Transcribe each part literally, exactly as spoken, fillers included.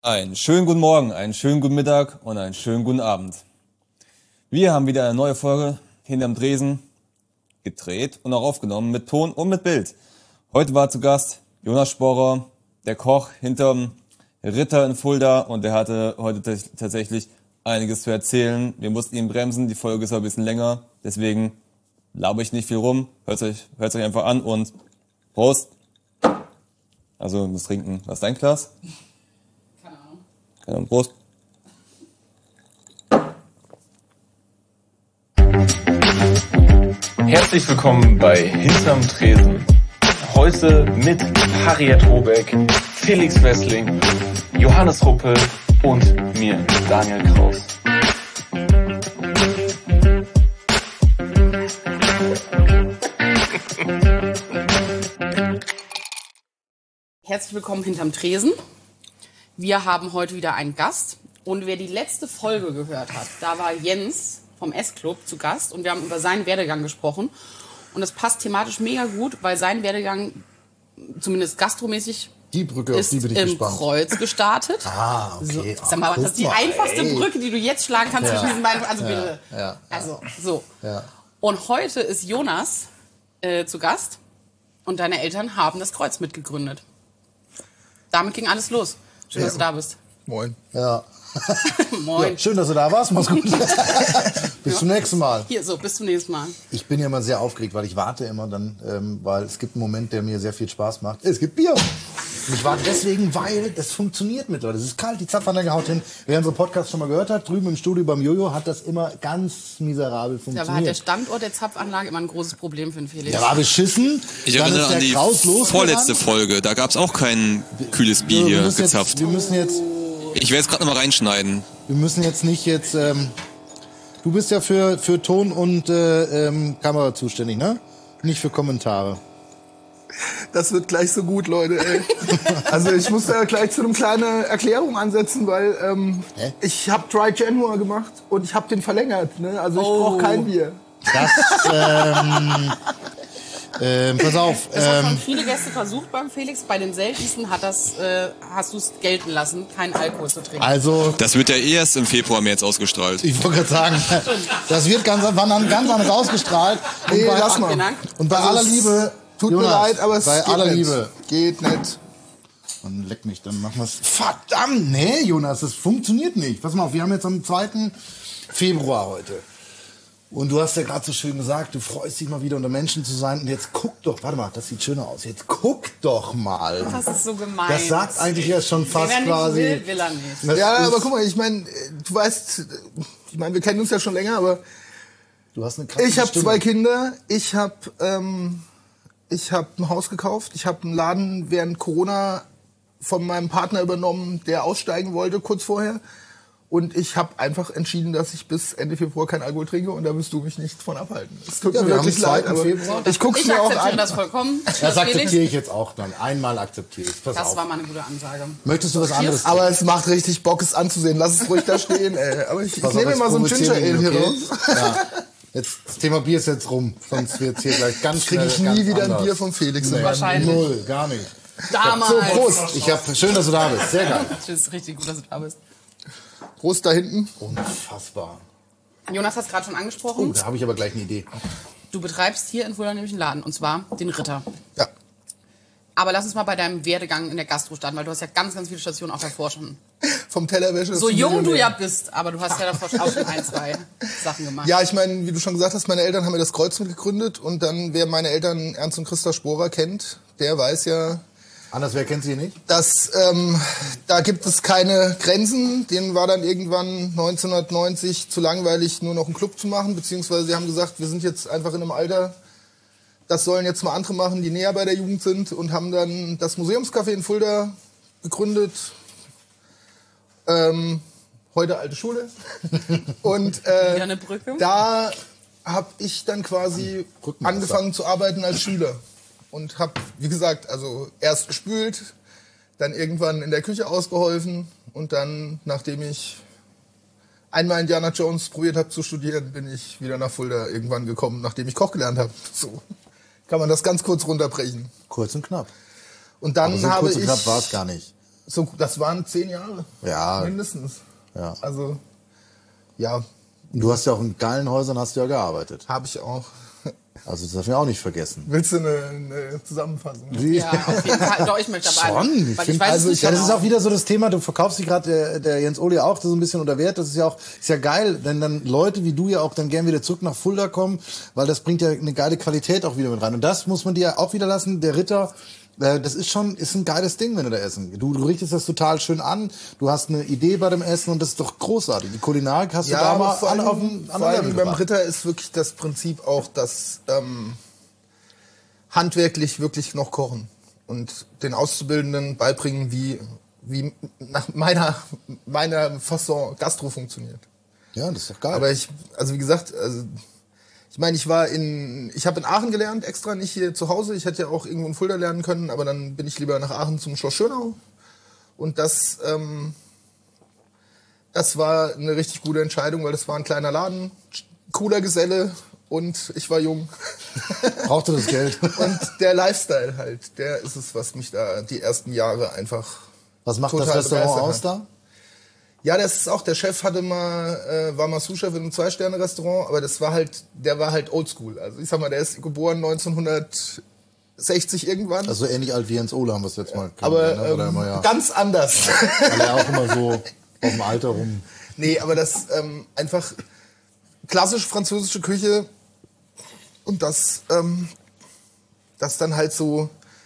Einen schönen guten Morgen, einen schönen guten Mittag und einen schönen guten Abend. Wir haben wieder eine neue Folge hinterm Tresen gedreht und auch aufgenommen mit Ton und mit Bild. Heute war zu Gast Jonas Sporrer, der Koch hinterm Ritter in Fulda, und der hatte heute t- tatsächlich einiges zu erzählen. Wir mussten ihn bremsen, die Folge ist ein bisschen länger, deswegen laber ich nicht viel rum. Hört euch, hört euch einfach an und Prost. Also das Trinken, was ist dein Glas? Ja, Prost. Herzlich willkommen bei Hinterm Tresen. Heute mit Harriet Robeck, Felix Wessling, Johannes Ruppel und mir, Daniel Kraus. Herzlich willkommen hinterm Tresen. Wir haben heute wieder einen Gast, und wer die letzte Folge gehört hat, da war Jens vom S-Club zu Gast und wir haben über seinen Werdegang gesprochen, und das passt thematisch mega gut, weil sein Werdegang, zumindest gastromäßig, die Brücke, ist auf die bin ich im gespannt. Kreuz gestartet. Ah, okay. So, sag mal, das ist die einfachste ey. Brücke, die du jetzt schlagen kannst Ja. zwischen diesen beiden. Also Ja, bitte. ja, ja. Also so. Ja. Und heute ist Jonas äh, zu Gast, und deine Eltern haben das Kreuz mitgegründet. Damit ging alles los. Schön, Ja. dass du da bist. Moin. Ja. Moin. Ja, schön, dass du da warst. Mach's gut. Bis zum nächsten Mal. Hier, so, bis zum nächsten Mal. Ich bin ja immer sehr aufgeregt, weil ich warte immer dann, ähm, weil es gibt einen Moment, der mir sehr viel Spaß macht. Es gibt Bier. Und ich warte deswegen, weil das funktioniert mittlerweile. Es ist kalt, die Zapfanlage haut hin. Wer unsere Podcast schon mal gehört hat, drüben im Studio beim Jojo, hat das immer ganz miserabel funktioniert. Da war der Standort der Zapfanlage immer ein großes Problem für den Felix. Der war beschissen. Ich Dann erinnere ist der an die Kraus losgerannt. vorletzte Folge. Da gab es auch kein kühles Bier So, wir hier müssen jetzt, gezapft. wir müssen jetzt, Ich werde es gerade noch mal reinschneiden. wir müssen jetzt nicht jetzt. Ähm, du bist ja für für Ton und äh, ähm, Kamera zuständig, ne? Nicht für Kommentare. Das wird gleich so gut, Leute. Ey. Also ich muss da gleich zu einer kleinen Erklärung ansetzen, weil ähm, Hä? ich habe Dry January gemacht und ich habe den verlängert. Ne? Also ich Oh. brauche kein Bier. Das, ähm, ähm, pass auf. Das haben schon Ähm, viele Gäste versucht beim Felix. Bei den seltensten hat das, äh, hast du es gelten lassen, keinen Alkohol zu trinken. also, Das wird ja erst im Februar, März ausgestrahlt. ich wollte gerade sagen, das wird ganz, wann an- ganz anders ausgestrahlt. Und Nee, bei, lass mal. Vielen Dank. und bei Also aller es Liebe, Tut Jonas, mir leid, aber es bei geht aller nicht. Liebe. Geht nicht. Dann leck mich, dann machen wir's. Verdammt, nee, Jonas, das funktioniert nicht. Pass mal auf, wir haben jetzt am zweiten Februar heute. Und du hast ja gerade so schön gesagt, du freust dich mal wieder unter Menschen zu sein. Und jetzt guck doch, warte mal, das sieht schöner aus. Jetzt guck doch mal. Das ist so gemein. Das sagt eigentlich ja schon fast Wer nicht quasi. will, will er nicht. Das Ja, ist- aber guck mal, ich meine, du weißt, ich meine, wir kennen uns ja schon länger, aber Du hast eine krasse ich habe Stimme. zwei Kinder. Ich habe ähm, ich habe ein Haus gekauft. Ich habe einen Laden während Corona von meinem Partner übernommen, der aussteigen wollte kurz vorher. Und ich habe einfach entschieden, dass ich bis Ende Februar kein Alkohol trinke, und da wirst du mich nicht von abhalten. Es tut Ja, mir wir haben wirklich den leid, zweiten aber Februar. ich guck's Ich mir auch akzeptiere an. das vollkommen. Das Felix, akzeptiere ich jetzt auch dann. Einmal akzeptiere ich. Pass das auf. war mal eine gute Ansage. Möchtest du was anderes? Aber es macht richtig Bock, es anzusehen. Lass es ruhig da stehen, ey. Aber ich, ich Pass auf, nehme mir jetzt mal so ein Ginger provozieren Ale wir hier ihn, raus. okay? Ja. Jetzt, das Thema Bier ist jetzt rum. Sonst wird's hier gleich ganz Kriege ich schnell nie ganz wieder anders. ein Bier vom Felix. Nee, ey. Wahrscheinlich. Null, gar nicht. Damals. So, Prost. Ich hab, schön, dass du da bist. Sehr geil. Das ist richtig gut, dass du da bist. Prost da hinten. Unfassbar. Jonas hat es gerade schon Oh, angesprochen. da habe ich aber gleich eine Idee. Du betreibst hier in Fulda nämlich einen Laden, und zwar den Ritter. Ja. Aber lass uns mal bei deinem Werdegang in der Gastro starten, weil du hast ja ganz, ganz viele Stationen auch davor schon. Vom Tellerwäsche. So zum jung du ja Millionär. bist, aber du hast ja davor auch schon ein, zwei Sachen gemacht. Ja, ich meine, wie du schon gesagt hast, meine Eltern haben mir das Kreuz mitgegründet. Und dann, wer meine Eltern Ernst und Christa Sporer kennt, der weiß ja, Anders, wer kennt sie nicht? dass ähm, da gibt es keine Grenzen. Denen war dann irgendwann neunzehnhundertneunzig zu langweilig, nur noch einen Club zu machen. Beziehungsweise sie haben gesagt, wir sind jetzt einfach in einem Alter, das sollen jetzt mal andere machen, die näher bei der Jugend sind. Und haben dann das Museumscafé in Fulda gegründet. Ähm, heute alte Schule. Und äh, Wieder eine Brücke. da habe ich dann quasi Brückenmesser. angefangen zu arbeiten als Schüler. Und habe, wie gesagt, also erst gespült, dann irgendwann in der Küche ausgeholfen. Und dann, nachdem ich einmal Indiana Jones probiert habe zu studieren, bin ich wieder nach Fulda irgendwann gekommen, nachdem ich Koch gelernt habe. So kann man das ganz kurz runterbrechen. Kurz und knapp. Und dann Aber so habe kurz und ich... knapp war es gar nicht. So, das waren zehn Jahre. Ja. Mindestens. Ja. Also, ja, Du hast ja auch in geilen Häusern hast du ja gearbeitet. habe ich auch. Also das darf ich auch nicht vergessen. Willst du eine, eine Zusammenfassung? Ja, auf jeden Fall. Doch, ich möchte dabei. Schon. Ich Weil find, ich weiß also, es nicht ja, das ist genau. auch wieder so das Thema, du verkaufst dich gerade, der, der Jens Oli auch so ein bisschen unter Wert. Das ist ja auch ist ja geil, wenn dann Leute wie du ja auch dann gern wieder zurück nach Fulda kommen, weil das bringt ja eine geile Qualität auch wieder mit rein. Und das muss man dir auch wieder lassen, der Ritter. Das ist schon, ist ein geiles Ding, wenn du da essen. Du, du richtest das total schön an, du hast eine Idee bei dem Essen und das ist doch großartig. Die Kulinarik hast du da mal vor an, allem, auf ein vor anderes allem Level beim gebracht. Ritter ist wirklich das Prinzip auch das ähm, handwerklich wirklich noch kochen und den Auszubildenden beibringen, wie, wie nach meiner, meiner Fasson Gastro funktioniert. Ja, das ist doch geil. Aber ich, also wie gesagt, also ich meine, ich war in, ich habe in Aachen gelernt, extra nicht hier zu Hause. Ich hätte ja auch irgendwo in Fulda lernen können, aber dann bin ich lieber nach Aachen zum Schloss Schönau. Und das, ähm, das war eine richtig gute Entscheidung, weil das war ein kleiner Laden, cooler Geselle und ich war jung. Brauchte das Geld. Und der Lifestyle halt, der ist es, was mich da die ersten Jahre einfach Was macht total das Restaurant begeistert aus hat. da? Ja, das ist auch, der Chef hatte mal, äh, war mal Sous-Chef in einem Zwei-Sterne-Restaurant, aber das war halt, der war halt oldschool. Also ich sag mal, der ist geboren neunzehnhundertsechzig irgendwann, Also ähnlich alt wie Jens Ole haben wir es jetzt mal aber kennengelernt, ne? Oder ähm, immer, ja. ganz anders. Weil er auch immer so auf dem Alter rum. Nee, aber das ähm, einfach klassische französische Küche und das, ähm, das dann halt so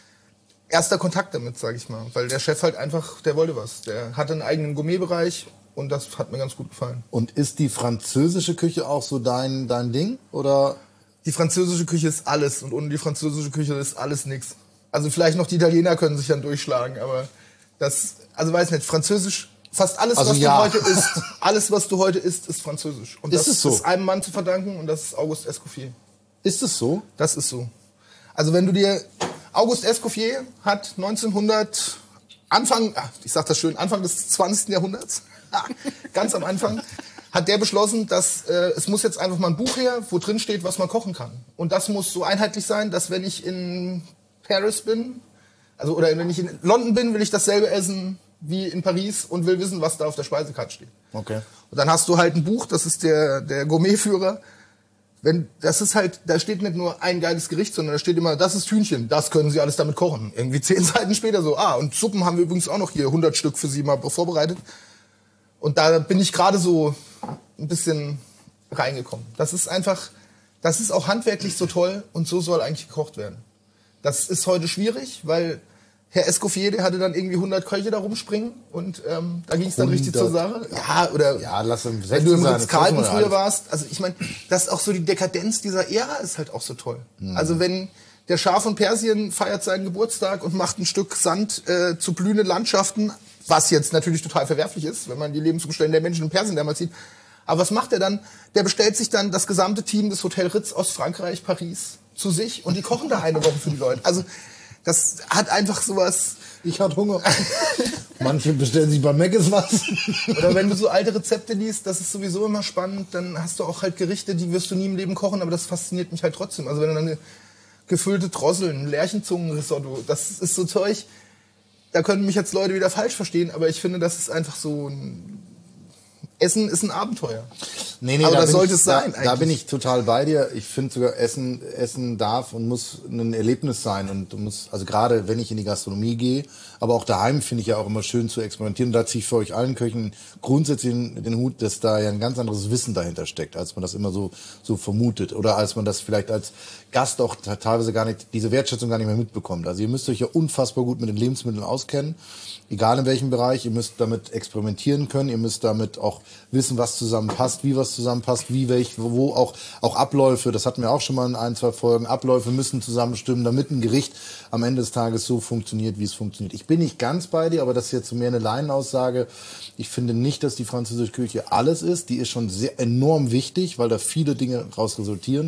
erster Kontakt damit, sag ich mal. Weil der Chef halt einfach, der wollte was. Der hatte einen eigenen Gourmetbereich und das hat mir ganz gut gefallen. Und ist die französische Küche auch so dein, dein Ding? Oder? Die französische Küche ist alles und ohne die französische Küche ist alles nix. Also vielleicht noch die Italiener können sich dann durchschlagen, aber das, also weiß nicht, französisch, fast alles, Also was ja. du heute isst, alles, was du heute isst, ist französisch. Und Ist das es so? ist einem Mann zu verdanken und das ist Auguste Escoffier. Ist es so? Das ist so. Also wenn du dir, Auguste Escoffier hat neunzehnhundert, Anfang, ah, ich sag das schön, Anfang des zwanzigsten Jahrhunderts, ganz am Anfang, hat der beschlossen, dass äh, es muss jetzt einfach mal ein Buch her, wo drin steht, was man kochen kann. Und das muss so einheitlich sein, dass wenn ich in Paris bin, also oder wenn ich in London bin, will ich dasselbe essen wie in Paris und will wissen, was da auf der Speisekarte steht. Okay. Und dann hast du halt ein Buch, das ist der, der Gourmetführer. Wenn, das ist halt, da steht nicht nur ein geiles Gericht, sondern da steht immer, das ist Hühnchen, das können Sie alles damit kochen. Irgendwie zehn Seiten später so, ah, und Suppen haben wir übrigens auch noch hier, hundert Stück für Sie mal vorbereitet. Und da bin ich gerade so ein bisschen reingekommen. Das ist einfach, das ist auch handwerklich so toll und so soll eigentlich gekocht werden. Das ist heute schwierig, weil Herr Escoffier, der hatte dann irgendwie hundert Köche da rumspringen und ähm, da ging es dann richtig zur Sache. Ja, oder Ja, lass ihm wenn du im sein, das Ritz-Carlton wissen wir früher alles. warst, also ich meine, das ist auch so die Dekadenz dieser Ära ist halt auch so toll. Mhm. Also wenn der Schah von Persien feiert seinen Geburtstag und macht ein Stück Sand äh, zu blühenden Landschaften, was jetzt natürlich total verwerflich ist, wenn man die Lebensumstände der Menschen in Persien damals sieht. Aber was macht er dann? Der bestellt sich dann das gesamte Team des Hotel Ritz aus Frankreich, Paris zu sich und die kochen da eine Woche für die Leute. Also das hat einfach sowas. Ich hatte Hunger. Manche bestellen sich bei Mc's was. Oder wenn du so alte Rezepte liest, das ist sowieso immer spannend, dann hast du auch halt Gerichte, die wirst du nie im Leben kochen, aber das fasziniert mich halt trotzdem. Also wenn du dann eine gefüllte Drosseln, Lerchenzungenrisotto, das ist so Zeug, da können mich jetzt Leute wieder falsch verstehen, aber ich finde, das ist einfach so ein Essen ist ein Abenteuer. Nee, nee, Aber da das bin sollte ich, es sein Da, da eigentlich. bin ich total bei dir. Ich finde sogar, Essen, Essen darf und muss ein Erlebnis sein. Und du musst, also gerade wenn ich in die Gastronomie gehe, aber auch daheim finde ich ja auch immer schön zu experimentieren. Da ziehe ich für euch allen Köchen grundsätzlich den, den Hut, dass da ja ein ganz anderes Wissen dahinter steckt, als man das immer so, so vermutet. Oder als man das vielleicht als Gast auch teilweise gar nicht, diese Wertschätzung gar nicht mehr mitbekommt. Also ihr müsst euch ja unfassbar gut mit den Lebensmitteln auskennen. Egal in welchem Bereich, ihr müsst damit experimentieren können, ihr müsst damit auch wissen, was zusammenpasst, wie was zusammenpasst, wie welch, wo auch, auch Abläufe, das hatten wir auch schon mal in ein, zwei Folgen, Abläufe müssen zusammenstimmen, damit ein Gericht am Ende des Tages so funktioniert, wie es funktioniert. Ich bin nicht ganz bei dir, aber das ist jetzt mehr eine Laienaussage. Ich finde nicht, dass die französische Küche alles ist, die ist schon sehr enorm wichtig, weil da viele Dinge daraus resultieren.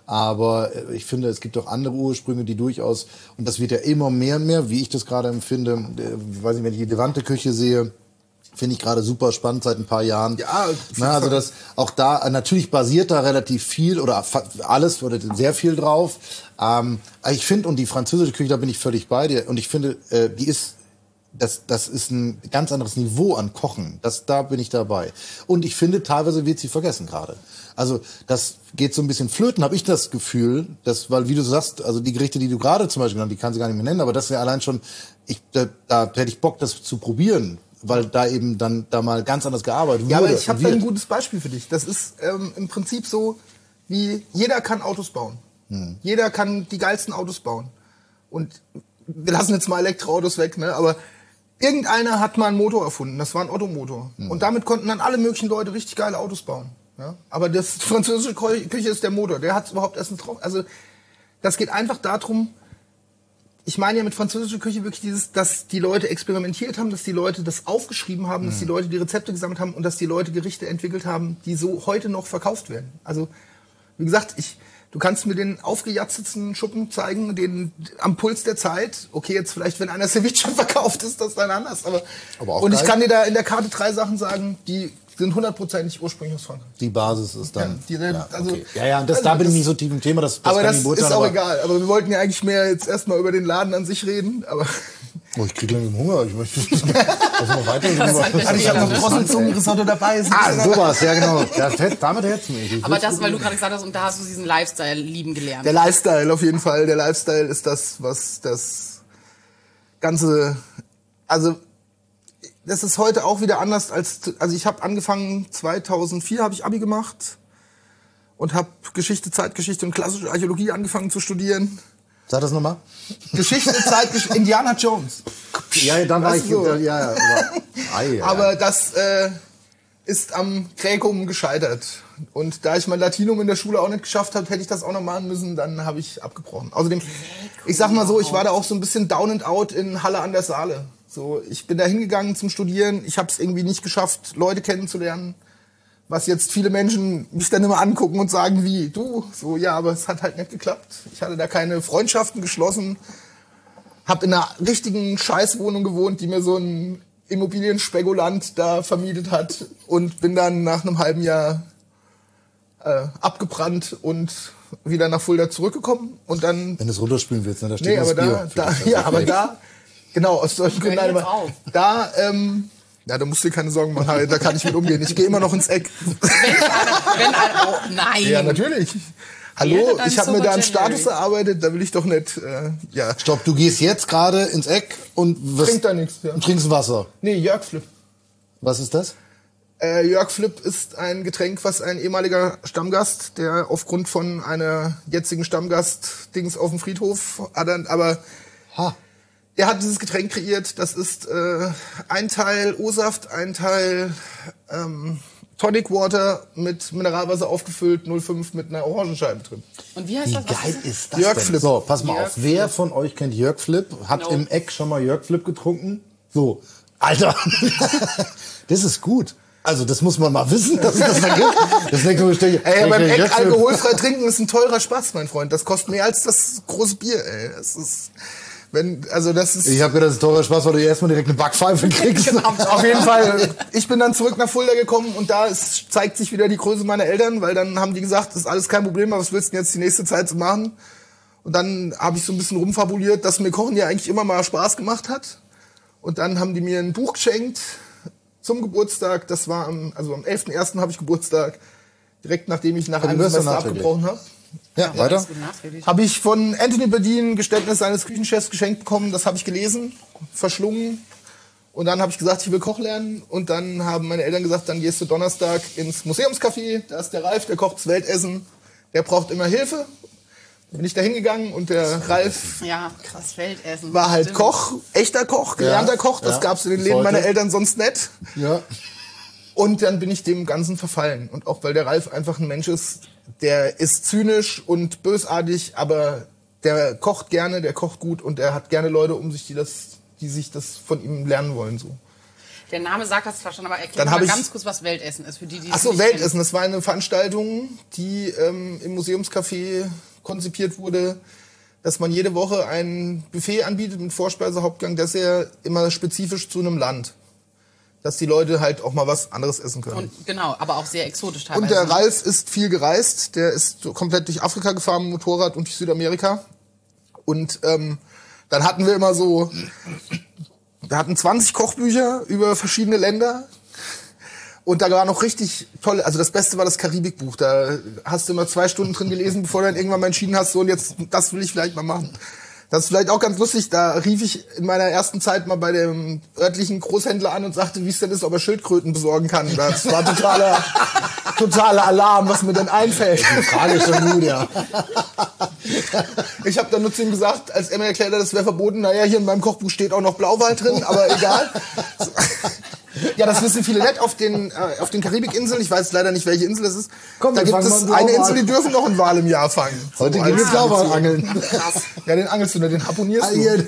Aber ich finde, es gibt auch andere Ursprünge, die durchaus, und das wird ja immer mehr und mehr, wie ich das gerade empfinde, äh, weiß nicht, wenn ich die Levante-Küche sehe, finde ich gerade super spannend seit ein paar Jahren. Ja, Na, also das auch da natürlich basiert da relativ viel oder fa- alles oder sehr viel drauf. Ähm, aber ich finde und die französische Küche, da bin ich völlig bei dir und ich finde, äh, die ist Das, das ist ein ganz anderes Niveau an Kochen. Das, da bin ich dabei. Und ich finde, teilweise wird sie vergessen gerade. Also das geht so ein bisschen flöten, habe ich das Gefühl, dass, weil wie du sagst, also die Gerichte, die du gerade zum Beispiel genannt, die kann sie gar nicht mehr nennen, aber das ist ja allein schon, ich, da, da hätte ich Bock, das zu probieren, weil da eben dann da mal ganz anders gearbeitet Ja, wurde. aber ich habe und da ein wird. gutes Beispiel für dich. Das ist ähm, im Prinzip so, wie jeder kann Autos bauen. Hm. Jeder kann die geilsten Autos bauen. Und wir lassen jetzt mal Elektroautos weg, ne? Aber irgendeiner hat mal einen Motor erfunden. Das war ein Ottomotor. Hm. Und damit konnten dann alle möglichen Leute richtig geile Autos bauen. Ja? Aber das die französische Küche ist der Motor. Der hat überhaupt erst einen Traum. Also das geht einfach darum, ich meine ja mit französischer Küche wirklich dieses, dass die Leute experimentiert haben, dass die Leute das aufgeschrieben haben, dass die Leute die Rezepte gesammelt haben und dass die Leute Gerichte entwickelt haben, die so heute noch verkauft werden. Also, wie gesagt, ich, du kannst mir den aufgejatzten Schuppen zeigen, den am Puls der Zeit. Okay, jetzt vielleicht, wenn einer Ceviche verkauft, ist das dann anders. Aber, Aber auch und ich geil. kann dir da in der Karte drei Sachen sagen, die sind hundertprozentig ursprünglich aus Frankreich. Die Basis ist dann. Ja, die- ja, also- okay. ja, ja, und das, also da bin ich das- nicht so tief im Thema. Das, das aber kann das ich beurteilen, ist auch aber- egal. Aber wir wollten ja eigentlich mehr jetzt erstmal über den Laden an sich reden. Aber Oh, ich krieg langsam Hunger. Ich möchte lass mal weiter drüber. also ich habe noch große Zungenrisotto dabei. Ah, sowas, ja genau. Das, damit hätt's mich. Ich Aber will's das, weil du probieren. gerade gesagt hast, und da hast du diesen Lifestyle lieben gelernt. Der Lifestyle auf jeden Fall. Der Lifestyle ist das, was das Ganze, also das ist heute auch wieder anders als, also ich habe angefangen, zweitausendvier habe ich Abi gemacht und habe Geschichte, Zeitgeschichte und klassische Archäologie angefangen zu studieren. Sag das nochmal. Geschichte, Zeitgeschichte, Indiana Jones. Ja, ja, dann war Weißt ich. du so? Ja, ja, aber, Ei, ja. Aber das äh, ist am Gräkum gescheitert. Und da ich mein Latinum in der Schule auch nicht geschafft habe, hätte ich das auch noch machen müssen, dann habe ich abgebrochen. Außerdem, ich sag mal so, ich war da auch so ein bisschen down and out in Halle an der Saale. So, ich bin da hingegangen zum Studieren, ich habe es irgendwie nicht geschafft, Leute kennenzulernen, was jetzt viele Menschen mich dann immer angucken und sagen, wie, du? So, ja, aber es hat halt nicht geklappt. Ich hatte da keine Freundschaften geschlossen, hab in einer richtigen Scheißwohnung gewohnt, die mir so ein Immobilienspekulant da vermietet hat und bin dann nach einem halben Jahr äh, abgebrannt und wieder nach Fulda zurückgekommen und dann Wenn du es runterspülen willst, ne, da steht nee, das aber Bier. da, da ja, aber da genau aus solchen Gründen Hör nein, jetzt aber auf. da ähm, ja, da musst du dir keine Sorgen machen, Harry, da kann ich mit umgehen. Ich gehe immer noch ins Eck. Wenn einer, oh, nein. Ja, natürlich. Hallo, Wäre dann ich habe so mir da einen legendary. Status erarbeitet, da will ich doch nicht, äh, ja. Stopp, du gehst jetzt gerade ins Eck und was, Trink da nichts, ja. und trinkst Wasser. Nee, Jörg Flip. Was ist das? Äh, Jörg Flip ist ein Getränk, was ein ehemaliger Stammgast, der aufgrund von einer jetzigen Stammgast-Dings auf dem Friedhof hat, dann, aber Ha. der hat dieses Getränk kreiert. Das ist äh, ein Teil O-Saft, ein Teil ähm, Tonic Water mit Mineralwasser aufgefüllt, null Komma fünf mit einer Orangenscheibe drin. Und wie heißt Wie das? Was geil ist ist das Jörg denn? Flip. So, pass mal Jörg auf. Wer Flip. von euch kennt Jörg Flip? Hat No. im Eck schon mal Jörg Flip getrunken? So. Alter. Das ist gut. Also, das muss man mal wissen, dass es das da gibt. Das nächste Mal stelle ich, Ey, beim Jörg Eck Flip. alkoholfrei trinken ist ein teurer Spaß, mein Freund. Das kostet mehr als das große Bier, ey. Das ist, wenn, also das ist... Ich habe gedacht, das ist teurer Spaß, weil du erstmal direkt eine Backpfeife kriegst. Genau, auf jeden Fall. Ich bin dann zurück nach Fulda gekommen und da ist, zeigt sich wieder die Größe meiner Eltern, weil dann haben die gesagt, das ist alles kein Problem, aber was willst du denn jetzt die nächste Zeit so machen? Und dann habe ich so ein bisschen rumfabuliert, dass mir Kochen ja eigentlich immer mal Spaß gemacht hat. Und dann haben die mir ein Buch geschenkt zum Geburtstag. Das war am, also am elften ersten habe ich Geburtstag, direkt nachdem ich nach du einem wirst Semester dann nachträglich. abgebrochen habe. Ja, weiter. Alles gut nachträglich. Habe ich von Anthony Bourdain Geständnis seines Küchenchefs geschenkt bekommen. Das habe ich gelesen, verschlungen. Und dann habe ich gesagt, ich will Koch lernen. Und dann haben meine Eltern gesagt, dann gehst du Donnerstag ins Museumscafé. Da ist der Ralf, der kocht das Weltessen. Der braucht immer Hilfe. Dann bin ich da hingegangen und der Ralf Ja, krass, Weltessen. war halt Stimmt. Koch, echter Koch, gelernter Ja, Koch. Das ja, gab's in den bis Läden meiner heute. Eltern sonst nicht. Ja. Und dann bin ich dem Ganzen verfallen. Und auch weil der Ralf einfach ein Mensch ist, der ist zynisch und bösartig, aber der kocht gerne, der kocht gut und er hat gerne Leute um sich, die das, die sich das von ihm lernen wollen, so. Der Name sagt das zwar schon, aber erklär Dann mal hab ich- ganz kurz, was Weltessen ist. Für die, die es Ach so, nicht Weltessen, das war eine Veranstaltung, die ähm, im Museumscafé konzipiert wurde, dass man jede Woche ein Buffet anbietet mit Vorspeise, Hauptgang, Dessert, immer spezifisch zu einem Land. Dass die Leute halt auch mal was anderes essen können. kennen. Und genau, aber auch sehr exotisch teilweise. Und der Ralf ist viel gereist. Der ist so komplett durch Afrika gefahren mit dem Motorrad und durch Südamerika. Und ähm, dann hatten wir immer so, Wir hatten zwanzig Kochbücher über verschiedene Länder. Und da war noch richtig toll, also das Beste war das Karibikbuch. Da hast du immer zwei Stunden drin gelesen, bevor du dann irgendwann mal entschieden hast, so und jetzt, das will ich vielleicht mal machen. Das ist vielleicht auch ganz lustig, da rief ich in meiner ersten Zeit mal bei dem örtlichen Großhändler an und sagte, wie es denn ist, ob er Schildkröten besorgen kann. Das war totaler, totaler Alarm, was mir denn einfällt. Die Frage ist schon gut, ja. Ich habe dann nur zu ihm gesagt, als er mir erklärt hat, das wäre verboten, naja, hier in meinem Kochbuch steht auch noch Blauwal drin, aber egal. Ja, das wissen viele nicht. Auf den, äh, auf den Karibikinseln, ich weiß leider nicht, welche Insel es ist, Komm, da wir gibt fangen es mal eine Blauwal. Insel, die dürfen noch einen Wal im Jahr fangen. Heute So gehen wir als Blauwal Tradition. angeln. Krass. Ja, den angelst du, ne? Den harponierst Ah, du. hier.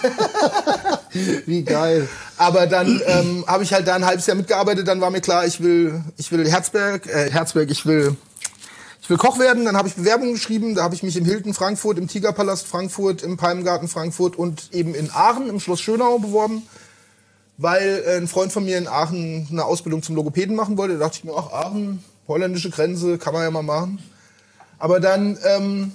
Wie geil. Aber dann ähm, habe ich halt da ein halbes Jahr mitgearbeitet, dann war mir klar, ich will, ich will Herzberg, äh, Herzberg, ich will, ich will Koch werden. Dann habe ich Bewerbungen geschrieben, da habe ich mich im Hilton Frankfurt, im Tigerpalast Frankfurt, im Palmgarten Frankfurt und eben in Aachen, im Schloss Schönau beworben, weil äh, ein Freund von mir in Aachen eine Ausbildung zum Logopäden machen wollte. Da dachte ich mir, ach, Aachen, holländische Grenze, kann man ja mal machen. Aber dann, ähm,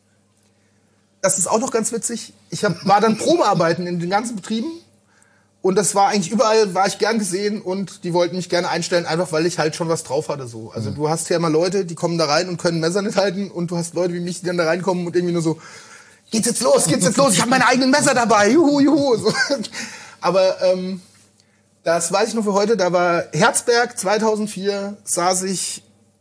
das ist auch noch ganz witzig, ich hab, war dann Probearbeiten in den ganzen Betrieben. Und das war eigentlich überall, war ich gern gesehen und die wollten mich gerne einstellen, einfach weil ich halt schon was drauf hatte. So. Also du hast ja immer Leute, die kommen da rein und können Messer nicht halten und du hast Leute wie mich, die dann da reinkommen und irgendwie nur so, geht's jetzt los, geht's jetzt los, ich habe meine eigenen Messer dabei, juhu, juhu. So. Aber ähm, das weiß ich noch für heute, da war Herzberg zweitausendvier, saß ich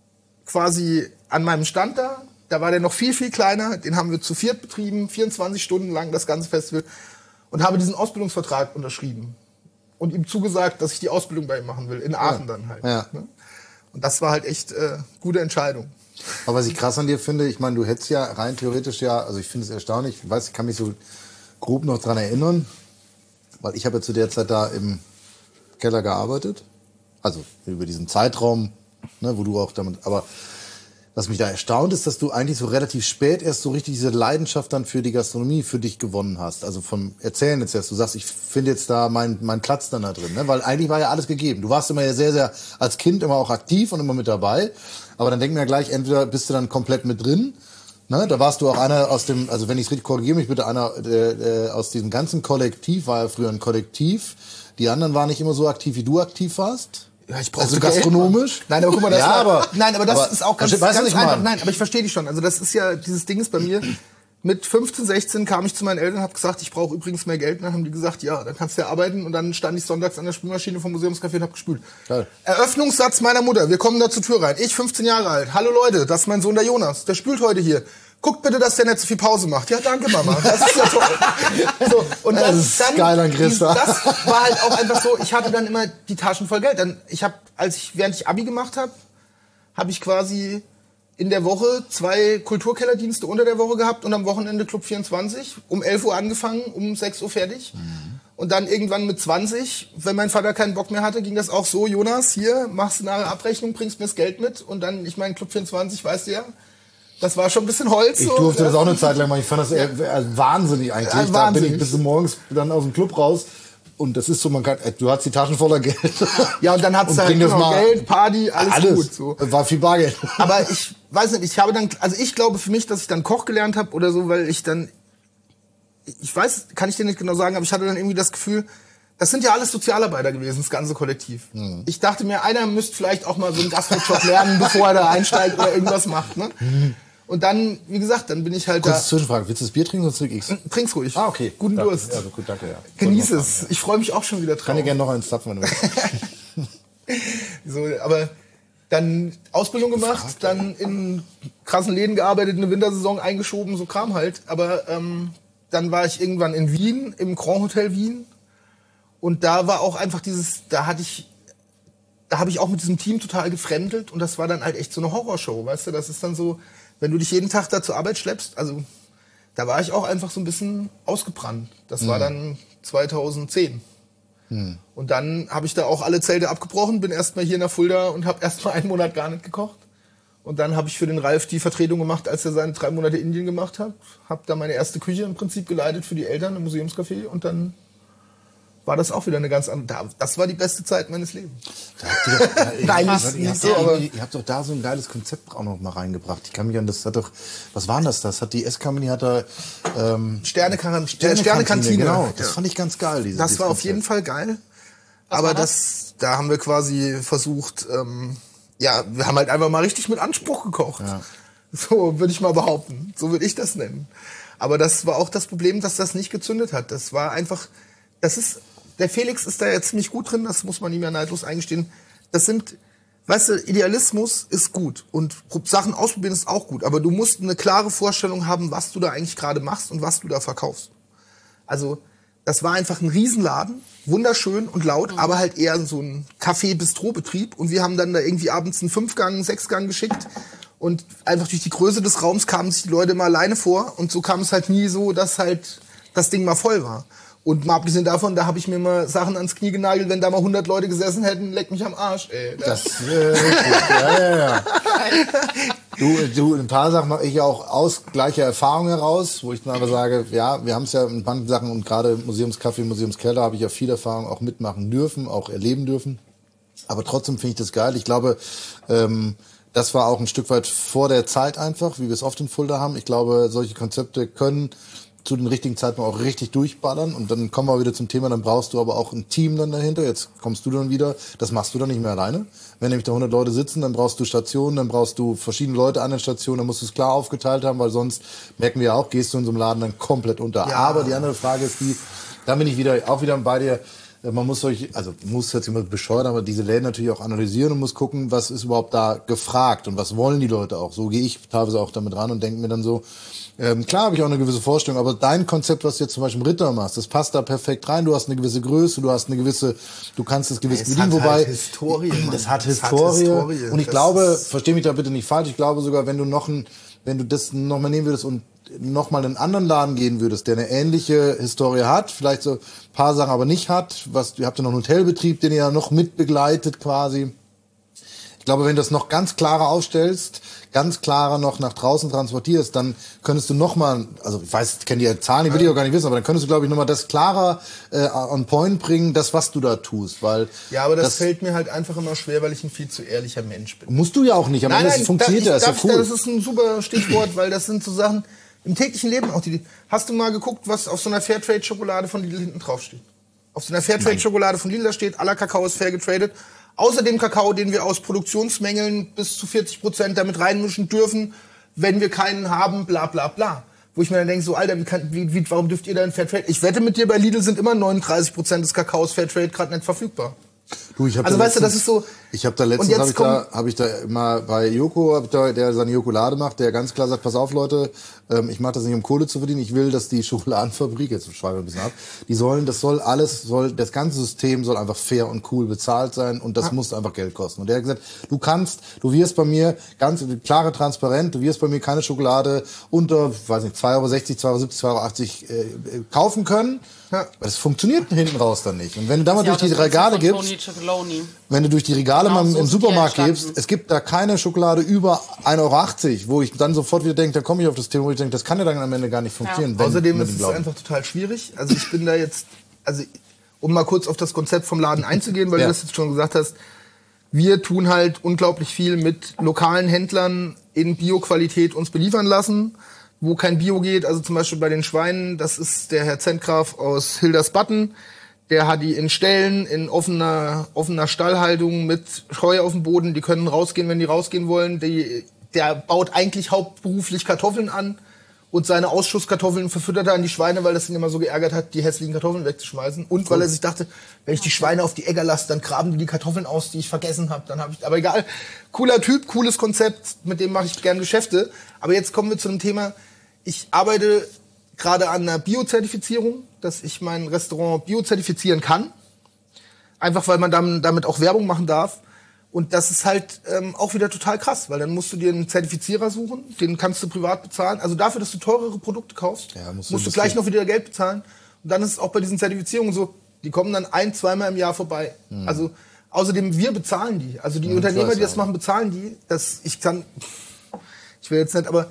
quasi an meinem Stand da, da war der noch viel, viel kleiner, den haben wir zu viert betrieben, vierundzwanzig Stunden lang das ganze Festival. Und habe diesen Ausbildungsvertrag unterschrieben und ihm zugesagt, dass ich die Ausbildung bei ihm machen will, in Aachen dann halt. Ja. Ne? Und das war halt echt äh, gute Entscheidung. Aber was ich krass an dir finde, ich meine, du hättest ja rein theoretisch ja, also ich finde es erstaunlich, ich weiß, ich kann mich so grob noch dran erinnern, weil ich habe ja zu der Zeit da im Keller gearbeitet, also über diesen Zeitraum, ne, wo du auch damit, aber was mich da erstaunt ist, dass du eigentlich so relativ spät erst so richtig diese Leidenschaft dann für die Gastronomie für dich gewonnen hast. Also vom Erzählen jetzt erst. Du sagst, ich finde jetzt da meinen mein Platz dann da drin. Ne? Weil eigentlich war ja alles gegeben. Du warst immer ja sehr, sehr als Kind immer auch aktiv und immer mit dabei. Aber dann denken wir ja gleich, entweder bist du dann komplett mit drin. Ne? Da warst du auch einer aus dem, also wenn ich es richtig korrigiere mich bitte, einer äh, äh, aus diesem ganzen Kollektiv, war ja früher ein Kollektiv. Die anderen waren nicht immer so aktiv, wie du aktiv warst. Ja, ich brauchte Also Geld, gastronomisch? Mann. Nein, aber guck mal, das Ja, war, aber- nein, aber das aber- ist auch ganz, Weißt du, was ganz ich einfach. meine? Nein, aber ich verstehe dich schon. Also das ist ja, dieses Ding ist bei mir. Mit fünfzehn, sechzehn kam ich zu meinen Eltern und habe gesagt, ich brauche übrigens mehr Geld. Und dann haben die gesagt, ja, dann kannst du ja arbeiten. Und dann stand ich sonntags an der Spülmaschine vom Museumscafé und habe gespült. Geil. Eröffnungssatz meiner Mutter. Wir kommen da zur Tür rein. Ich, fünfzehn Jahre alt. Hallo Leute, das ist mein Sohn der Jonas. Der spült heute hier. Guckt bitte, dass der nicht so viel Pause macht. Ja, danke, Mama. Das ist ja toll. So, und Das dann, ist dann, geil an Christa. Das war halt auch einfach so, ich hatte dann immer die Taschen voll Geld. Dann, ich habe, als ich, während ich Abi gemacht habe, habe ich quasi in der Woche zwei Kulturkellerdienste unter der Woche gehabt und am Wochenende Club vierundzwanzig. Um elf Uhr angefangen, um sechs Uhr fertig. Mhm. Und dann irgendwann mit zwanzig, wenn mein Vater keinen Bock mehr hatte, ging das auch so, Jonas, hier, machst du eine Abrechnung, bringst mir das Geld mit. Und dann, ich meine, Club vierundzwanzig, weißt du ja, das war schon ein bisschen Holz. Ich so, durfte ne? das auch eine Zeit lang machen. Ich fand das eher, eher wahnsinnig eigentlich. Ja, Da bin wahnsinnig. ich bis morgens dann aus dem Club raus. Und das ist so, man kann, äh, du hast die Taschen voller Geld. Ja, und dann hat's Und halt bring das noch mal- Geld, Party, alles, Alles. gut. So. War viel Bargeld. Aber ich weiß nicht, ich habe dann, also ich glaube für mich, dass ich dann Koch gelernt habe oder so, weil ich dann, ich weiß, kann ich dir nicht genau sagen, aber ich hatte dann irgendwie das Gefühl, das sind ja alles Sozialarbeiter gewesen, das ganze Kollektiv. Mhm. Ich dachte mir, einer müsste vielleicht auch mal so einen Gastwirtschaftsjob lernen, bevor er da einsteigt oder irgendwas macht. Ne? Und dann, wie gesagt, dann bin ich halt Kurze da. Zwischenfrage. Willst du das Bier trinken, sonst trinke ich's? Trink's ruhig. Ah, okay. Guten Danke. Durst. Ja, gut, danke, ja. Genieß Wollte es. Ich freue mich auch schon wieder drauf. Kann dir gerne noch eins zapfen, wenn du willst. So, aber dann Ausbildung gemacht, dann in krassen Läden gearbeitet, eine Wintersaison eingeschoben, so Kram halt. Aber ähm, dann war ich irgendwann in Wien, im Grand Hotel Wien. Und da war auch einfach dieses, da hatte ich, da habe ich auch mit diesem Team total gefremdelt. Und das war dann halt echt so eine Horrorshow, weißt du? Das ist dann so, wenn du dich jeden Tag da zur Arbeit schleppst, also da war ich auch einfach so ein bisschen ausgebrannt. Das war dann zweitausendzehn. Und dann habe ich da auch alle Zelte abgebrochen, bin erstmal hier nach Fulda und habe erstmal einen Monat gar nicht gekocht. Und dann habe ich für den Ralf die Vertretung gemacht, als er seine drei Monate Indien gemacht hat. Habe da meine erste Küche im Prinzip geleitet für die Eltern im Museumscafé. Und dann war das auch wieder eine ganz andere. Das war die beste Zeit meines Lebens. Da habt ihr doch, äh, Nein, ihr, nicht- habt- ihr, nicht habt so, doch aber- irgendwie- ihr habt doch da so ein geiles Konzept auch noch mal reingebracht. Ich kann mich an das hat doch, was war denn das? Das hat die S-Company hat da ähm, Sterne-Kantine. Sterne-Kantine, Sterne-Kantine. genau. Das Ja. fand ich ganz geil. Diese, Das dieses war auf Konzept. jeden Fall geil. Was aber war das, da haben wir quasi versucht, ähm, ja, wir haben halt einfach mal richtig mit Anspruch gekocht. Ja. So würde ich mal behaupten. So würde ich das nennen. Aber das war auch das Problem, dass das nicht gezündet hat. Das war einfach, das ist, der Felix ist da ja ziemlich gut drin, das muss man ihm ja neidlos eingestehen. Das sind, weißt du, Idealismus ist gut und Sachen ausprobieren ist auch gut. Aber du musst eine klare Vorstellung haben, was du da eigentlich gerade machst und was du da verkaufst. Also, das war einfach ein Riesenladen, wunderschön und laut, aber halt eher so ein Café-Bistro-Betrieb. Und wir haben dann da irgendwie abends einen Fünfgang, einen Sechsgang geschickt. Und einfach durch die Größe des Raums kamen sich die Leute immer alleine vor. Und so kam es halt nie so, dass halt das Ding mal voll war. Und mal abgesehen davon, da habe ich mir mal Sachen ans Knie genagelt, wenn da mal hundert Leute gesessen hätten, leck mich am Arsch, ey. Das, äh, ja, ja, ja. Du, du, ein paar Sachen mache ich ja auch aus gleicher Erfahrung heraus, wo ich dann aber sage, ja, wir haben es ja in manchen Sachen und gerade Museumscafé, Museumskeller habe ich ja viel Erfahrung auch mitmachen dürfen, auch erleben dürfen. Aber trotzdem finde ich das geil. Ich glaube, ähm, das war auch ein Stück weit vor der Zeit einfach, wie wir es oft in Fulda haben. Ich glaube, solche Konzepte können zu den richtigen Zeiten auch richtig durchballern. Und dann kommen wir wieder zum Thema, dann brauchst du aber auch ein Team dann dahinter. Jetzt kommst du dann wieder, das machst du dann nicht mehr alleine. Wenn nämlich da hundert Leute sitzen, dann brauchst du Stationen, dann brauchst du verschiedene Leute an den Stationen, dann musst du es klar aufgeteilt haben, weil sonst, merken wir ja auch, gehst du in so einem Laden dann komplett unter. Ja. Aber die andere Frage ist die, da bin ich wieder, auch wieder bei dir, man muss solch, also muss jetzt immer bescheuert, aber diese Läden natürlich auch analysieren und muss gucken, was ist überhaupt da gefragt und was wollen die Leute auch. So gehe ich teilweise auch damit ran und denke mir dann so, ähm, klar habe ich auch eine gewisse Vorstellung, aber dein Konzept, was du jetzt zum Beispiel im Ritter machst, das passt da perfekt rein. Du hast eine gewisse Größe, du hast eine gewisse, du kannst es gewiss Es bedienen, hat wobei halt Historie, Mann. das hat Es hat Historie. Historie. Und ich Das glaube, ist- versteh mich da bitte nicht falsch, ich glaube sogar, wenn du noch ein, wenn du das noch mal nehmen würdest und noch mal in einen anderen Laden gehen würdest, der eine ähnliche Historie hat, vielleicht so ein paar Sachen aber nicht hat, was, ihr habt ja noch einen Hotelbetrieb, den ihr ja noch mit begleitet quasi. Ich glaube, wenn du das noch ganz klarer aufstellst, ganz klarer noch nach draußen transportierst, dann könntest du noch mal, also ich weiß, ich kenne die Zahlen, die will ich auch gar nicht wissen, aber dann könntest du, glaube ich, noch mal das klarer äh, on point bringen, das, was du da tust, weil Ja, aber das, das fällt mir halt einfach immer schwer, weil ich ein viel zu ehrlicher Mensch bin. musst du ja auch nicht, am Ende es funktioniert da, ja, ich, ist ja darf, cool. Das ist ein super Stichwort, weil das sind so Sachen im täglichen Leben auch. Die, hast du mal geguckt, was auf so einer Fairtrade-Schokolade von Lidl hinten drauf steht? Auf so einer Fairtrade-Schokolade von Lidl da steht, aller Kakao ist fair getradet. Außer dem Kakao, den wir aus Produktionsmängeln bis zu vierzig Prozent damit reinmischen dürfen, wenn wir keinen haben, bla bla bla. Wo ich mir dann denke, so Alter, wie kann, wie, wie, warum dürft ihr denn Fairtrade? Ich wette mit dir, bei Lidl sind immer neununddreißig Prozent des Kakaos Fairtrade gerade nicht verfügbar. Du, ich hab Also da weißt du, das letztens- ist so- Ich habe da Und letztens, jetzt habe ich, da, hab ich da mal bei Joko, hab ich da, der seine Jokolade macht, der ganz klar sagt, pass auf Leute, ähm, ich mache das nicht um Kohle zu verdienen, ich will, dass die Schokoladenfabrik, jetzt schweife ich ein bisschen ab, die sollen, das soll alles, soll, das ganze System soll einfach fair und cool bezahlt sein und das muss einfach Geld kosten. Und der hat gesagt, du kannst, du wirst bei mir ganz klare, transparent, du wirst bei mir keine Schokolade unter, weiß nicht, zwei Euro sechzig, zwei Euro siebzig, zwei Euro achtzig äh, kaufen können. Ja. Aber das funktioniert hinten raus dann nicht. Und wenn du da mal durch Ja, die das Prinzip Regale von gibst, Tony Chocoloni. wenn du durch die Regale Genau, mal so im sind Supermarkt die entstanden. gibst, es gibt da keine Schokolade über ein Euro achtzig, wo ich dann sofort wieder denke, da komme ich auf das Thema, wo ich denke, das kann ja dann am Ende gar nicht funktionieren. wenn- Außerdem mit ist dem es Glauben. einfach total schwierig. Also ich bin da jetzt, also um mal kurz auf das Konzept vom Laden einzugehen, weil Ja. du das jetzt schon gesagt hast. Wir tun halt unglaublich viel mit lokalen Händlern in Bio-Qualität uns beliefern lassen, wo kein Bio geht. Also zum Beispiel bei den Schweinen, das ist der Herr Zentgraf aus Hildersbatten. Der hat die in Ställen, in offener, offener Stallhaltung mit Heu auf dem Boden. Die können rausgehen, wenn die rausgehen wollen. Die, der baut eigentlich hauptberuflich Kartoffeln an und seine Ausschusskartoffeln verfüttert er an die Schweine, weil das ihn immer so geärgert hat, die hässlichen Kartoffeln wegzuschmeißen. Und weil er sich dachte, wenn ich die Schweine auf die Äcker lasse, dann graben die die Kartoffeln aus, die ich vergessen habe. Dann habe ich, aber egal, cooler Typ, cooles Konzept, mit dem mache ich gern Geschäfte. Aber jetzt kommen wir zu einem Thema. Ich arbeite gerade an einer Bio-Zertifizierung, dass ich mein Restaurant bio-zertifizieren kann. Einfach, weil man dann, damit auch Werbung machen darf. Und das ist halt ähm, auch wieder total krass, weil dann musst du dir einen Zertifizierer suchen, den kannst du privat bezahlen. Also dafür, dass du teurere Produkte kaufst, Ja, musst musst du du investieren. gleich noch wieder Geld bezahlen. Und dann ist es auch bei diesen Zertifizierungen so, die kommen dann ein-, zweimal im Jahr vorbei. Also außerdem, wir bezahlen die. Also die Hm. ich Unternehmer, weiß die das auch. machen, bezahlen die. Das, ich kann, ich will jetzt nicht, aber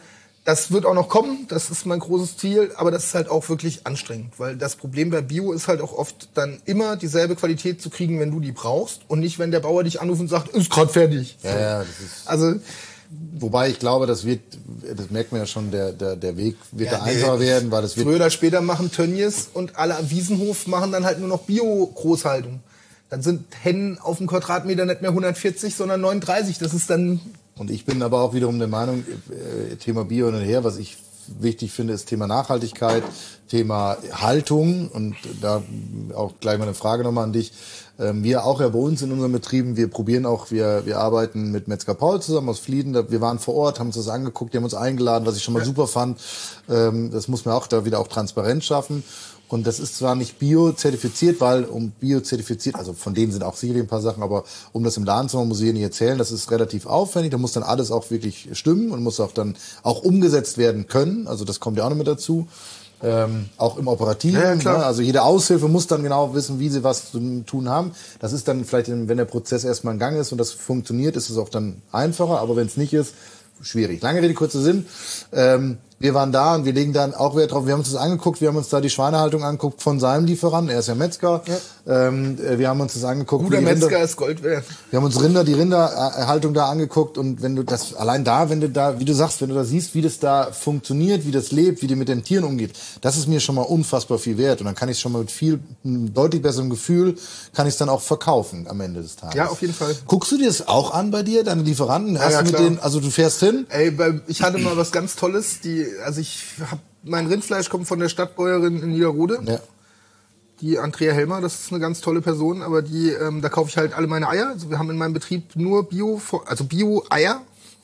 Das wird auch noch kommen, das ist mein großes Ziel, aber das ist halt auch wirklich anstrengend, weil das Problem bei Bio ist halt auch oft dann immer dieselbe Qualität zu kriegen, wenn du die brauchst und nicht, wenn der Bauer dich anruft und sagt, ist gerade fertig. Ja, ja, das ist, Also wobei ich glaube, das wird, das merkt man ja schon, der, der, der Weg wird Ja, da nee. einfacher werden, weil das wird. früher oder später machen Tönnies und alle am Wiesenhof machen dann halt nur noch Bio-Großhaltung. Dann sind Hennen auf dem Quadratmeter nicht mehr hundertvierzig, sondern neununddreißig. Das ist dann... Und ich bin aber auch wiederum der Meinung, äh, Thema Bio und her, was ich wichtig finde, ist Thema Nachhaltigkeit, Thema Haltung und da auch gleich mal eine Frage nochmal an dich. Ähm, wir auch ja bei uns in unseren Betrieben, wir probieren auch, wir, wir arbeiten mit Metzger Paul zusammen aus Flieden, wir waren vor Ort, haben uns das angeguckt, die haben uns eingeladen, was ich schon mal super fand. Ähm, das muss man auch da wieder auch Transparenz schaffen. Und das ist zwar nicht bio-zertifiziert, weil um bio-zertifiziert, also von denen sind auch sicherlich ein paar Sachen, aber um das im Laden zu machen, muss ich hier nicht erzählen, das ist relativ aufwendig, da muss dann alles auch wirklich stimmen und muss auch dann auch umgesetzt werden können, also das kommt ja auch noch mit dazu. Ähm, auch im Operativen, Ja, klar. ne? Also jede Aushilfe muss dann genau wissen, wie sie was zu tun haben. Das ist dann vielleicht, wenn der Prozess erstmal in Gang ist und das funktioniert, ist es auch dann einfacher, aber wenn es nicht ist, schwierig. Lange Rede, kurzer Sinn. Ähm, wir waren da und wir legen dann auch Wert drauf. Wir haben uns das angeguckt, wir haben uns da die Schweinehaltung angeguckt von seinem Lieferanten. Er ist ja Metzger. Ja. Ähm, wir haben uns das angeguckt. Guter wie die Metzger Rinder, ist Gold wert. wir haben uns Rinder, die Rinderhaltung da angeguckt und wenn du das, allein da, wenn du da, wie du sagst, wenn du da siehst, wie das da funktioniert, wie das lebt, wie die mit den Tieren umgeht, das ist mir schon mal unfassbar viel wert und dann kann ich es schon mal mit viel, einem deutlich besserem Gefühl, kann ich es dann auch verkaufen am Ende des Tages. Ja, auf jeden Fall. Guckst du dir das auch an bei dir, deine Lieferanten? Hast ja, du mit klar. denen, also du fährst hin? Ey, bei, ich hatte mal was ganz Tolles. Die, also ich hab, mein Rindfleisch kommt von der Stadtbäuerin in Niederrode. Ja. Die Andrea Helmer, das ist eine ganz tolle Person, aber die, ähm, da kaufe ich halt alle meine Eier. Also wir haben in meinem Betrieb nur Bio, also Bio-Eier,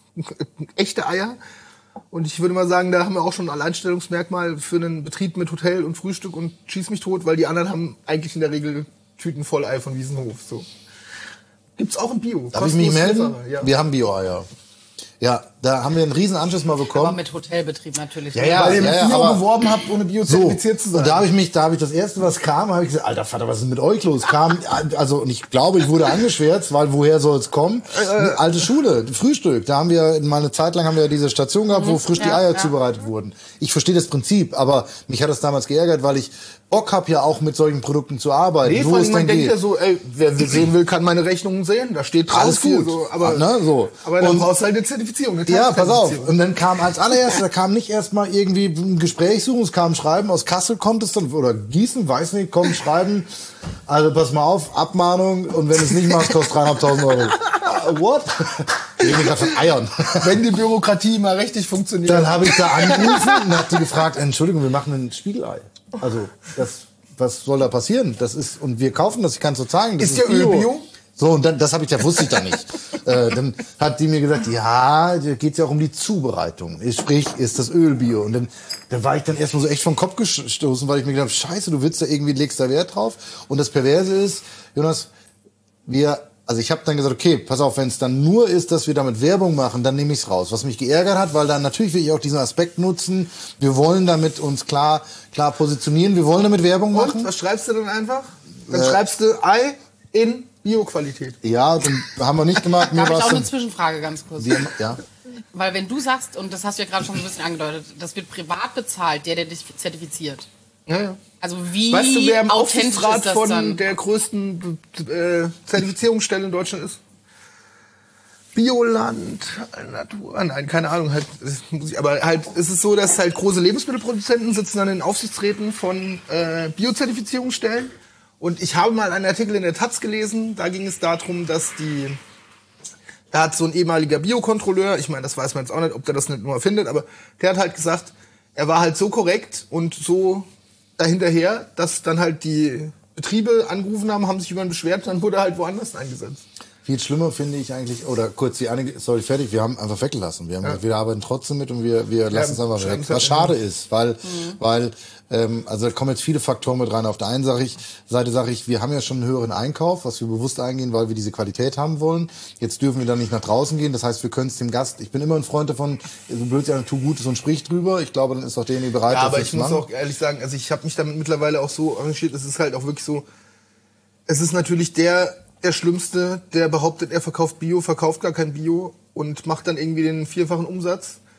echte Eier. Und ich würde mal sagen, da haben wir auch schon ein Alleinstellungsmerkmal für einen Betrieb mit Hotel und Frühstück und schieß mich tot, weil die anderen haben eigentlich in der Regel Tüten voll Ei von Wiesenhof. So. Gibt's auch ein Bio. Darf ich mich melden? Lieferer, ja. Wir haben Bio-Eier. Ja, da haben wir einen riesen Anschluss mal Aber bekommen. mit Hotelbetrieb natürlich. Ja, ja, Weil ihr mit ja, ja, Bio aber- beworben habt, ohne Bio So, zertifiziert zu sein. und da habe ich mich, da habe ich das erste, was kam, habe ich gesagt, alter Vater, was ist mit euch los? Kam, also, und ich glaube, ich wurde angeschwärzt, weil woher soll es kommen? Eine alte Schule, Frühstück. Da haben wir, mal eine Zeit lang haben wir diese Station gehabt, wo frisch die ja, Eier ja. zubereitet wurden. Ich verstehe das Prinzip, aber mich hat das damals geärgert, weil ich Bock hab ja auch mit solchen Produkten zu arbeiten, Nee, wo vor es allem, dann man denkt geht. ja so, ey, wer sehen will, kann meine Rechnungen sehen. Da steht drauf Alles hier gut. So, aber, Ne, so. aber dann Und- brauchst du halt eine Zertifizierung. Eine Ja, pass auf. Zertifizierung. Und dann kam als allererstes, da kam nicht erstmal irgendwie ein Gespräch suchen, es kam ein Schreiben, aus Kassel kommt es dann, oder Gießen, weiß nicht, kommt ein Schreiben, also pass mal auf, Abmahnung, und wenn du es nicht machst, kostet dreieinhalbtausend Euro. Uh, what? Ich rede gerade von Eiern. Wenn die Bürokratie mal richtig funktioniert. Dann habe ich da angerufen und habe die gefragt, Entschuldigung, wir machen ein Spiegelei. Also, das, was soll da passieren? Das ist, und wir kaufen das, ich kann es so zeigen. Das Ist ja Öl Bio? So, und dann, das habe ich, ja wusste ich da nicht. äh, dann hat die mir gesagt, ja, da geht's ja auch um die Zubereitung. Sprich, ist das Öl Bio? Und dann, dann war ich dann erstmal so echt vom Kopf gestoßen, weil ich mir gedacht habe, scheiße, du willst da irgendwie, legst da Wert drauf. Und das Perverse ist, Jonas, wir, also ich habe dann gesagt, okay, pass auf, wenn es dann nur ist, dass wir damit Werbung machen, dann nehme ich's raus. Was mich geärgert hat, weil dann natürlich will ich auch diesen Aspekt nutzen. Wir wollen damit uns klar, klar positionieren. Wir wollen damit Werbung Und machen. was schreibst du dann einfach? Dann Äh, schreibst du Ei in Bio-Qualität. Ja, dann haben wir nicht gemacht. Da Mir habe ich war's auch eine dann, Zwischenfrage ganz kurz. wir, ja. Weil wenn du sagst, und das hast du ja gerade schon so ein bisschen angedeutet, das wird privat bezahlt, der, der dich zertifiziert. Ja, ja. Also wie Weißt du, wer im authentisch Aufsichtsrat ist das von dann? der größten äh, Zertifizierungsstelle in Deutschland ist? Bioland, Natur, nein, keine Ahnung, halt, das muss ich, aber halt, es ist so, dass halt große Lebensmittelproduzenten sitzen dann in Aufsichtsräten von äh, Biozertifizierungsstellen. Und ich habe mal einen Artikel in der Taz gelesen, da ging es darum, dass die, da hat so ein ehemaliger Biokontrolleur, ich meine, das weiß man jetzt auch nicht, ob der das nicht nur findet, aber der hat halt gesagt, er war halt so korrekt und so dahinterher, dass dann halt die Betriebe angerufen haben, haben sich über ihn beschwert, dann wurde er halt woanders eingesetzt. Viel schlimmer finde ich eigentlich, oder kurz die einige, sorry, fertig, wir haben einfach weggelassen. Wir haben gesagt, wir arbeiten trotzdem mit und wir, wir lassen es einfach weg. schreiben's Was halt schade ist, weil, weil, ähm, also da kommen jetzt viele Faktoren mit rein. Auf der einen Seite, ich, Seite sage ich, wir haben ja schon einen höheren Einkauf, was wir bewusst eingehen, weil wir diese Qualität haben wollen. Jetzt dürfen wir dann nicht nach draußen gehen. Das heißt, wir können es dem Gast, ich bin immer ein Freund davon, so blöd ja, tu Gutes und sprich drüber. Ich glaube, dann ist auch derjenige bereit, Ja, aber dafür ich zu muss machen. auch ehrlich sagen, also ich habe mich damit mittlerweile auch so arrangiert, es ist halt auch wirklich so, es ist natürlich der, der Schlimmste, der behauptet, er verkauft Bio, verkauft gar kein Bio und macht dann irgendwie den vierfachen Umsatz.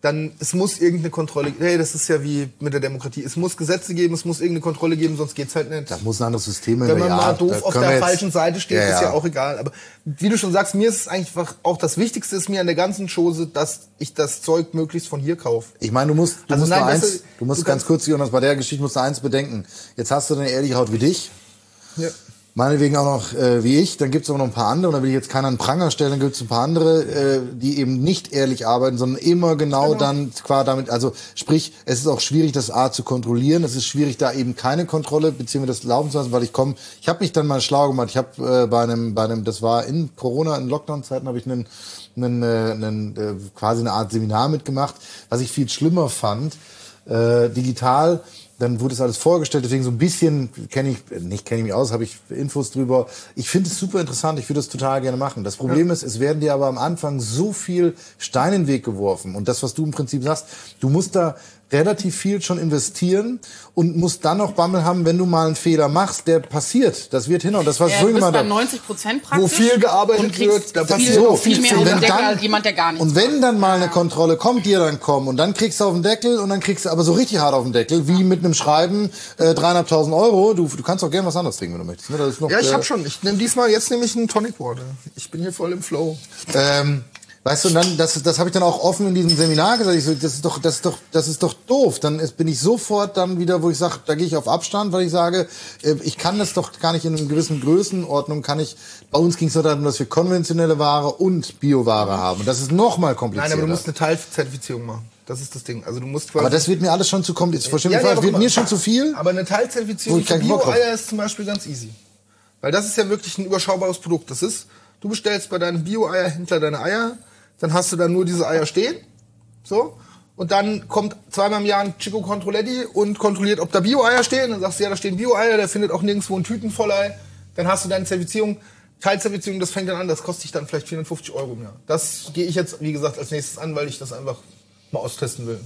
dann es muss irgendeine Kontrolle, hey, das ist ja wie mit der Demokratie, es muss Gesetze geben, es muss irgendeine Kontrolle geben, sonst geht's halt nicht. Da muss ein anderes System Wenn man ja, mal doof da auf können der wir jetzt- falschen Seite steht, Ja, ist ja. ja auch egal. Aber wie du schon sagst, mir ist es einfach auch das Wichtigste ist mir an der ganzen Chose, dass ich das Zeug möglichst von hier kaufe. Ich meine, du musst, du Also musst nein, nur weißt eins, du, du musst du ganz kannst- kurz, Jonas, bei der Geschichte musst du eins bedenken. Jetzt hast du eine ehrliche Haut wie dich. Ja. Meinetwegen auch noch äh, wie ich, dann gibt's aber noch ein paar andere, und da will ich jetzt keiner an den Pranger stellen, dann gibt's ein paar andere, äh, die eben nicht ehrlich arbeiten, sondern immer genau, dann qua damit, also sprich, es ist auch schwierig, das A zu kontrollieren, es ist schwierig, da eben keine Kontrolle beziehungsweise das laufen zu lassen, weil ich komme, ich habe mich dann mal schlau gemacht, ich habe äh, bei einem, bei einem, das war in Corona, in Lockdown-Zeiten, habe ich einen, einen, äh, einen äh, quasi eine Art Seminar mitgemacht, was ich viel schlimmer fand, äh, digital. Dann wurde es alles vorgestellt, deswegen so ein bisschen kenne ich, nicht kenne ich mich aus, habe ich Infos drüber. Ich finde es super interessant, ich würde das total gerne machen. Das Problem ist, es werden dir aber am Anfang so viel Steine in den Weg geworfen. Und das, was du im Prinzip sagst, du musst da relativ viel schon investieren und musst dann noch Bammel haben, wenn du mal einen Fehler machst, der passiert. Das wird hin und das war Ja, so du bist immer bei da. neunzig Prozent praktisch. Wo viel gearbeitet und kriegst wird, da viel, passiert so, auch viel viel mehr zu. auf Und den wenn Deckel dann- als jemand, der gar nichts Und wenn dann mal eine Kontrolle kommt, die dann kommt und dann kriegst du auf den Deckel und dann kriegst du aber so richtig hart auf den Deckel, wie mit einem Schreiben, äh, dreieinhalbtausend Euro. Du, du kannst auch gerne was anderes trinken, wenn du möchtest. Ne? Das ist noch, Ja, ich äh, hab schon. Ich nehme diesmal, jetzt nehme ich einen Tonic Water. Ich bin hier voll im Flow. Ähm, weißt du, und dann, das, das habe ich dann auch offen in diesem Seminar gesagt. Ich so, das ist doch, das ist doch, das ist doch doof. Dann ist, bin ich sofort dann wieder, wo ich sage, da gehe ich auf Abstand, weil ich sage, äh, ich kann das doch gar nicht in einer gewissen Größenordnung. Kann ich. Bei uns ging es nur darum, dass wir konventionelle Ware und Bioware haben. Und das ist noch mal komplizierter. Nein, aber du musst eine Teilzertifizierung machen. Das ist das Ding. Also du musst quasi. aber das wird mir alles schon zu kompliziert. Versteh mich Ja, ja, falsch, aber wird guck mal. mir schon zu viel. Aber eine Wo Teilzertifizierung ich für keinen Bock drauf. Bio-Eier ist zum Beispiel ganz easy. Weil das ist ja wirklich ein überschaubares Produkt. Das ist, du bestellst bei deinem Bio-Eierhändler deine Eier, dann hast du da nur diese Eier stehen. So. Und dann kommt zweimal im Jahr ein Chico Controletti und kontrolliert, ob da Bio-Eier stehen. Dann sagst du, ja, da stehen Bio-Eier, der findet auch nirgendwo ein Tütenvollei. Dann hast du deine Zertifizierung. Teilzertifizierung, das fängt dann an, das kostet dich dann vielleicht vierhundertfünfzig Euro im Jahr. Das gehe ich jetzt, wie gesagt, als nächstes an, weil ich das einfach mal austesten will.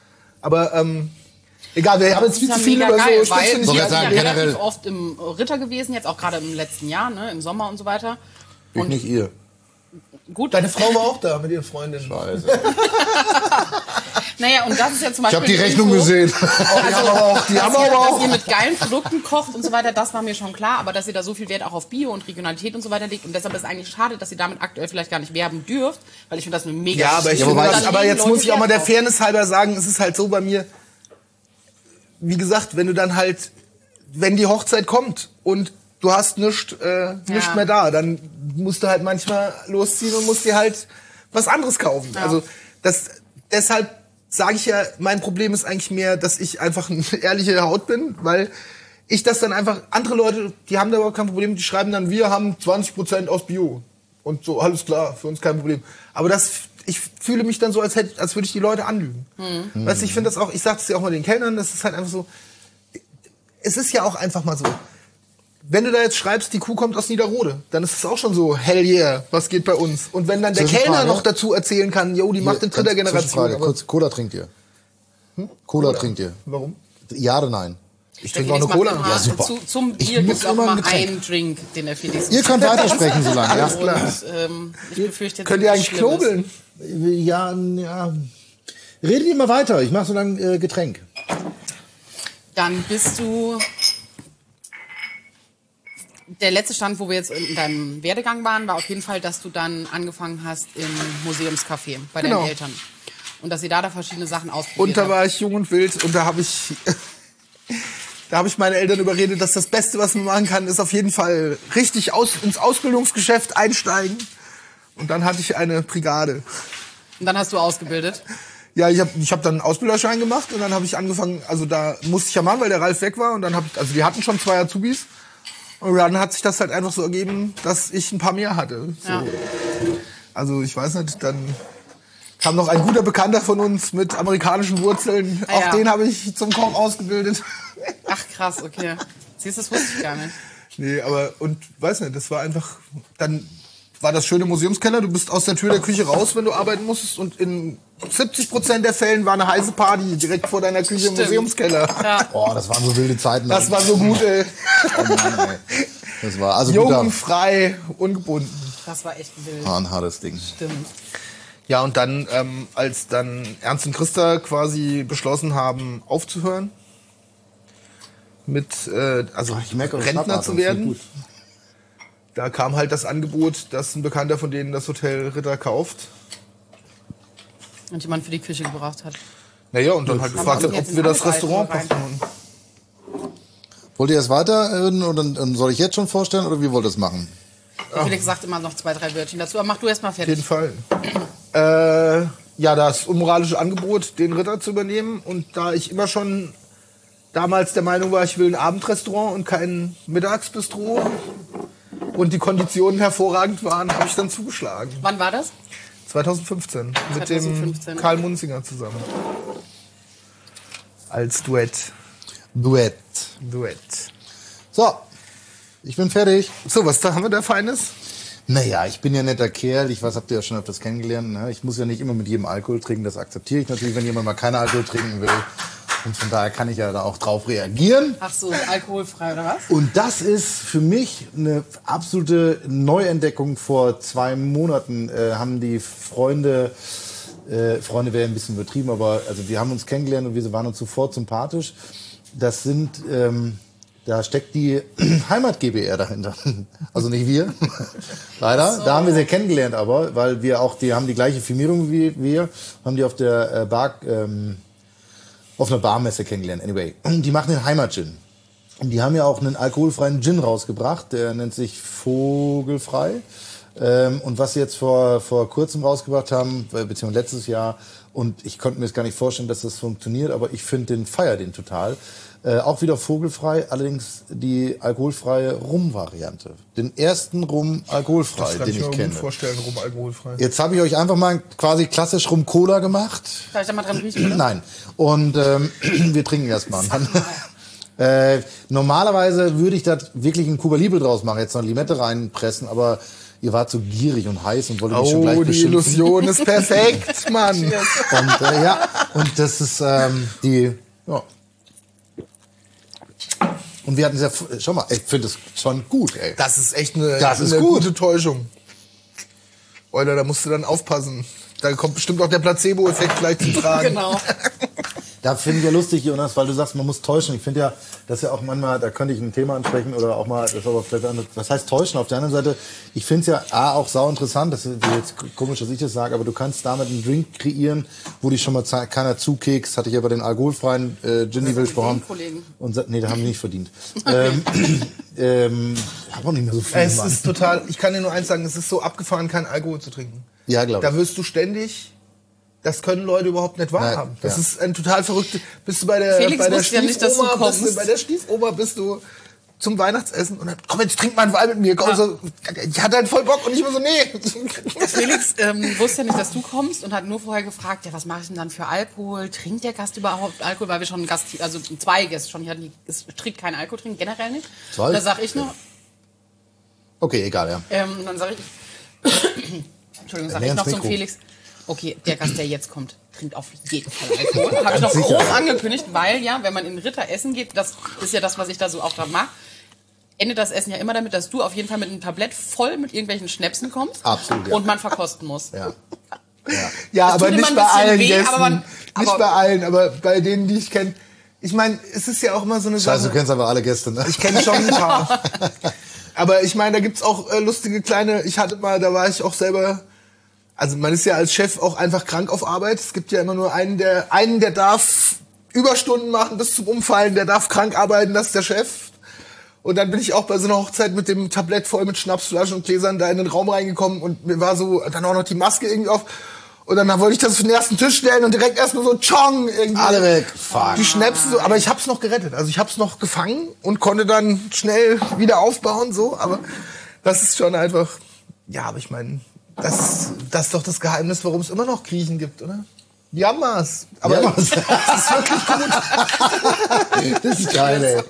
Aber ähm, egal, wir haben jetzt viel Das zu ist viel ja über mega so geil, weil Spitzen wir Wollte sind sagen, ja generell- relativ oft im Ritter gewesen, jetzt auch gerade im letzten Jahr, ne, im Sommer und so weiter. Ich nicht ihr. Gut, Deine Frau war auch da mit ihren Freundinnen. Scheiße. naja, und das ist ja zum Ich Beispiel habe die eine Rechnung Info, gesehen. Die haben aber auch, die dass, haben ihr, aber dass auch. ihr mit geilen Produkten kocht und so weiter, das war mir schon klar, aber dass ihr da so viel Wert auch auf Bio und Regionalität und so weiter legt und deshalb ist es eigentlich schade, dass ihr damit aktuell vielleicht gar nicht werben dürft, weil ich finde das eine mega Ja, aber ich Ja, finde wobei das, ich- aber jetzt Leute muss ich auch mal der Wert drauf. Fairness halber sagen, es ist halt so bei mir, wie gesagt, wenn du dann halt, wenn die Hochzeit kommt und du hast nichts äh, nicht Ja. mehr da, dann musst du halt manchmal losziehen und musst dir halt was anderes kaufen. Ja. Also das, deshalb sage ich ja, mein Problem ist eigentlich mehr, dass ich einfach eine ehrliche Haut bin, weil ich das dann einfach, andere Leute, die haben da überhaupt kein Problem, die schreiben dann, wir haben zwanzig Prozent aus Bio. Und so, alles klar, für uns kein Problem. Aber das, ich fühle mich dann so, als hätte, als würde ich die Leute anlügen. Mhm. Weißt du, ich finde das auch, ich sage es ja auch mal den Kellnern, das ist halt einfach so, es ist ja auch einfach mal so. Wenn du da jetzt schreibst, die Kuh kommt aus Niederrode, dann ist es auch schon so, hell yeah, was geht bei uns? Und wenn dann der Zwischenfrage. Kellner noch dazu erzählen kann, jo, die macht in dritter Ganz Generation. Zwischenfrage, aber- kurz, Cola trinkt ihr? Cola trinkt ihr? Warum? Ja oder nein? Ich Der trinke auch eine Felix macht Cola. immer Ja, super. Zu, zum Ich Bier muss gibt es auch immer ein immer Getränk. einen Drink, den der Felix Ihr könnt weitersprechen so lange, ja? Und ähm, ich befürchte, Könnt ihr eigentlich Schlimmes. knobeln? Ja, ja. Redet ihr mal weiter, ich mache so lange äh, Getränk. Dann bist du der letzte Stand, wo wir jetzt in deinem Werdegang waren, war auf jeden Fall, dass du dann angefangen hast im Museumscafé bei Genau. deinen Eltern. Und dass ihr da da verschiedene Sachen Und ausprobiert da habt. war ich jung und wild und da habe ich, da habe ich meine Eltern überredet, dass das Beste, was man machen kann, ist auf jeden Fall richtig aus, ins Ausbildungsgeschäft einsteigen. Und dann hatte ich eine Brigade. Und dann hast du ausgebildet. Ja, ich habe ich hab dann einen Ausbilderschein gemacht und dann habe ich angefangen, also da musste ich ja machen, weil der Ralf weg war und dann habe ich, also die hatten schon zwei Azubis und dann hat sich das halt einfach so ergeben, dass ich ein paar mehr hatte. So. Ja. Also ich weiß nicht, dann kam noch ein guter Bekannter von uns mit amerikanischen Wurzeln, Ah, auch ja. den habe ich zum Koch ausgebildet. Ach krass, okay. Siehst du, das wusste ich gar nicht. Nee, aber und weiß nicht, das war einfach, dann war das schöne Museumskeller, du bist aus der Tür der Küche raus, wenn du arbeiten musstest und in siebzig Prozent der Fällen war eine heiße Party direkt vor deiner Küche im Stimmt. Museumskeller. Ja. Oh, das waren so wilde Zeiten. Das war so gut, ey. Oh Mann, ey. Das war also Jung, guter, frei, ungebunden. Das war echt wild. war ein hartes Ding. Stimmt. Ja, und dann, ähm, als dann Ernst und Christa quasi beschlossen haben, aufzuhören, mit, äh, also Ich merke eure Rentner Schnappatmung, zu finde ich werden, gut. da kam halt das Angebot, dass ein Bekannter von denen das Hotel Ritter kauft. Und jemand für die Küche gebracht hat. Naja, und dann halt Haben gefragt wir hat, jetzt ob wir in das alle Restaurant Bereiche passen. Wollt ihr erst weiter äh, oder und soll ich jetzt schon vorstellen oder wie wollt ihr es machen? Der Felix sagt immer noch zwei, drei Wörtchen dazu, aber mach du erst mal Auf jeden fertig. Fall. Äh, ja, das unmoralische Angebot, den Ritter zu übernehmen. Und da ich immer schon damals der Meinung war, ich will ein Abendrestaurant und kein Mittagsbistro und die Konditionen hervorragend waren, habe ich dann zugeschlagen. Wann war das? zwanzig fünfzehn mit zwanzig dem fünfzehn. Karl Munzinger zusammen. Als Duett. Duett. Duett. So, ich bin fertig. So, was da haben wir da Feines? Naja, ich bin ja ein netter Kerl. Ich weiß, habt ihr ja schon öfters kennengelernt. Ne? Ich muss ja nicht immer mit jedem Alkohol trinken. Das akzeptiere ich natürlich, wenn jemand mal keinen Alkohol trinken will. Und von daher kann ich ja da auch drauf reagieren. Ach so, alkoholfrei oder was? Und das ist für mich eine absolute Neuentdeckung. Vor zwei Monaten äh, haben die Freunde, äh, Freunde wäre ein bisschen übertrieben, aber also wir haben uns kennengelernt und wir waren uns sofort sympathisch. Das sind, ähm, da steckt die Heimat GbR dahinter. Also nicht wir, leider. So. Da haben wir sie kennengelernt, aber weil wir auch, die haben die gleiche Firmierung wie wir, haben die auf der äh, Bar, ähm, auf einer Barmesse kennengelernt. Anyway, die machen den Heimat-Gin. Und die haben ja auch einen alkoholfreien Gin rausgebracht, der nennt sich Vogelfrei. Ähm, und was sie jetzt vor, vor kurzem rausgebracht haben, äh, beziehungsweise letztes Jahr, und ich konnte mir jetzt gar nicht vorstellen, dass das funktioniert, aber ich finde den, feier den total. Äh, auch wieder vogelfrei, allerdings die alkoholfreie Rum-Variante. Den ersten Rum alkoholfrei, Das kann den ich ich mir kenne. gut vorstellen, rum alkoholfrei. Jetzt habe ich euch einfach mal quasi klassisch Rum-Cola gemacht. Darf ich da mal dran riechen? Oder? Nein. Und ähm, wir trinken erstmal. Äh, normalerweise würde ich da wirklich einen Cuba Libre draus machen, jetzt noch Limette reinpressen, aber ihr wart so gierig und heiß und wolltet mich schon gleich Oh, die beschimpfen. Illusion ist perfekt, Mann. Und äh, ja, und das ist ähm, die, ja. Und wir hatten sehr, schau mal, ich finde es schon gut, ey. Das ist echt eine, Das ist eine gut. gute Täuschung. Oder da musst du dann aufpassen. Da kommt bestimmt auch der Placebo-Effekt gleich zum Tragen. Genau. Da finde ich ja lustig, Jonas, weil du sagst, man muss täuschen. Ich finde ja, das ist ja auch manchmal, da könnte ich ein Thema ansprechen oder auch mal, das ist aber vielleicht andere, was heißt täuschen? Auf der anderen Seite, ich finde es ja A, auch sau interessant, das ist jetzt komisch, dass ich das sage, aber du kannst damit einen Drink kreieren, wo dich schon mal ze- keiner zukekst, hatte ich ja bei den alkoholfreien äh, Ginny will gesprochen. Kollegen. Und sa- nee, da haben die nicht verdient. ähm, ähm, hab auch nicht mehr so viel. Es Mann. ist total, ich kann dir nur eins sagen, es ist so abgefahren, keinen Alkohol zu trinken. Ja, glaube Da ich. wirst du ständig, das können Leute überhaupt nicht wahrhaben. Nein, Das ja. ist ein total verrückte, bist du bei der, Felix bei der wusste ja nicht, dass du Stiefoma, bist du, kommst. bei der Stiefoma bist du zum Weihnachtsessen und dann, komm jetzt, trink mal einen Wein mit mir. Komm, so, ich hatte halt voll Bock und ich war so, nee. Felix ähm, wusste ja nicht, dass du kommst und hat nur vorher gefragt, ja, was mache ich denn dann für Alkohol? Trinkt der Gast überhaupt Alkohol? Weil wir schon einen Gast, also zwei Gäste schon hier hatten, die es trinkt keinen Alkohol, trinken generell nicht. Zwei? Da sag ich noch, Okay, egal, ja. ähm, dann sage ich, Entschuldigung, sag Näher ich noch ins zum Mikro. Felix, okay, der Gast, der jetzt kommt, trinkt auf jeden Fall Alkohol. Habe ich noch groß angekündigt, weil ja, wenn man in Ritter essen geht, das ist ja das, was ich da so auch da mache, endet das Essen ja immer damit, dass du auf jeden Fall mit einem Tablett voll mit irgendwelchen Schnäpsen kommst. Absolut, ja. Und man verkosten muss. Ja. Ja, Das aber tut immer nicht ein bei bisschen allen weh, Gästen. aber man- nicht aber- bei allen, aber bei denen, die ich kenne. Ich meine, es ist ja auch immer so eine Scheiße, du Sache. kennst aber alle Gäste, ne? Ich kenne schon ein paar. Aber ich meine, da gibt's auch äh, lustige kleine, ich hatte mal, da war ich auch selber, also man ist ja als Chef auch einfach krank auf Arbeit. Es gibt ja immer nur einen, der, einen, der darf Überstunden machen bis zum Umfallen, der darf krank arbeiten, das ist der Chef. Und dann bin ich auch bei so einer Hochzeit mit dem Tablett voll mit Schnapsflaschen und Gläsern da in den Raum reingekommen und mir war so, dann auch noch die Maske irgendwie auf. Und dann wollte ich das auf den ersten Tisch stellen und direkt erst nur so Chong irgendwie. Alle weg. Fuck. Die Schnäpse so, aber ich hab's noch gerettet. Also ich hab's noch gefangen und konnte dann schnell wieder aufbauen, so. Aber das ist schon einfach, ja, aber ich meine, das, das ist doch das Geheimnis, warum es immer noch Griechen gibt, oder? Jammers. Aber Ja, was? das ist wirklich gut. Das ist geil, ey.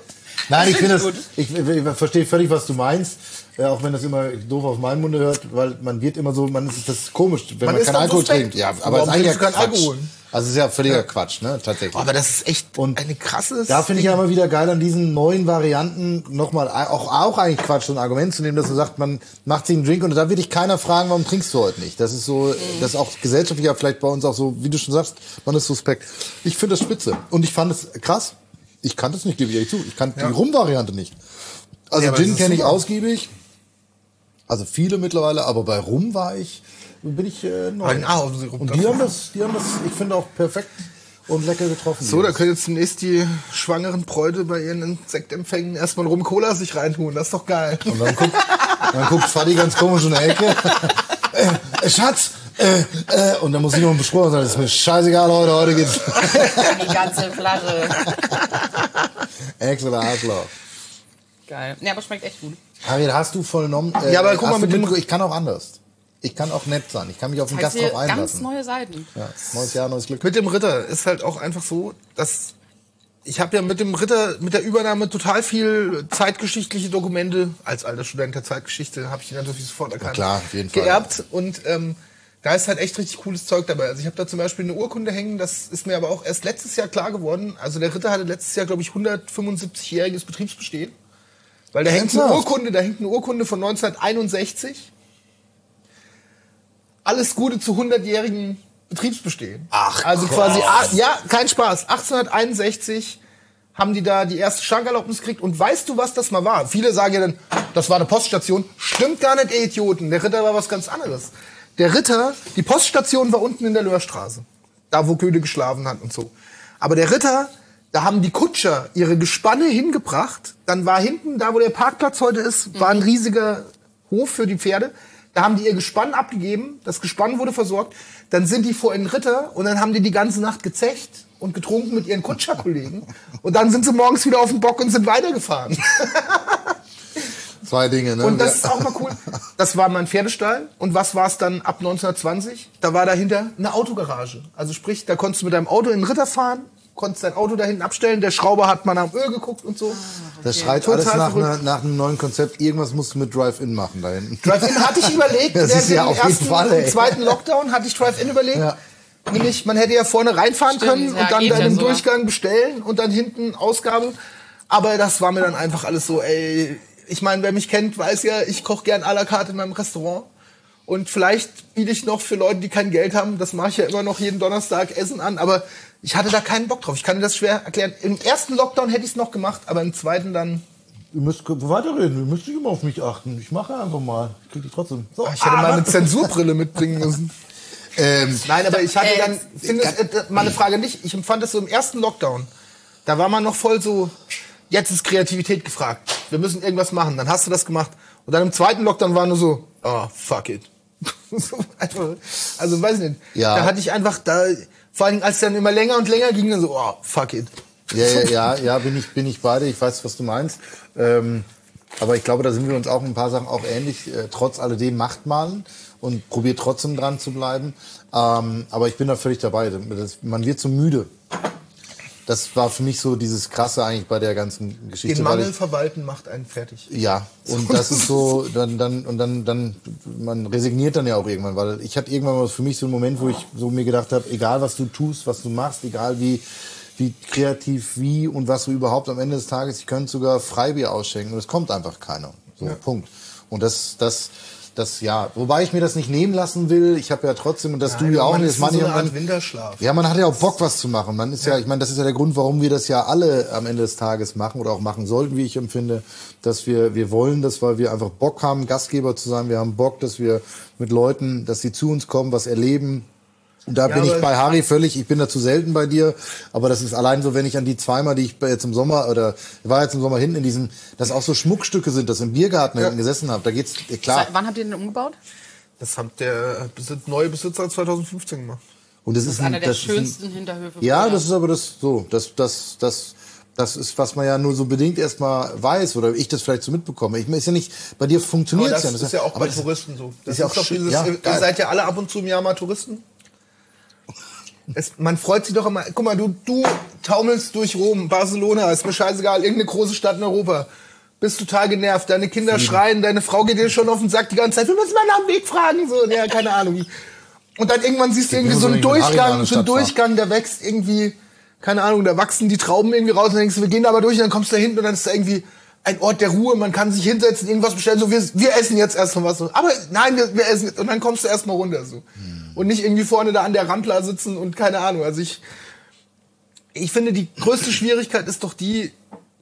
Nein, ich finde das, ich, ich, ich verstehe völlig, was du meinst. Äh, auch wenn das immer doof auf meinen Munde hört, weil man wird immer so, man ist das ist komisch, wenn man, Man ist keinen dann Alkohol suspekt. trinkt. Ja, aber Warum es ist eigentlich ja trinkst du keinen Quatsch. Alkohol? Also es ist ja völliger Quatsch, ne, tatsächlich. Aber das ist echt Und eine krasse... Da finde ich ja immer wieder geil an diesen neuen Varianten nochmal, auch, auch eigentlich Quatsch, so ein Argument zu nehmen, dass du sagst, man macht sich einen Drink und da wird dich keiner fragen, warum trinkst du heute nicht. Das ist so, das ist auch gesellschaftlich ja vielleicht bei uns auch so, wie du schon sagst, man ist suspekt. Ich finde das spitze. Und ich fand es krass. Ich kannte es nicht, gebe ich ehrlich zu. Ich kannte die Rum-Variante nicht. Also Ja, aber Gin das ist kenne ich super. ausgiebig. Also viele mittlerweile, aber bei Rum war ich, bin ich äh, neu. Ein Ahornsirup Und die davon. haben das, die haben das, ich finde auch perfekt und lecker getroffen. So, da können jetzt demnächst die schwangeren Bräute bei ihren Sektempfängen erstmal Rum Cola sich reintun. Das ist doch geil. Und dann guckt, dann guckt Fadi ganz komisch in der Ecke. äh, äh, Schatz! Äh, äh, und dann muss ich noch einen besprochen sagen, das ist mir scheißegal, heute, heute geht's. Die ganze Flasche. Excellent Arschloch. Geil. Nee, aber schmeckt echt gut. Harriet, hast du vollnommen? Äh, Ja, aber guck hast mal, du mit dem- mitge- ich kann auch anders. Ich kann auch nett sein. Ich kann mich auf den Das Gast heißt hier drauf ganz einlassen. neue Seiten. Ja, neues Jahr, neues Glück. Mit dem Ritter ist halt auch einfach so, dass ich habe ja mit dem Ritter, mit der Übernahme total viel zeitgeschichtliche Dokumente, als alter Student der Zeitgeschichte habe ich die natürlich sofort erkannt, klar, auf jeden Fall. geerbt und ähm, da ist halt echt richtig cooles Zeug dabei. Also ich habe da zum Beispiel eine Urkunde hängen, das ist mir aber auch erst letztes Jahr klar geworden. Also der Ritter hatte letztes Jahr, glaube ich, hundertfünfundsiebzigjähriges Betriebsbestehen. Weil da hängt eine Ernsthaft? Urkunde, da hängt eine Urkunde von neunzehnhunderteinundsechzig. Alles Gute zu hundertjährigen Betriebsbestehen. Ach, also Gott. quasi, ah, ja, kein Spaß. achtzehnhunderteinundsechzig haben die da die erste Schankerlaubnis gekriegt. Und weißt du, was das mal war? Viele sagen ja dann, das war eine Poststation. Stimmt gar nicht, ihr Idioten. Der Ritter war was ganz anderes. Der Ritter, die Poststation war unten in der Löhrstraße. Da, wo Goethe geschlafen hat und so. Aber der Ritter, da haben die Kutscher ihre Gespanne hingebracht. Dann war hinten, da wo der Parkplatz heute ist, war ein riesiger Hof für die Pferde. Da haben die ihr Gespann abgegeben. Das Gespann wurde versorgt. Dann sind die vor den Ritter und dann haben die die ganze Nacht gezecht und getrunken mit ihren Kutscherkollegen. Und dann sind sie morgens wieder auf den Bock und sind weitergefahren. Zwei Dinge, ne? Und das Ja. ist auch mal cool. Das war mein Pferdestall. Und was war es dann ab neunzehnhundertzwanzig? Da war dahinter eine Autogarage. Also sprich, da konntest du mit deinem Auto in den Ritter fahren, konntest dein Auto da hinten abstellen. Der Schrauber hat mal nach dem Öl geguckt und so. Das schreit Total alles nach, verrückt. einer, nach einem neuen Konzept. Irgendwas musst du mit Drive-In machen da hinten. Drive-In hatte ich überlegt. Das während ist ja dem auf jeden ersten Fall, und ey. zweiten Lockdown hatte ich Drive-In überlegt. Ja. Nämlich, man hätte ja vorne reinfahren Stimmt, können ja, und dann geht da ja im sogar. Durchgang bestellen und dann hinten Ausgabe. Aber das war mir dann einfach alles so, ey, ich meine, wer mich kennt, weiß ja, ich koche gern à la carte in meinem Restaurant. Und vielleicht biete ich noch für Leute, die kein Geld haben, das mache ich ja immer noch jeden Donnerstag, Essen an. Aber ich hatte da keinen Bock drauf. Ich kann dir das schwer erklären. Im ersten Lockdown hätte ich es noch gemacht, aber im zweiten dann... Ihr müsst weiterreden, ihr müsst nicht immer auf mich achten. Ich mache einfach mal. Ich krieg die trotzdem. So, Ich hätte mal eine Zensurbrille mitbringen müssen. ähm, Nein, aber ich hatte Äh, dann, finde, äh, mal eine Frage nicht, ich empfand das so im ersten Lockdown, da war man noch voll so, jetzt ist Kreativität gefragt, wir müssen irgendwas machen, dann hast du das gemacht. Und dann im zweiten Lockdown war nur so, oh, fuck it. So einfach, also weiß ich nicht, Ja. da hatte ich einfach, da, vor allem als dann immer länger und länger ging, dann so, oh, fuck it. Ja, ja, ja, ja, bin ich, bin ich beide. Ich weiß, was du meinst. Ähm, aber ich glaube, da sind wir uns auch in ein paar Sachen auch ähnlich. Äh, trotz alledem macht man und probiert trotzdem dran zu bleiben. Ähm, aber ich bin da völlig dabei. Das, man wird so müde. Das war für mich so dieses Krasse eigentlich bei der ganzen Geschichte. Den weil Mangel ich, verwalten macht einen fertig. ja, und das ist so, dann, dann, und dann, dann, man resigniert dann ja auch irgendwann, weil ich hatte irgendwann mal für mich so einen Moment, wo ich so mir gedacht habe, egal was du tust, was du machst, egal wie, wie kreativ, wie und was du überhaupt am Ende des Tages, ich könnte sogar Freibier ausschenken und es kommt einfach keiner. So, Punkt. Und das, das, das, ja, wobei ich mir das nicht nehmen lassen will, ich habe ja trotzdem, und das du ja auch man nicht, ist das wie so meine ich eine auch Art Winterschlaf. ja, man hat ja auch Bock, was zu machen. Man ist ja, ich meine, das ist ja der Grund, warum wir das ja alle am Ende des Tages machen oder auch machen sollten, wie ich empfinde, dass wir, wir wollen das, weil wir einfach Bock haben, Gastgeber zu sein. Wir haben Bock, dass wir mit Leuten, dass sie zu uns kommen, was erleben. Und da Ja, bin ich aber- bei Harry völlig, ich bin da zu selten bei dir, aber das ist allein so, wenn ich an die zweimal, die ich bei- jetzt im Sommer, oder ich war jetzt im Sommer hinten in diesem, das auch so Schmuckstücke sind, das im Biergarten hinten gesessen habe, da geht's, klar. Seit wann habt ihr den umgebaut? Das hat der Besitz, neue Besitzer zweitausendfünfzehn gemacht. Und das, Das ist ein- einer der das ist ein- schönsten Hinterhöfe. Ja, Fulda. das ist aber das so, das das das das ist, was man ja nur so bedingt erstmal weiß oder ich das vielleicht so mitbekomme. Ich ist ja nicht, bei dir Aber funktioniert das es ja. ist ja auch aber bei das- Touristen so. Das ist ja auch doch schön, dieses, ja, ihr geil. seid ja alle ab und zu im Jahr mal Touristen. Es, man freut sich doch immer. Guck mal, du, du taumelst durch Rom, Barcelona, ist mir scheißegal, irgendeine große Stadt in Europa. Bist total genervt, deine Kinder Frieden. schreien, deine Frau geht dir schon auf den Sack die ganze Zeit, wir müssen mal nach dem Weg fragen, so, ja, keine Ahnung. Und dann irgendwann siehst du irgendwie so einen Durchgang, so einen Durchgang, der wächst irgendwie, keine Ahnung, da wachsen die Trauben irgendwie raus und dann denkst du, wir gehen da aber durch und dann kommst du da hinten und dann ist da irgendwie ein Ort der Ruhe, man kann sich hinsetzen, irgendwas bestellen, so, wir, wir essen jetzt erstmal was, so. Aber nein, wir, wir essen jetzt und dann kommst du erstmal runter, so. Hm. Und nicht irgendwie vorne da an der Rampla sitzen und keine Ahnung, also ich, ich finde, die größte Schwierigkeit ist doch die,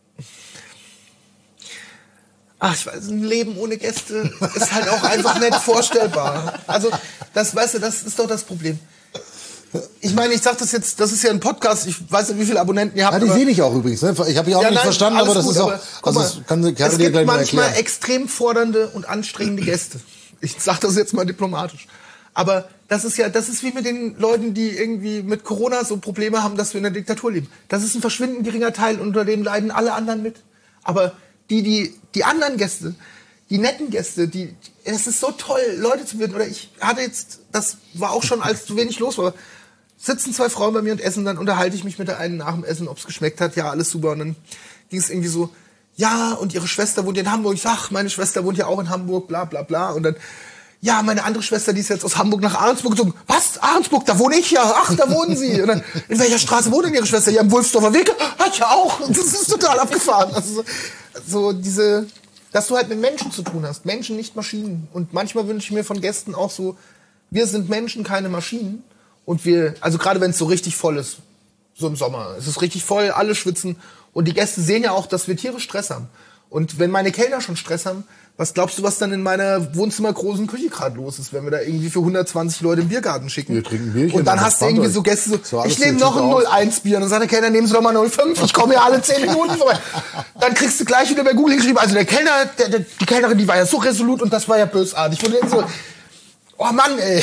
ach, ich weiß, ein Leben ohne Gäste ist halt auch einfach nicht vorstellbar. Also, das, weißt du, das ist doch das Problem. Ich meine, ich sag das jetzt, das ist ja ein Podcast, ich weiß nicht, wie viele Abonnenten ihr habt. Ja, die sehe ich auch übrigens, ne? Ich habe die auch ja, nicht nein, verstanden, aber das gut, ist auch, aber, also, mal, das kann, kann es dir gibt gleich mal manchmal erklären. extrem fordernde und anstrengende Gäste. Ich sag das jetzt mal diplomatisch. Aber das ist ja, das ist wie mit den Leuten, die irgendwie mit Corona so Probleme haben, dass wir in der Diktatur leben. Das ist ein verschwindend geringer Teil und unter dem leiden alle anderen mit. Aber die, die, die anderen Gäste, die netten Gäste, die, es ist so toll, Leute zu werden. Oder ich hatte jetzt, das war auch schon, als zu wenig los war, sitzen zwei Frauen bei mir und essen, dann unterhalte ich mich mit der einen nach dem Essen, ob es geschmeckt hat, ja, alles super. Und dann ging es irgendwie so, ja, und ihre Schwester wohnt in Hamburg. Ich sag, ach, meine Schwester wohnt ja auch in Hamburg, bla bla bla. Und dann, ja, meine andere Schwester, die ist jetzt aus Hamburg nach Ahrensburg gezogen. Was? Ahrensburg? Da wohne ich ja. Ach, da wohnen sie. Und dann, in welcher Straße wohnt denn ihre Schwester? Ja, im Wulfsdorfer Weg. Ah, ich auch. Das ist total abgefahren. Also so, so diese, dass du halt mit Menschen zu tun hast. Menschen, nicht Maschinen. Und manchmal wünsche ich mir von Gästen auch so, wir sind Menschen, keine Maschinen. Und wir, also gerade wenn es so richtig voll ist, so im Sommer, es ist richtig voll, alle schwitzen. Und die Gäste sehen ja auch, dass wir Tiere Stress haben. Und wenn meine Kellner schon Stress haben, was glaubst du, was dann in meiner Wohnzimmergroßen Küche gerade los ist, wenn wir da irgendwie für hundertzwanzig Leute im Biergarten schicken? Wir trinken Bierchen. Und dann hast du irgendwie so Gäste so, so ich nehme noch ein null eins Bier. Und dann sagt der Kellner, nehmen Sie doch mal null fünf, ich komme ja alle zehn Minuten vorbei. Dann kriegst du gleich wieder bei Google hingeschrieben, also der Kellner, der, der, die Kellnerin, die war ja so resolut und das war ja bösartig. Und dann so, oh Mann, ey.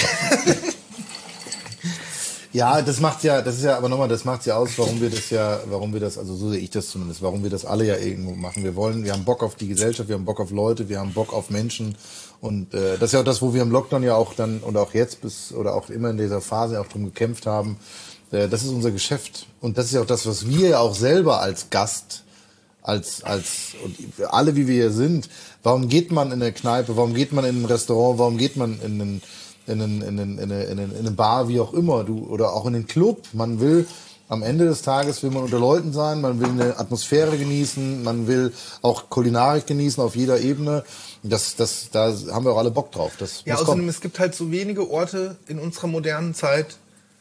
Ja, das macht ja, das ist ja, aber nochmal, das macht ja aus, warum wir das ja, warum wir das, also so sehe ich das zumindest, warum wir das alle ja irgendwo machen. Wir wollen, wir haben Bock auf die Gesellschaft, wir haben Bock auf Leute, wir haben Bock auf Menschen und äh, das ist ja auch das, wo wir im Lockdown ja auch dann und auch jetzt bis oder auch immer in dieser Phase auch drum gekämpft haben. Äh, das ist unser Geschäft und das ist ja auch das, was wir ja auch selber als Gast, als als und alle wie wir hier sind. Warum geht man in eine Kneipe? Warum geht man in ein Restaurant? Warum geht man in einen in einen, in einen, in eine, in eine, in eine Bar, wie auch immer, du, oder auch in den Club. Man will, am Ende des Tages will man unter Leuten sein, man will eine Atmosphäre genießen, man will auch Kulinarik genießen auf jeder Ebene. Das, das, da haben wir auch alle Bock drauf. Das ja, außerdem, es gibt halt so wenige Orte in unserer modernen Zeit,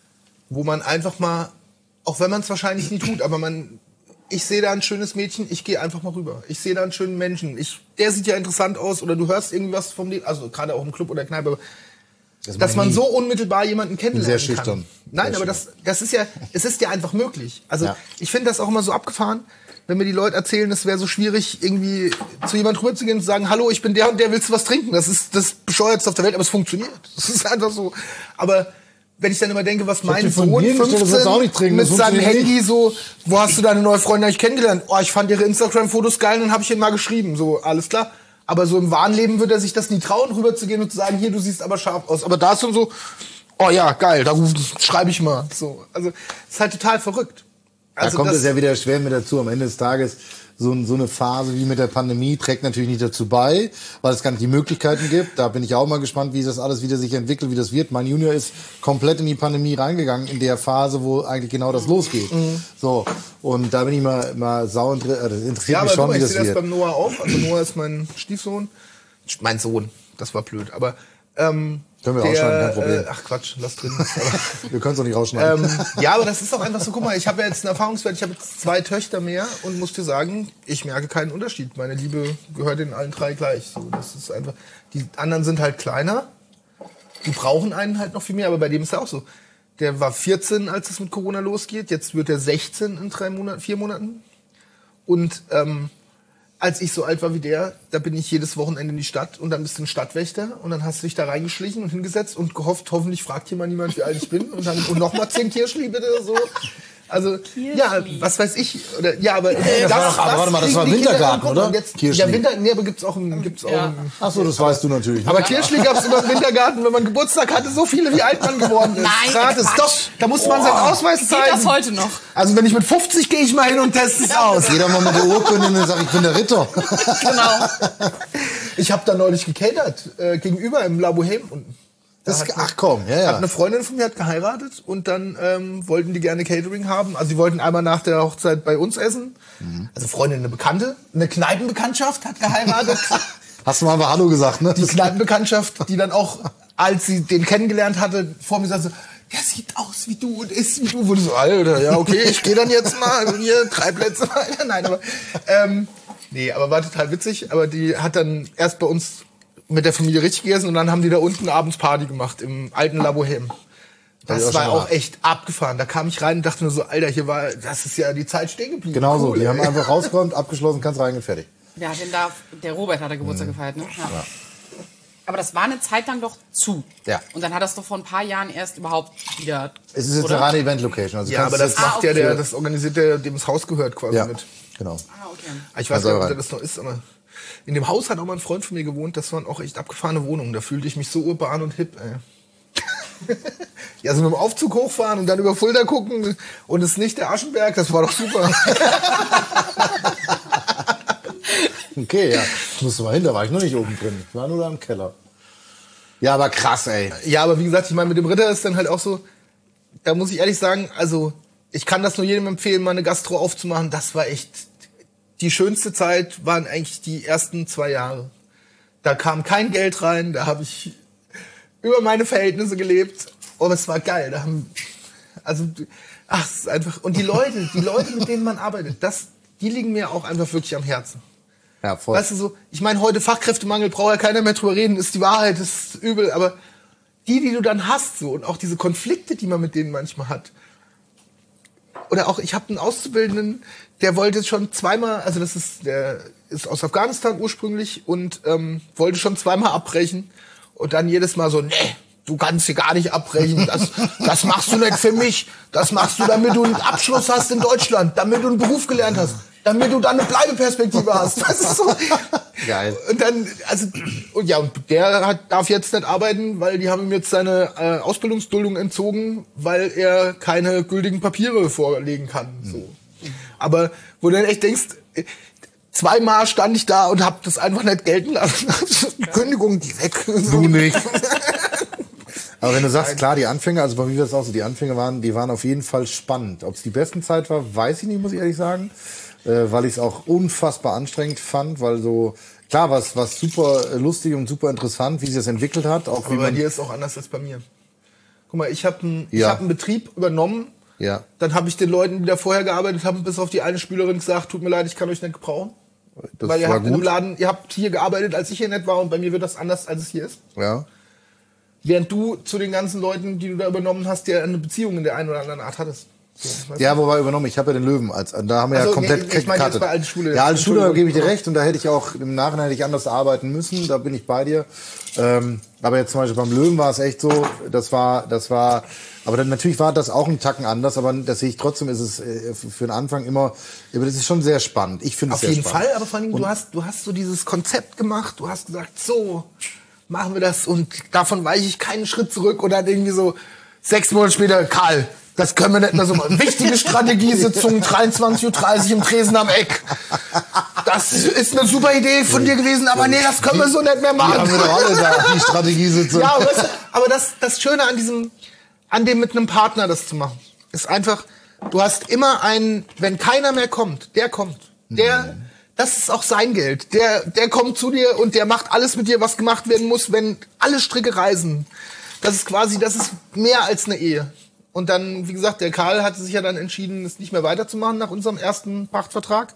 wo man einfach mal, auch wenn man es wahrscheinlich nie tut, aber man, ich sehe da ein schönes Mädchen, ich gehe einfach mal rüber. Ich sehe da einen schönen Menschen. Ich, der sieht ja interessant aus, oder du hörst irgendwas vom Leben, also gerade auch im Club oder Kneipe, Das dass man nie. so unmittelbar jemanden kennenlernen sehr schüchtern. kann. Nein, sehr aber das, das ist ja, es ist ja einfach möglich. Also ja. Ich finde das auch immer so abgefahren, wenn mir die Leute erzählen, es wäre so schwierig, irgendwie zu jemandem rüberzugehen und zu sagen, hallo, ich bin der und der, willst du was trinken? Das ist das Bescheuertste auf der Welt, aber es funktioniert. Das ist einfach so. Aber wenn ich dann immer denke, was mein Sohn fünfzehn mit seinem Handy so, wo hast du deine neue Freundin eigentlich kennengelernt? Oh, ich fand ihre Instagram-Fotos geil, und dann habe ich ihn mal geschrieben. So, alles klar. Aber so im wahren Leben würde er sich das nie trauen, rüberzugehen und zu sagen, hier, du siehst aber scharf aus. Aber da ist dann so, oh ja, geil, da schreibe ich mal. So, also, ist halt total verrückt. Also da kommt es ja wieder schwer mit dazu. Am Ende des Tages, so, so eine Phase wie mit der Pandemie trägt natürlich nicht dazu bei, weil es gar nicht die Möglichkeiten gibt. Da bin ich auch mal gespannt, wie das alles wieder sich entwickelt, wie das wird. Mein Junior ist komplett in die Pandemie reingegangen, in der Phase, wo eigentlich genau das losgeht. Mhm. So. Und da bin ich mal, mal sau interessiert, das interessiert ja, mich schon, du, wie das wird. Ja, aber ich sehe das beim Noah auch. Also Noah ist mein Stiefsohn. Mein Sohn. Das war blöd. Aber, ähm, können wir der, rausschneiden, kein Problem. Äh, ach Quatsch, lass drin. Wir können es doch nicht rausschneiden. Ähm, ja, aber das ist auch einfach so, guck mal, ich habe ja jetzt einen Erfahrungswert, ich habe jetzt zwei Töchter mehr und muss dir sagen, ich merke keinen Unterschied. Meine Liebe gehört in allen drei gleich. So, das ist einfach, die anderen sind halt kleiner, die brauchen einen halt noch viel mehr, aber bei dem ist ja auch so. Der war vierzehn, als es mit Corona losgeht, jetzt wird er sechzehn in drei Monaten, vier Monaten. Und ähm, als ich so alt war wie der, da bin ich jedes Wochenende in die Stadt und dann bist du ein Stadtwächter und dann hast du dich da reingeschlichen und hingesetzt und gehofft, hoffentlich fragt hier mal niemand, wie alt ich bin und dann und noch mal zehn Kirschli bitte so. Also, ja, was weiß ich. Oder, ja, aber das war doch, aber warte mal, das war Wintergarten, oder? Jetzt, Kirschli. ja, Winter, nee, aber gibt's auch im, gibt's auch Ja. im, Ach so, das weißt du natürlich. aber Kirschli gab's immer im Wintergarten, wenn man Geburtstag hatte, so viele, wie alt man geworden ist. Nein, Gratis. Quatsch. Doch, da musste man seinen Ausweis Geht zeigen. das heute noch? Also wenn ich mit fünfzig gehe ich mal hin und teste es aus. Jeder mal mit der Urkunde und sagt, ich bin der Ritter. Genau. Ich habe da neulich gecatert, äh, gegenüber im La Bohème unten. Das, hat- ach komm, ja, Hat ja. eine Freundin von mir hat geheiratet und dann ähm, wollten die gerne Catering haben. Also sie wollten einmal nach der Hochzeit bei uns essen. Mhm. Also Freundin, eine Bekannte, eine Kneipenbekanntschaft hat geheiratet. Hast du mal einfach Hallo gesagt, ne? Die Kneipenbekanntschaft, die dann auch, als sie den kennengelernt hatte, vor mir sagte, der sieht aus wie du und ist wie du. Wurde so, Alter, ja okay, ich gehe dann jetzt mal hier drei Plätze weiter. Nein, aber ähm, nee, aber war total witzig. Aber die hat dann erst bei uns mit der Familie richtig gegessen und dann haben die da unten abends Party gemacht im alten La Bohème. Hab ich Das auch war schon auch gemacht. echt abgefahren. Da kam ich rein und dachte nur so, Alter, hier war, das ist ja die Zeit stehen geblieben. Genau so, Cool, die ey. haben einfach rausgeräumt, abgeschlossen, kannst reingehen, fertig. Ja, denn da, der Robert hat da Geburtstag gefeiert, ne? Ja. Aber das war eine Zeit lang doch zu. Ja. Und dann hat das doch vor ein paar Jahren erst überhaupt wieder. Es ist jetzt oder? eine reine Event-Location. Also du Ja, kannst aber das jetzt- Ah, macht okay. ja der, das organisiert der, dem das Haus gehört quasi Ja, mit. genau. Ah, okay. Ich weiß Also nicht, ob rein. der das noch ist, aber in dem Haus hat auch mal ein Freund von mir gewohnt. Das waren auch echt abgefahrene Wohnungen. Da fühlte ich mich so urban und hip, ey. Ja, so mit dem Aufzug hochfahren und dann über Fulda gucken und es ist nicht der Aschenberg, das war doch super. Okay, ja. Ich musste mal hin, da war ich noch nicht oben drin. Ich war nur da im Keller. Ja, aber krass, ey. Ja, aber wie gesagt, ich meine, mit dem Ritter ist dann halt auch so, da muss ich ehrlich sagen, also ich kann das nur jedem empfehlen, mal eine Gastro aufzumachen. Das war echt, die schönste Zeit waren eigentlich die ersten zwei Jahre. Da kam kein Geld rein, da habe ich über meine Verhältnisse gelebt. Aber es war geil. Da haben, also, ach, es ist einfach, und die Leute, die Leute, mit denen man arbeitet, das, die liegen mir auch einfach wirklich am Herzen. Ja, voll. Weißt du so, ich meine, heute Fachkräftemangel, braucht ja keiner mehr drüber reden, ist die Wahrheit, ist übel, aber die, die du dann hast, so, und auch diese Konflikte, die man mit denen manchmal hat. Oder auch, ich habe einen Auszubildenden, der wollte schon zweimal, also das ist, der ist aus Afghanistan ursprünglich und ähm, wollte schon zweimal abbrechen und dann jedes Mal so, nee, du kannst hier gar nicht abbrechen, das, das machst du nicht für mich, das machst du, damit du einen Abschluss hast in Deutschland, damit du einen Beruf gelernt hast, damit du dann eine Bleibeperspektive hast. Das ist so. Geil. Und dann, also, und ja, und der hat, darf jetzt nicht arbeiten, weil die haben ihm jetzt seine äh, Ausbildungsduldung entzogen, weil er keine gültigen Papiere vorlegen kann. So. Aber wo du dann echt denkst, äh, zweimal stand ich da und hab das einfach nicht gelten lassen. Kündigung, die weg. Du nicht. Aber wenn du sagst, klar, die Anfänge, also bei mir war es auch so, die Anfänge waren, die waren auf jeden Fall spannend. Ob es die besten Zeit war, weiß ich nicht, muss ich ehrlich sagen. Äh, weil ich es auch unfassbar anstrengend fand, weil so, klar, was was super lustig und super interessant, wie sich das entwickelt hat. Auch wie Aber bei man, dir ist es auch anders als bei mir. Guck mal, ich habe einen, ich Ja. hab einen Betrieb übernommen. ja, Dann habe ich den Leuten, die da vorher gearbeitet haben, bis auf die eine Spülerin gesagt, tut mir leid, ich kann euch nicht gebrauchen. das Weil ihr war habt in dem gut. Laden, ihr habt hier gearbeitet, als ich hier nicht war und bei mir wird das anders, als es hier ist. Ja. Während du zu den ganzen Leuten, die du da übernommen hast, ja eine Beziehung in der einen oder anderen Art hattest. So, weißt Ja, wobei übernommen, ich habe ja den Löwen als, da haben wir Also, ja komplett nee, ich meine jetzt gecuttet. bei Alte Schule. Ja, Alte Schule, da Entschuldigung. gebe ich dir recht und da hätte ich auch, im Nachhinein hätte ich anders arbeiten müssen, da bin ich bei dir. Ähm, aber jetzt zum Beispiel beim Löwen war es echt so, das war, das war, aber dann natürlich war das auch ein Tacken anders, aber das sehe ich trotzdem, ist es äh, für den Anfang immer, aber das ist schon sehr spannend. Ich finde es Auf sehr jeden spannend. Fall, aber vor allem, du hast, du hast so dieses Konzept gemacht, du hast gesagt, so, machen wir das und davon weiche ich keinen Schritt zurück und dann irgendwie so, sechs Monate später, Karl, das können wir nicht mehr so machen. Wichtige Strategiesitzung, dreiundzwanzig Uhr dreißig im Tresen am Eck. Das ist eine super Idee von dir gewesen, aber nee, das können wir so nicht mehr Die machen. haben wir doch alle da, die Strategiesitzung. Ja, aber, weißt du, aber das, das Schöne an diesem, an dem mit einem Partner das zu machen, ist einfach, du hast immer einen, wenn keiner mehr kommt, der kommt. Der, das ist auch sein Geld. Der, der kommt zu dir und der macht alles mit dir, was gemacht werden muss, wenn alle Stricke reisen. Das ist quasi, das ist mehr als eine Ehe. Und dann, wie gesagt, der Karl hatte sich ja dann entschieden, es nicht mehr weiterzumachen nach unserem ersten Pachtvertrag.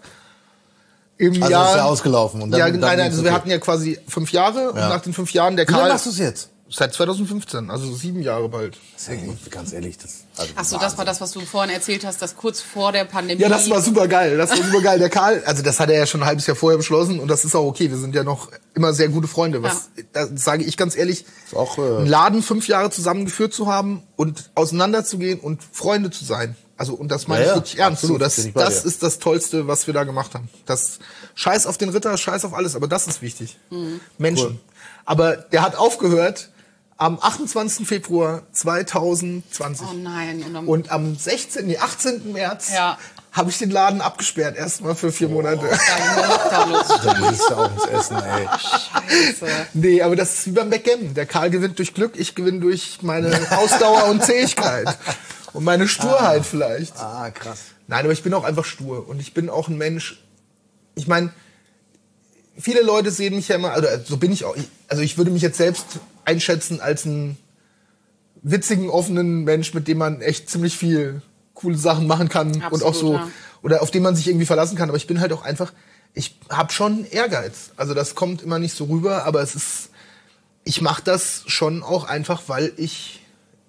Im Also Jahr, ist ja ausgelaufen. Und dann, ja, dann nein, nein, ging's also wir okay. hatten ja quasi fünf Jahre und Ja. nach den fünf Jahren der Wie lange Karl. machst du es jetzt? Seit zweitausendfünfzehn, also sieben Jahre bald. Ganz ehrlich, das, also Ach so, das war das, was du vorhin erzählt hast, dass kurz vor der Pandemie. Ja, das war super geil. Das war super geil. Der Karl, also das hat er ja schon ein halbes Jahr vorher beschlossen und das ist auch okay. Wir sind ja noch immer sehr gute Freunde. Was, das sage ich ganz ehrlich, Ist auch, äh, einen Laden fünf Jahre zusammengeführt zu haben und auseinanderzugehen und Freunde zu sein. Also, und das meine Ja, ich ja, wirklich ernst. So, absolut, das bin ich bei das dir. ist das Tollste, was wir da gemacht haben. Das Scheiß auf den Ritter, Scheiß auf alles, aber das ist wichtig. Menschen. Cool. Aber der hat aufgehört am achtundzwanzigsten Februar zweitausendzwanzig. Oh nein. Und dann, Und am sechzehnten, nee, achtzehnten März Ja. habe ich den Laden abgesperrt, erstmal für vier Monate. dann Lockdown los. Dann gehst du auch ins Essen, ey. Scheiße. Nee, aber das ist wie beim Backgammon. Der Karl gewinnt durch Glück, ich gewinne durch meine Ausdauer und Zähigkeit. Und meine Sturheit vielleicht. Ah, krass. Nein, aber ich bin auch einfach stur. Und ich bin auch ein Mensch. Ich meine, viele Leute sehen mich ja immer, oder so bin ich auch. Also ich würde mich jetzt selbst einschätzen als einen witzigen, offenen Mensch, mit dem man echt ziemlich viel coole Sachen machen kann. Absolut, und auch so, ja. oder auf den man sich irgendwie verlassen kann. Aber ich bin halt auch einfach, ich habe schon Ehrgeiz. Also das kommt immer nicht so rüber, aber es ist, ich mache das schon auch einfach, weil ich,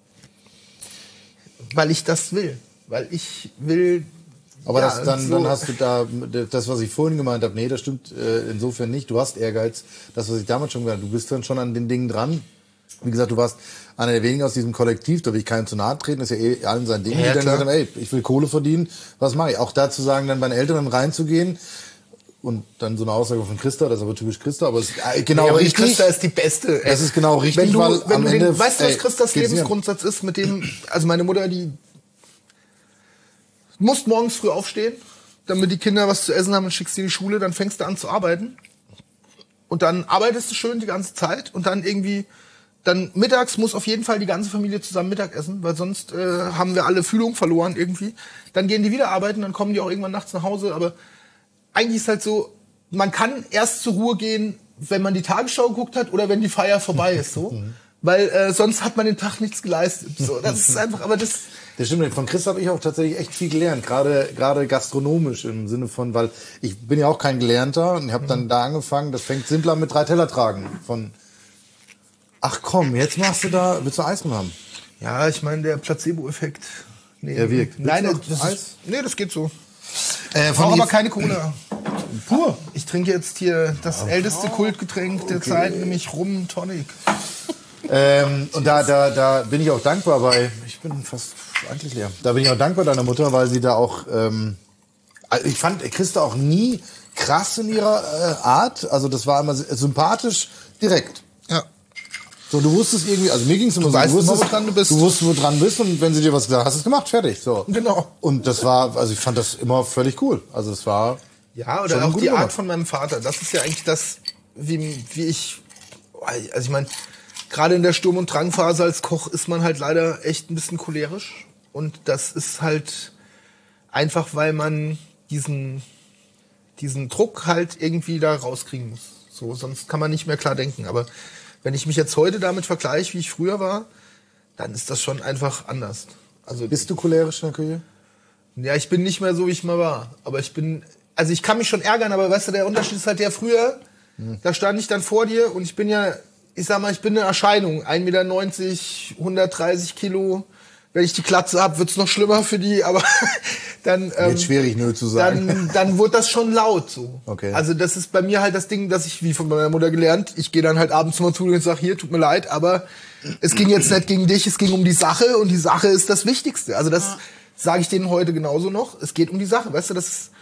weil ich das will. Weil ich will. Aber ja, das, dann, so- dann hast du da, das, was ich vorhin gemeint habe, nee, das stimmt äh, insofern nicht. Du hast Ehrgeiz. Das, was ich damals schon gesagt habe, du bist dann schon an den Dingen dran. Wie gesagt, du warst einer der wenigen aus diesem Kollektiv, da will ich keinem zu nahe treten, das ist ja eh allen sein Ding. Ja, die dann klar. gesagt haben, ey, ich will Kohle verdienen, was mache ich? Auch da zu sagen, dann bei den Eltern reinzugehen und dann so eine Aussage von Christa, das ist aber typisch Christa, aber es ist äh, genau Ja, aber die richtig. Christa ist die Beste. ey. Das ist genau richtig, wenn du, weil wenn am du den, Ende, weißt du, was ey, Christas geht's mir. Lebensgrundsatz ist, mit dem, also meine Mutter, die musst morgens früh aufstehen, damit die Kinder was zu essen haben und schickst sie in die Schule, dann fängst du an zu arbeiten. Und dann arbeitest du schön die ganze Zeit und dann irgendwie, dann mittags muss auf jeden Fall die ganze Familie zusammen Mittag essen, weil sonst äh, haben wir alle Fühlung verloren irgendwie. Dann gehen die wieder arbeiten, dann kommen die auch irgendwann nachts nach Hause, aber eigentlich ist halt so, man kann erst zur Ruhe gehen, wenn man die Tagesschau geguckt hat oder wenn die Feier vorbei ist, so. Weil äh, sonst hat man den Tag nichts geleistet. So, das ist einfach, aber das... Das stimmt, von Chris habe ich auch tatsächlich echt viel gelernt, gerade gerade gastronomisch im Sinne von, weil ich bin ja auch kein Gelernter und habe dann da angefangen, das fängt simpler mit drei Teller tragen. Von, ach komm, jetzt machst du da, willst du Eis haben? Ja, ich meine, der Placebo-Effekt. Nee, Der wirkt. Nein, Willst du das noch ist, Eis? nee, das geht so. Äh, Ich brauche die- aber keine Cola. Pur. Ich trinke jetzt hier das älteste Kultgetränk der Zeit, nämlich Rum Tonic. Ähm, und da, da, da bin ich auch dankbar bei, ich bin fast eigentlich leer. Da bin ich auch dankbar deiner Mutter, weil sie da auch, ähm, also ich fand Christa auch nie krass in ihrer äh, Art. Also das war immer sympathisch, direkt. Ja. So, du wusstest irgendwie, also mir ging es immer Du so, weißt du immer, wusstest, woran du bist. Du wusstest, wo dran bist und wenn sie dir was gesagt hat, hast du es gemacht, fertig. So. Genau. Und das war, also ich fand das immer völlig cool. Also es war Ja, schon oder eine auch gute die Nummer. Art von meinem Vater. Das ist ja eigentlich das, wie, wie ich, also ich meine, gerade in der Sturm- und Drangphase als Koch ist man halt leider echt ein bisschen cholerisch. Und das ist halt einfach, weil man diesen, diesen Druck halt irgendwie da rauskriegen muss. So, sonst kann man nicht mehr klar denken. Aber wenn ich mich jetzt heute damit vergleiche, wie ich früher war, dann ist das schon einfach anders. Also Bist du cholerisch in der Küche? ja, ich bin nicht mehr so, wie ich mal war. Aber ich bin, also ich kann mich schon ärgern, aber weißt du, der Unterschied ist halt der früher, da stand ich dann vor dir und ich bin ja, ich sag mal, ich bin eine Erscheinung. ein Meter neunzig, hundertdreißig Kilo. Wenn ich die Glatze hab, wird's noch schlimmer für die, aber dann, ähm, Jetzt schwierig, nö zu sagen. dann, dann wurde das schon laut so. Okay. Also das ist bei mir halt das Ding, dass ich, wie von meiner Mutter gelernt, ich gehe dann halt abends mal zu und sag, hier, tut mir leid, aber es ging jetzt nicht gegen dich, es ging um die Sache und die Sache ist das Wichtigste. Also das sage ich denen heute genauso noch. Es geht um die Sache, weißt du, das ist,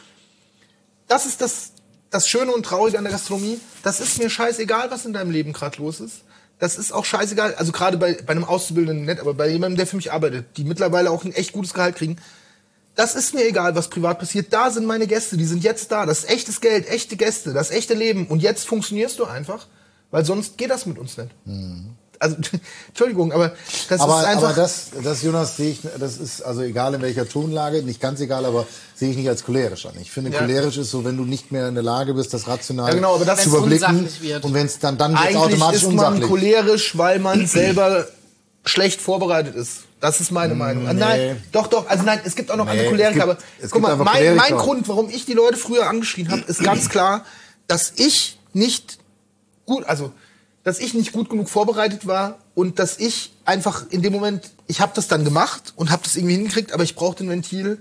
das ist das, das Schöne und Traurige an der Gastronomie. Das ist mir scheißegal, was in deinem Leben gerade los ist. Das ist auch scheißegal, also gerade bei, bei einem Auszubildenden nicht, aber bei jemandem, der für mich arbeitet, die mittlerweile auch ein echt gutes Gehalt kriegen. Das ist mir egal, was privat passiert. Da sind meine Gäste, die sind jetzt da. Das ist echtes Geld, echte Gäste, das echte Leben. Und jetzt funktionierst du einfach, weil sonst geht das mit uns nicht. Also, Entschuldigung, aber das aber, ist einfach... aber das, das, Jonas, sehe ich, das ist, also egal in welcher Tonlage, nicht ganz egal, aber sehe ich nicht als cholerisch an. Ich finde, Ja. cholerisch ist so, wenn du nicht mehr in der Lage bist, das rational Ja, genau, aber das- zu Wenn's überblicken. unsachlich wird. Und wenn es dann, dann wird's Eigentlich automatisch ist man unsachlich. cholerisch, weil man selber schlecht vorbereitet ist. Das ist meine Meinung. Ah, Nein, doch, doch. Also nein, es gibt auch noch Nee, andere es Choleriker. gibt- Aber es guck gibt mal, einfach mein, Choleriker. mein Grund, warum ich die Leute früher angeschrien habe, ist ganz klar, dass ich nicht gut, also dass ich nicht gut genug vorbereitet war und dass ich einfach in dem Moment, ich habe das dann gemacht und habe das irgendwie hingekriegt, aber ich brauchte ein Ventil,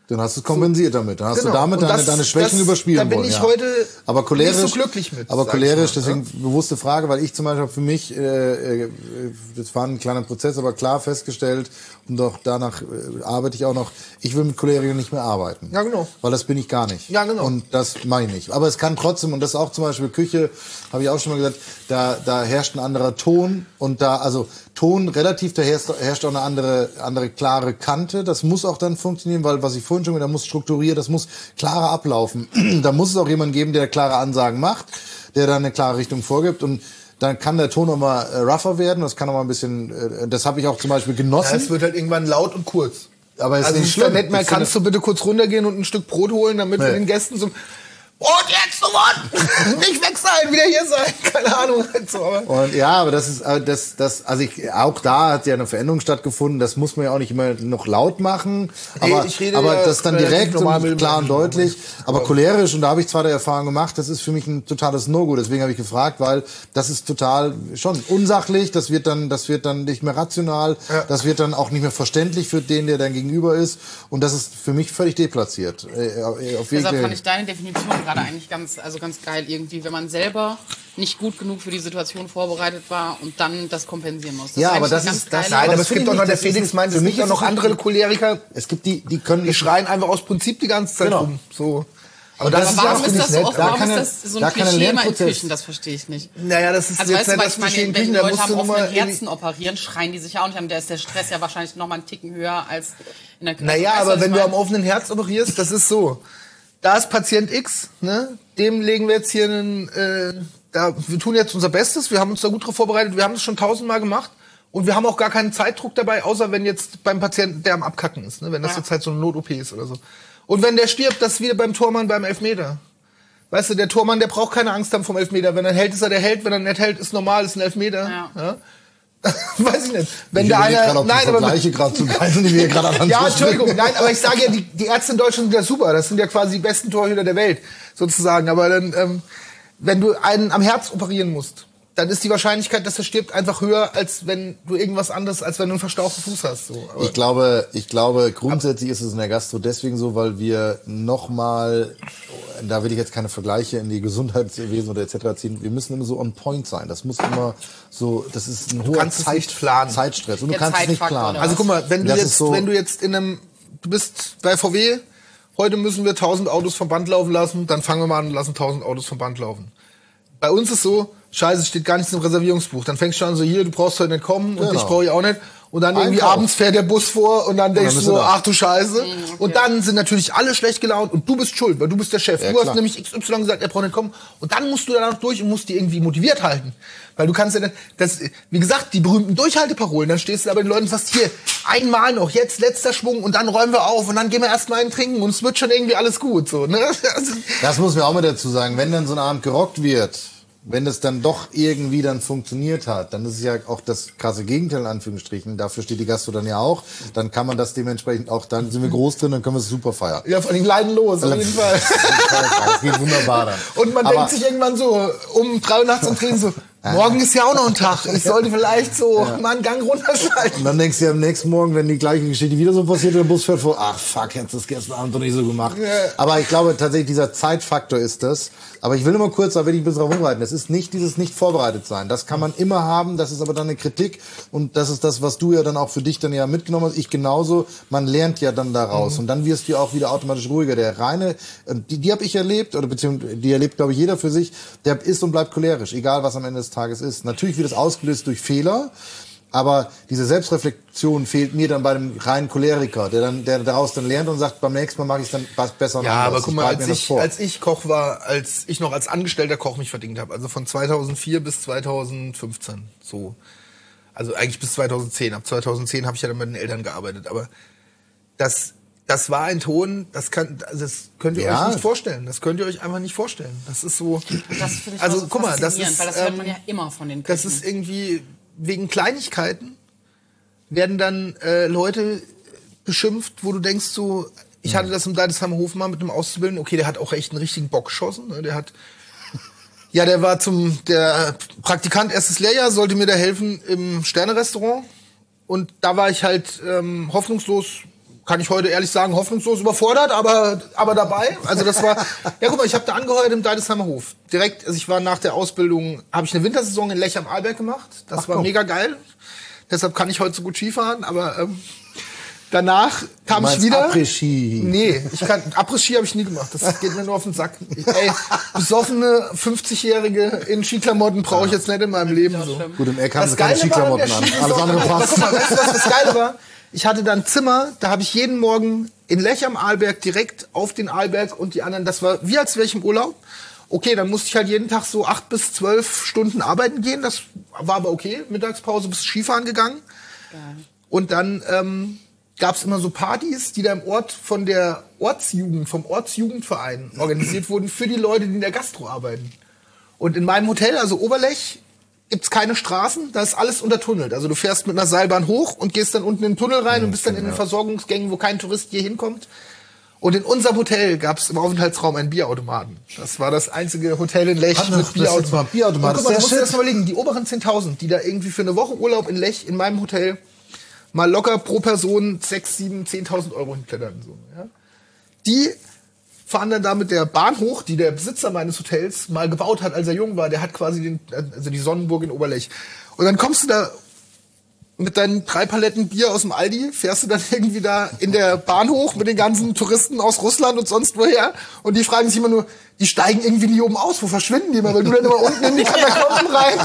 Dann hast du es kompensiert damit. Dann hast Genau. du damit Und deine, das- deine Schwächen das- überspielen da bin wollen. ich ja. heute aber cholerisch, nicht so glücklich mit, Aber sag ich cholerisch, mal, deswegen bewusste Frage, weil ich zum Beispiel für mich, äh, äh, das war ein kleiner Prozess, aber klar festgestellt und auch danach äh, arbeite ich auch noch, ich will mit Cholerikern nicht mehr arbeiten. Ja, genau. Weil das bin ich gar nicht. Ja, genau. Und das mache ich nicht. Aber es kann trotzdem, und das auch zum Beispiel Küche, habe ich auch schon mal gesagt, da, da herrscht ein anderer Ton und da, also Ton relativ, da herrscht, herrscht auch eine andere, andere klare Kante. Das muss auch dann funktionieren, weil, was ich vorhin schon gesagt habe, da muss strukturiert, das muss klarer ablaufen. Da muss es auch jemanden geben, der klare Ansagen macht, der dann eine klare Richtung vorgibt und dann kann der Ton auch mal äh, rougher werden, das kann auch mal ein bisschen, äh, das habe ich auch zum Beispiel genossen. Ja, es wird halt irgendwann laut und kurz. aber es Also ist es nicht ist dann schlimm. nicht mehr, Ich finde- kannst du bitte kurz runtergehen und ein Stück Brot holen, damit wir Nee. den Gästen so und jetzt sofort! Nicht weg sein, wieder hier sein! Keine Ahnung. Halt so, aber Und ja, aber das ist äh, das das also ich auch da hat ja eine Veränderung stattgefunden. Das muss man ja auch nicht immer noch laut machen, Nee, aber ich rede aber ja das dann relativ direkt normal und mit klar und Menschen. deutlich, aber cholerisch und da habe ich zwar die Erfahrung gemacht, das ist für mich ein totales No-Go, deswegen habe ich gefragt, weil das ist total schon unsachlich, das wird dann das wird dann nicht mehr rational, Ja. das wird dann auch nicht mehr verständlich für den, der dann gegenüber ist und das ist für mich völlig deplatziert. Äh, auf Deshalb jegliche- fand ich deine Definition gerade eigentlich ganz, also ganz geil irgendwie, wenn man selber nicht gut genug für die Situation vorbereitet war und dann das kompensieren muss. Das Ja, ist aber eigentlich das eine ganz ist- das- geile- nein, aber aber das es finde gibt ich doch noch, nicht, der das ist Felix nicht- meint, für es mich gibt doch ist noch es andere nicht- Choleriker, es gibt die die können die schreien einfach aus Prinzip die ganze Zeit Genau. rum. So. Aber das das ist ist ja warum auch ist nicht das so nett. oft, Da warum kann ist er- das so da ein kann er Klischee immer in Lernprozess- Küchen? Das verstehe ich nicht. Naja, das ist Also jetzt weißt du, nicht weil das ich meine, Klischee in wenn Küchen, die da Leute musst am du nochmal offenen Herzen operieren, schreien die sich ja auch nicht. Da ist der Stress ja wahrscheinlich noch mal einen Ticken höher als in der Küche. Naja, Weißt aber was wenn ich du am meine? offenen Herz operierst, das ist so. Da ist Patient X, ne? Dem legen wir jetzt hier einen, äh, da, wir tun jetzt unser Bestes, wir haben uns da gut drauf vorbereitet, wir haben das schon tausendmal gemacht und wir haben auch gar keinen Zeitdruck dabei, außer wenn jetzt beim Patienten, der am Abkacken ist, ne? Wenn das Ja. jetzt halt so eine Not-O P ist oder so. Und wenn der stirbt, das ist wieder beim Tormann beim Elfmeter. Weißt du, der Tormann, der braucht keine Angst haben vom Elfmeter. Wenn er hält, ist er der Held. Wenn er nicht hält, ist normal, ist ein Elfmeter. Ja. Ja? Weiß ich nicht. Wenn ich der überlege einer, gerade, ob nein, die aber Vergleiche gerade zu geil sind, die wir gerade an ja, Entschuldigung, nein, aber ich sage ja, die, die Ärzte in Deutschland sind ja super. Das sind ja quasi die besten Torhüter der Welt, sozusagen. Aber dann, ähm, wenn du einen am Herz operieren musst, dann ist die Wahrscheinlichkeit, dass er stirbt, einfach höher, als wenn du irgendwas anderes, als wenn du einen verstauchten Fuß hast. So. Aber Ich glaube, ich glaube, grundsätzlich ist es in der Gastro deswegen so, weil wir nochmal, da will ich jetzt keine Vergleiche in die Gesundheitswesen oder et cetera ziehen, wir müssen immer so on point sein. Das muss immer so, das ist ein hoher kannst es Zeit, nicht planen. Zeitstress. Und du Der kannst es nicht Zeitfaktor, planen. oder Also guck mal, wenn du Das ist jetzt, so- wenn du jetzt in einem, du bist bei V W, heute müssen wir tausend Autos vom Band laufen lassen, dann fangen wir mal an und lassen tausend Autos vom Band laufen. Bei uns ist so, scheiße, steht gar nichts im Reservierungsbuch. Dann fängst du an so, hier, du brauchst heute nicht kommen und Genau. ich brauche ich auch nicht. Und dann irgendwie Einkauf. abends fährt der Bus vor und dann denkst du bist so, du da. ach du Scheiße. Und dann sind natürlich alle schlecht gelaunt und du bist schuld, weil du bist der Chef. Ja, du hast klar. nämlich X Y gesagt, er braucht nicht kommen. Und dann musst du danach durch und musst die irgendwie motiviert halten. Weil du kannst ja nicht, das, wie gesagt, die berühmten Durchhalteparolen, dann stehst du da bei den Leuten und sagst, hier, einmal noch, jetzt letzter Schwung und dann räumen wir auf und dann gehen wir erstmal einen trinken und es wird schon irgendwie alles gut, so, ne? Also, Das muss man auch mal dazu sagen, wenn dann so ein Abend gerockt wird, wenn es dann doch irgendwie dann funktioniert hat, dann ist es ja auch das krasse Gegenteil in Anführungsstrichen. Dafür steht die Gastro dann ja auch. Dann kann man das dementsprechend auch, dann sind wir groß drin, dann können wir es super feiern. ja, von den Leiden los, auf jeden Fall. Das geht wunderbar dann. Und man Aber- denkt sich irgendwann so, um drei Uhr nachts am Training so, morgen ist ja auch noch ein Tag. Ich sollte vielleicht so mal einen Gang runterschalten. Und dann denkst du ja am nächsten Morgen, wenn die gleiche Geschichte wieder so passiert, der Bus fährt vor, ach fuck, hättest du das gestern Abend doch nicht so gemacht. Ja. Aber ich glaube tatsächlich, dieser Zeitfaktor ist das. Aber ich will nur mal kurz, da will ich ein bisschen drauf rumreiten. Es ist nicht dieses nicht vorbereitet sein. Das kann man immer haben, das ist aber dann eine Kritik. Und das ist das, was du ja dann auch für dich dann ja mitgenommen hast. Ich genauso. Man lernt ja dann daraus. Und dann wirst du ja auch wieder automatisch ruhiger. Der reine, die, die habe ich erlebt, oder beziehungsweise die erlebt, glaube ich, jeder für sich, der ist und bleibt cholerisch, egal was am Ende des Tages ist. Natürlich wird es ausgelöst durch Fehler. Aber diese Selbstreflexion fehlt mir dann bei dem reinen Choleriker, der dann, der daraus dann lernt und sagt, beim nächsten Mal mache ich es dann was besser und Ja, anders. aber guck Ich mal, bereite als mir das ich, vor. als ich Koch war, als ich noch als angestellter Koch mich verdient habe, also von zweitausendvier bis zweitausendfünfzehn, so. Also eigentlich bis zweitausendzehn. Ab zweitausendzehn habe ich ja dann mit den Eltern gearbeitet, aber das, das war ein Ton, das kann, also das könnt ihr Ja. euch nicht vorstellen. Das könnt ihr euch einfach nicht vorstellen. Das ist so, Das finde ich also auch so guck mal, das faszinierend, ist, weil das hört ähm, man ja immer von den das Küchen. ist irgendwie wegen Kleinigkeiten werden dann äh, Leute beschimpft, wo du denkst so, ich hatte das im Deidesheimer Hof mal mit einem Auszubildenden, okay, der hat auch echt einen richtigen Bock geschossen, ne? Der hat, ja, der war zum, der Praktikant erstes Lehrjahr, sollte mir da helfen im Sterne-Restaurant und da war ich halt ähm, hoffnungslos kann ich heute ehrlich sagen, hoffnungslos überfordert, aber, aber dabei. Also das war, ja guck mal, ich habe da angeheuert im Deidesheimer Hof. Direkt, also ich war nach der Ausbildung, habe ich eine Wintersaison in Lech am Arlberg gemacht. Das Ach, war komm. mega geil. Deshalb kann ich heute so gut Skifahren, aber ähm, danach kam ich wieder. Après-Ski? Nee, ich kann, Après-Ski habe ich nie gemacht. Das geht mir nur auf den Sack. Ich, ey, besoffene fünfzigjährige in Skiklamotten brauche ich jetzt nicht in meinem Leben. So. Gut, im Eck haben sie keine Skiklamotten an. Alles andere passt. Guck mal, weißt du, was das Geile war? Ich hatte dann ein Zimmer, da habe ich jeden Morgen in Lech am Arlberg direkt auf den Arlberg und die anderen, das war wie als wäre ich im Urlaub. Okay, dann musste ich halt jeden Tag so acht bis zwölf Stunden arbeiten gehen. Das war aber okay. Mittagspause bis Skifahren gegangen. Geil. Und dann ähm, gab es immer so Partys, die da im Ort von der Ortsjugend, vom Ortsjugendverein organisiert wurden für die Leute, die in der Gastro arbeiten. Und in meinem Hotel, also Oberlech, gibt's keine Straßen, da ist alles untertunnelt. Also du fährst mit einer Seilbahn hoch und gehst dann unten in den Tunnel rein ja, und bist dann in den Versorgungsgängen, wo kein Tourist je hinkommt. Und in unserem Hotel gab's im Aufenthaltsraum einen Bierautomaten. Das war das einzige Hotel in Lech Ach, mit Bierautomaten. Bierautomaten. Und guck mal, du musst dir das mal überlegen, die oberen zehntausend, die da irgendwie für eine Woche Urlaub in Lech in meinem Hotel mal locker pro Person sechs, sieben, zehntausend Euro hinklettern. So, ja. Die fahren dann da mit der Bahn hoch, die der Besitzer meines Hotels mal gebaut hat, als er jung war. Der hat quasi den, also die Sonnenburg in Oberlech. Und dann kommst du da mit deinen drei Paletten Bier aus dem Aldi, fährst du dann irgendwie da in der Bahn hoch mit den ganzen Touristen aus Russland und sonst woher. Und die fragen sich immer nur, die steigen irgendwie nie oben aus, wo verschwinden die immer? Weil du dann immer unten in die Katakomben rein.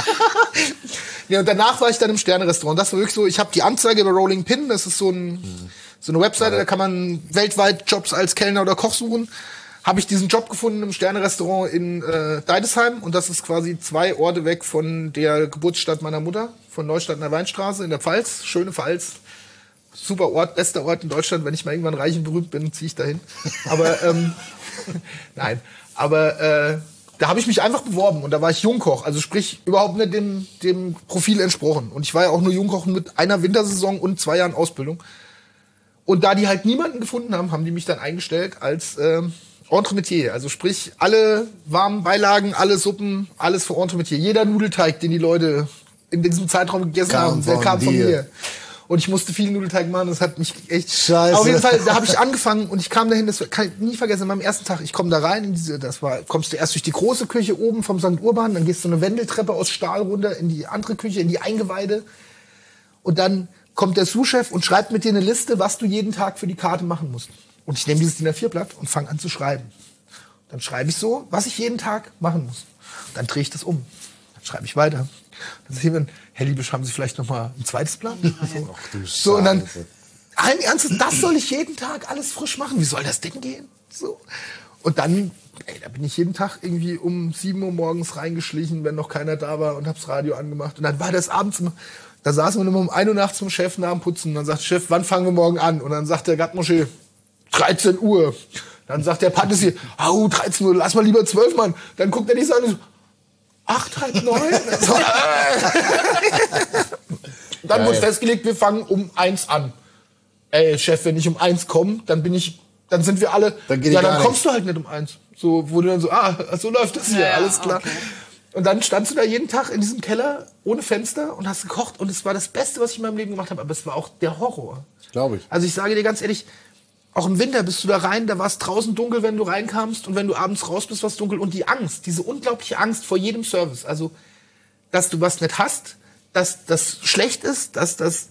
Ja, und danach war ich dann im Sterne-Restaurant. Das war wirklich so, ich habe die Anzeige bei Rolling Pin, das ist so, ein, so eine Webseite, da kann man weltweit Jobs als Kellner oder Koch suchen. Habe ich diesen Job gefunden im Sterne-Restaurant in äh, Deidesheim. Und das ist quasi zwei Orte weg von der Geburtsstadt meiner Mutter, von Neustadt in der Weinstraße in der Pfalz. Schöne Pfalz. Super Ort, bester Ort in Deutschland. Wenn ich mal irgendwann reich und berühmt bin, ziehe ich dahin. Aber, ähm, nein. Aber äh, da habe ich mich einfach beworben. Und da war ich Jungkoch. Also sprich, überhaupt nicht dem, dem Profil entsprochen. Und ich war ja auch nur Jungkoch mit einer Wintersaison und zwei Jahren Ausbildung. Und da die halt niemanden gefunden haben, haben die mich dann eingestellt als äh, Entremetier. Also sprich, alle warmen Beilagen, alle Suppen, alles für Entremetier. Jeder Nudelteig, den die Leute in diesem Zeitraum gegessen kam haben, der von kam von dir. mir. Und ich musste viel Nudelteig machen, das hat mich echt... Scheiße. Auf jeden Fall, da habe ich angefangen und ich kam dahin, das kann ich nie vergessen, an meinem ersten Tag, ich komme da rein, in diese, das war, kommst du erst durch die große Küche oben vom Sankt Urban, dann gehst du eine Wendeltreppe aus Stahl runter in die andere Küche, in die Eingeweide. Und dann kommt der Sous-Chef und schreibt mit dir eine Liste, was du jeden Tag für die Karte machen musst. Und ich nehme dieses D I N A vier Blatt und fange an zu schreiben. Dann schreibe ich so, was ich jeden Tag machen muss. Dann drehe ich das um. Dann schreibe ich weiter. Dann sehen wir, Herr Liebisch, haben Sie vielleicht noch mal ein zweites Blatt? So, Ach, du so und dann, Scheiße. allen Ernstes, das soll ich jeden Tag alles frisch machen. Wie soll das denn gehen? So. Und dann, ey, da bin ich jeden Tag irgendwie um sieben Uhr morgens reingeschlichen, wenn noch keiner da war und hab's Radio angemacht. Und dann war das abends immer, da saßen wir immer um ein Uhr nachts zum Chef nach dem Putzen. Und dann sagt Chef, wann fangen wir morgen an? Und dann sagt der Gatmoschee, dreizehn Uhr. Dann sagt der Patissier, au, dreizehn Uhr, lass mal lieber zwölf, Mann. Dann guckt er nicht so an und so, acht, halb neun. So, äh. Dann Geil. wurde festgelegt, wir fangen um eins an. Ey, Chef, wenn ich um eins komme, dann bin ich, dann sind wir alle, Dann geht ja, gar dann kommst nichts. du halt nicht um eins. So, wo du dann so, ah, so läuft das hier, Ja, ja, alles klar. okay. Und dann standst du da jeden Tag in diesem Keller ohne Fenster und hast gekocht und es war das Beste, was ich in meinem Leben gemacht habe, aber es war auch der Horror. Glaube ich. Also ich sage dir ganz ehrlich, auch im Winter bist du da rein, da war es draußen dunkel, wenn du reinkamst und wenn du abends raus bist, war es dunkel. Und die Angst, diese unglaubliche Angst vor jedem Service, also dass du was nicht hast, dass das schlecht ist, dass das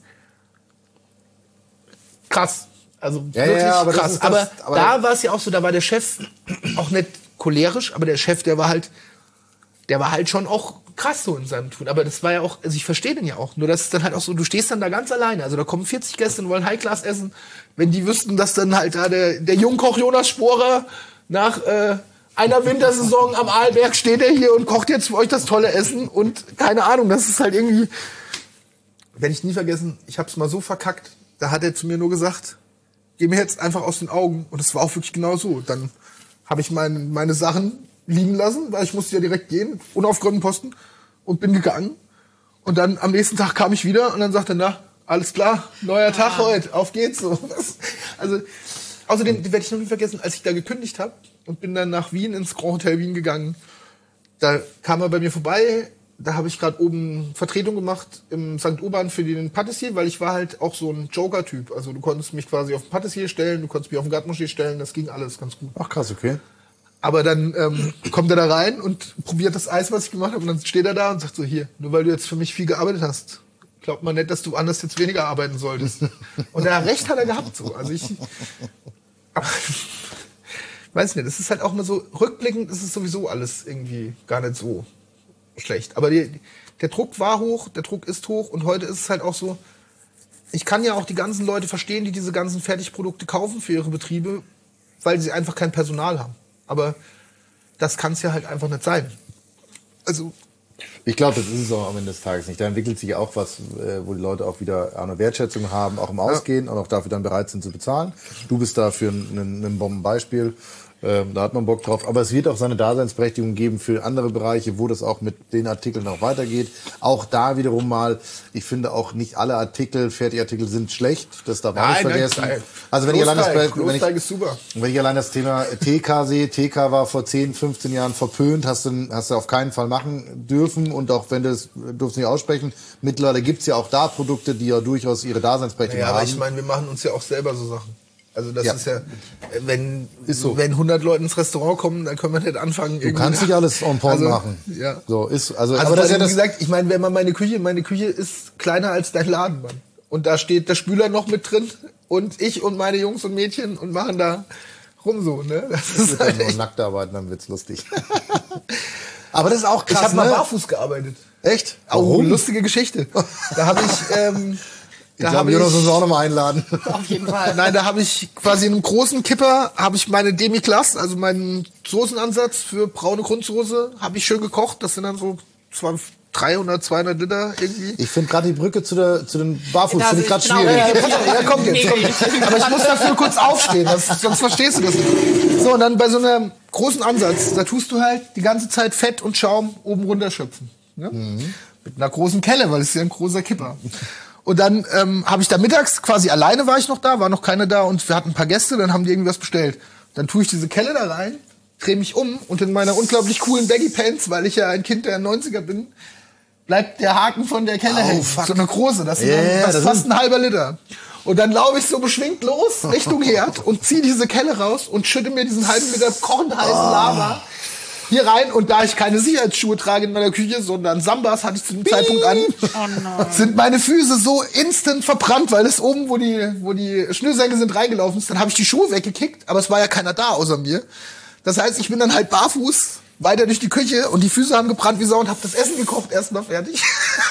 krass, also Ja, wirklich ja, aber das krass. ist das- aber, aber- da war es ja auch so, da war der Chef auch nicht cholerisch, aber der Chef, der war halt, der war halt schon auch krass so in seinem Tun. Aber das war ja auch, also ich verstehe den ja auch. Nur das ist dann halt auch so, du stehst dann da ganz alleine. Also da kommen vierzig Gäste und wollen High-Class essen. Wenn die wüssten, dass dann halt da der, der Jungkoch Jonas Sporer nach äh, einer Wintersaison am Arlberg steht er hier und kocht jetzt für euch das tolle Essen. Und keine Ahnung, das ist halt irgendwie, werde ich nie vergessen, ich hab's mal so verkackt. Da hat er zu mir nur gesagt, geh mir jetzt einfach aus den Augen. Und es war auch wirklich genau so. Dann habe ich mein, meine Sachen liegen lassen, weil ich musste ja direkt gehen, unaufgeräumten Posten, und bin gegangen. Und dann am nächsten Tag kam ich wieder und dann sagte er, na, alles klar, neuer Tag heute, auf geht's. So. Das, also, außerdem werde ich noch nie vergessen, als ich da gekündigt habe und bin dann nach Wien ins Grand Hotel Wien gegangen, da kam er bei mir vorbei da habe ich gerade oben Vertretung gemacht im Sankt Urban für den Patissier, weil ich war halt auch so ein Joker-Typ. Also du konntest mich quasi auf den Patissier stellen, du konntest mich auf den Gartenmoschee stellen, das ging alles ganz gut. Ach krass, okay. Aber dann ähm, kommt er da rein und probiert das Eis, was ich gemacht habe, und dann steht er da und sagt so, hier, nur weil du jetzt für mich viel gearbeitet hast, glaubt man nicht, dass du anders jetzt weniger arbeiten solltest. Und er recht hat er gehabt so. Also ich, aber, weiß nicht, das ist halt auch mal so, rückblickend ist es sowieso alles irgendwie gar nicht so schlecht. Aber die, der Druck war hoch, der Druck ist hoch, und heute ist es halt auch so, ich kann ja auch die ganzen Leute verstehen, die diese ganzen Fertigprodukte kaufen für ihre Betriebe, weil sie einfach kein Personal haben. Aber das kann es ja halt einfach nicht sein. Also Ich glaube, das ist es auch am Ende des Tages nicht. Da entwickelt sich auch was, äh, wo die Leute auch wieder eine Wertschätzung haben, auch im Ausgehen, ja. und auch dafür dann bereit sind zu bezahlen. Du bist dafür ein, ein, ein Bombenbeispiel. Ähm, da hat man Bock drauf. Aber es wird auch seine Daseinsberechtigung geben für andere Bereiche, wo das auch mit den Artikeln auch weitergeht. Auch da wiederum mal, ich finde auch nicht alle Artikel, Fertigartikel sind schlecht. Das darf man nicht vergessen. Nein, also wenn ich, allein das, wenn, ich, ist super. wenn ich allein das Thema T K sehe, T K war vor zehn, fünfzehn Jahren verpönt, hast du, hast du auf keinen Fall machen dürfen. Und auch wenn du es, durfst du nicht aussprechen, mittlerweile gibt's ja auch da Produkte, die ja durchaus ihre Daseinsberechtigung Ja, haben. aber ich meine, wir machen uns ja auch selber so Sachen. Also das Ja. ist ja, wenn, Ist so. wenn hundert Leute ins Restaurant kommen, dann können wir nicht anfangen. Du kannst nicht alles en point Also, machen. ja. So ist also, Also aber das ist ja wie das. gesagt, ich meine, wenn man meine Küche, meine Küche ist kleiner als dein Laden, Mann. Und da steht der Spüler noch mit drin und ich und meine Jungs und Mädchen und machen da rum so, ne? Das Ich ist würde halt dann nur echt. nackt arbeiten, dann wird's lustig. Aber das ist auch Ich krass, habe mal ne? barfuß gearbeitet. Echt? Auch Warum? eine lustige Geschichte. Da habe ich, ähm, Ich da glaube, habe Jonas muss ich, auch noch mal einladen. Auf jeden Fall. nein, da habe ich quasi in einem großen Kipper habe ich meine Demi-Glace, also meinen Soßenansatz für braune Grundsoße, habe ich schön gekocht. Das sind dann so zwar dreihundert, zweihundert Liter irgendwie. Ich finde gerade die Brücke zu, der, zu den Barfuß Da finde ich gerade genau, schwierig. ja, Ja, kommt jetzt. Kommt jetzt. Aber ich muss dafür kurz aufstehen, das, sonst verstehst du das nicht. So, und dann bei so einem großen Ansatz, da tust du halt die ganze Zeit Fett und Schaum oben runterschöpfen. Ne? Mhm. Mit einer großen Kelle, weil es ist ja ein großer Kipper. Und dann ähm, habe ich da mittags quasi alleine war ich noch da, war noch keiner da und wir hatten ein paar Gäste, dann haben die irgendwas bestellt. Dann tue ich diese Kelle da rein, drehe mich um und in meiner unglaublich coolen Baggy Pants, weil ich ja ein Kind der neunziger bin, bleibt der Haken von der Kelle Oh, hängen. fuck. So eine große, das, sind Ja, dann, ja, das das ist fast sind- ein halber Liter. Und dann laufe ich so beschwingt los Richtung Herd und ziehe diese Kelle raus und schütte mir diesen halben Liter kochend heißen Lava hier rein. Und da ich keine Sicherheitsschuhe trage in meiner Küche, sondern Sambas hatte ich zu dem Zeitpunkt an, sind meine Füße so instant verbrannt, weil es oben, wo die, wo die Schnürsenkel sind, reingelaufen ist. Dann habe ich die Schuhe weggekickt, aber es war ja keiner da außer mir. Das heißt, ich bin dann halt barfuß weiter durch die Küche und die Füße haben gebrannt wie Sau und habe das Essen gekocht, erstmal fertig.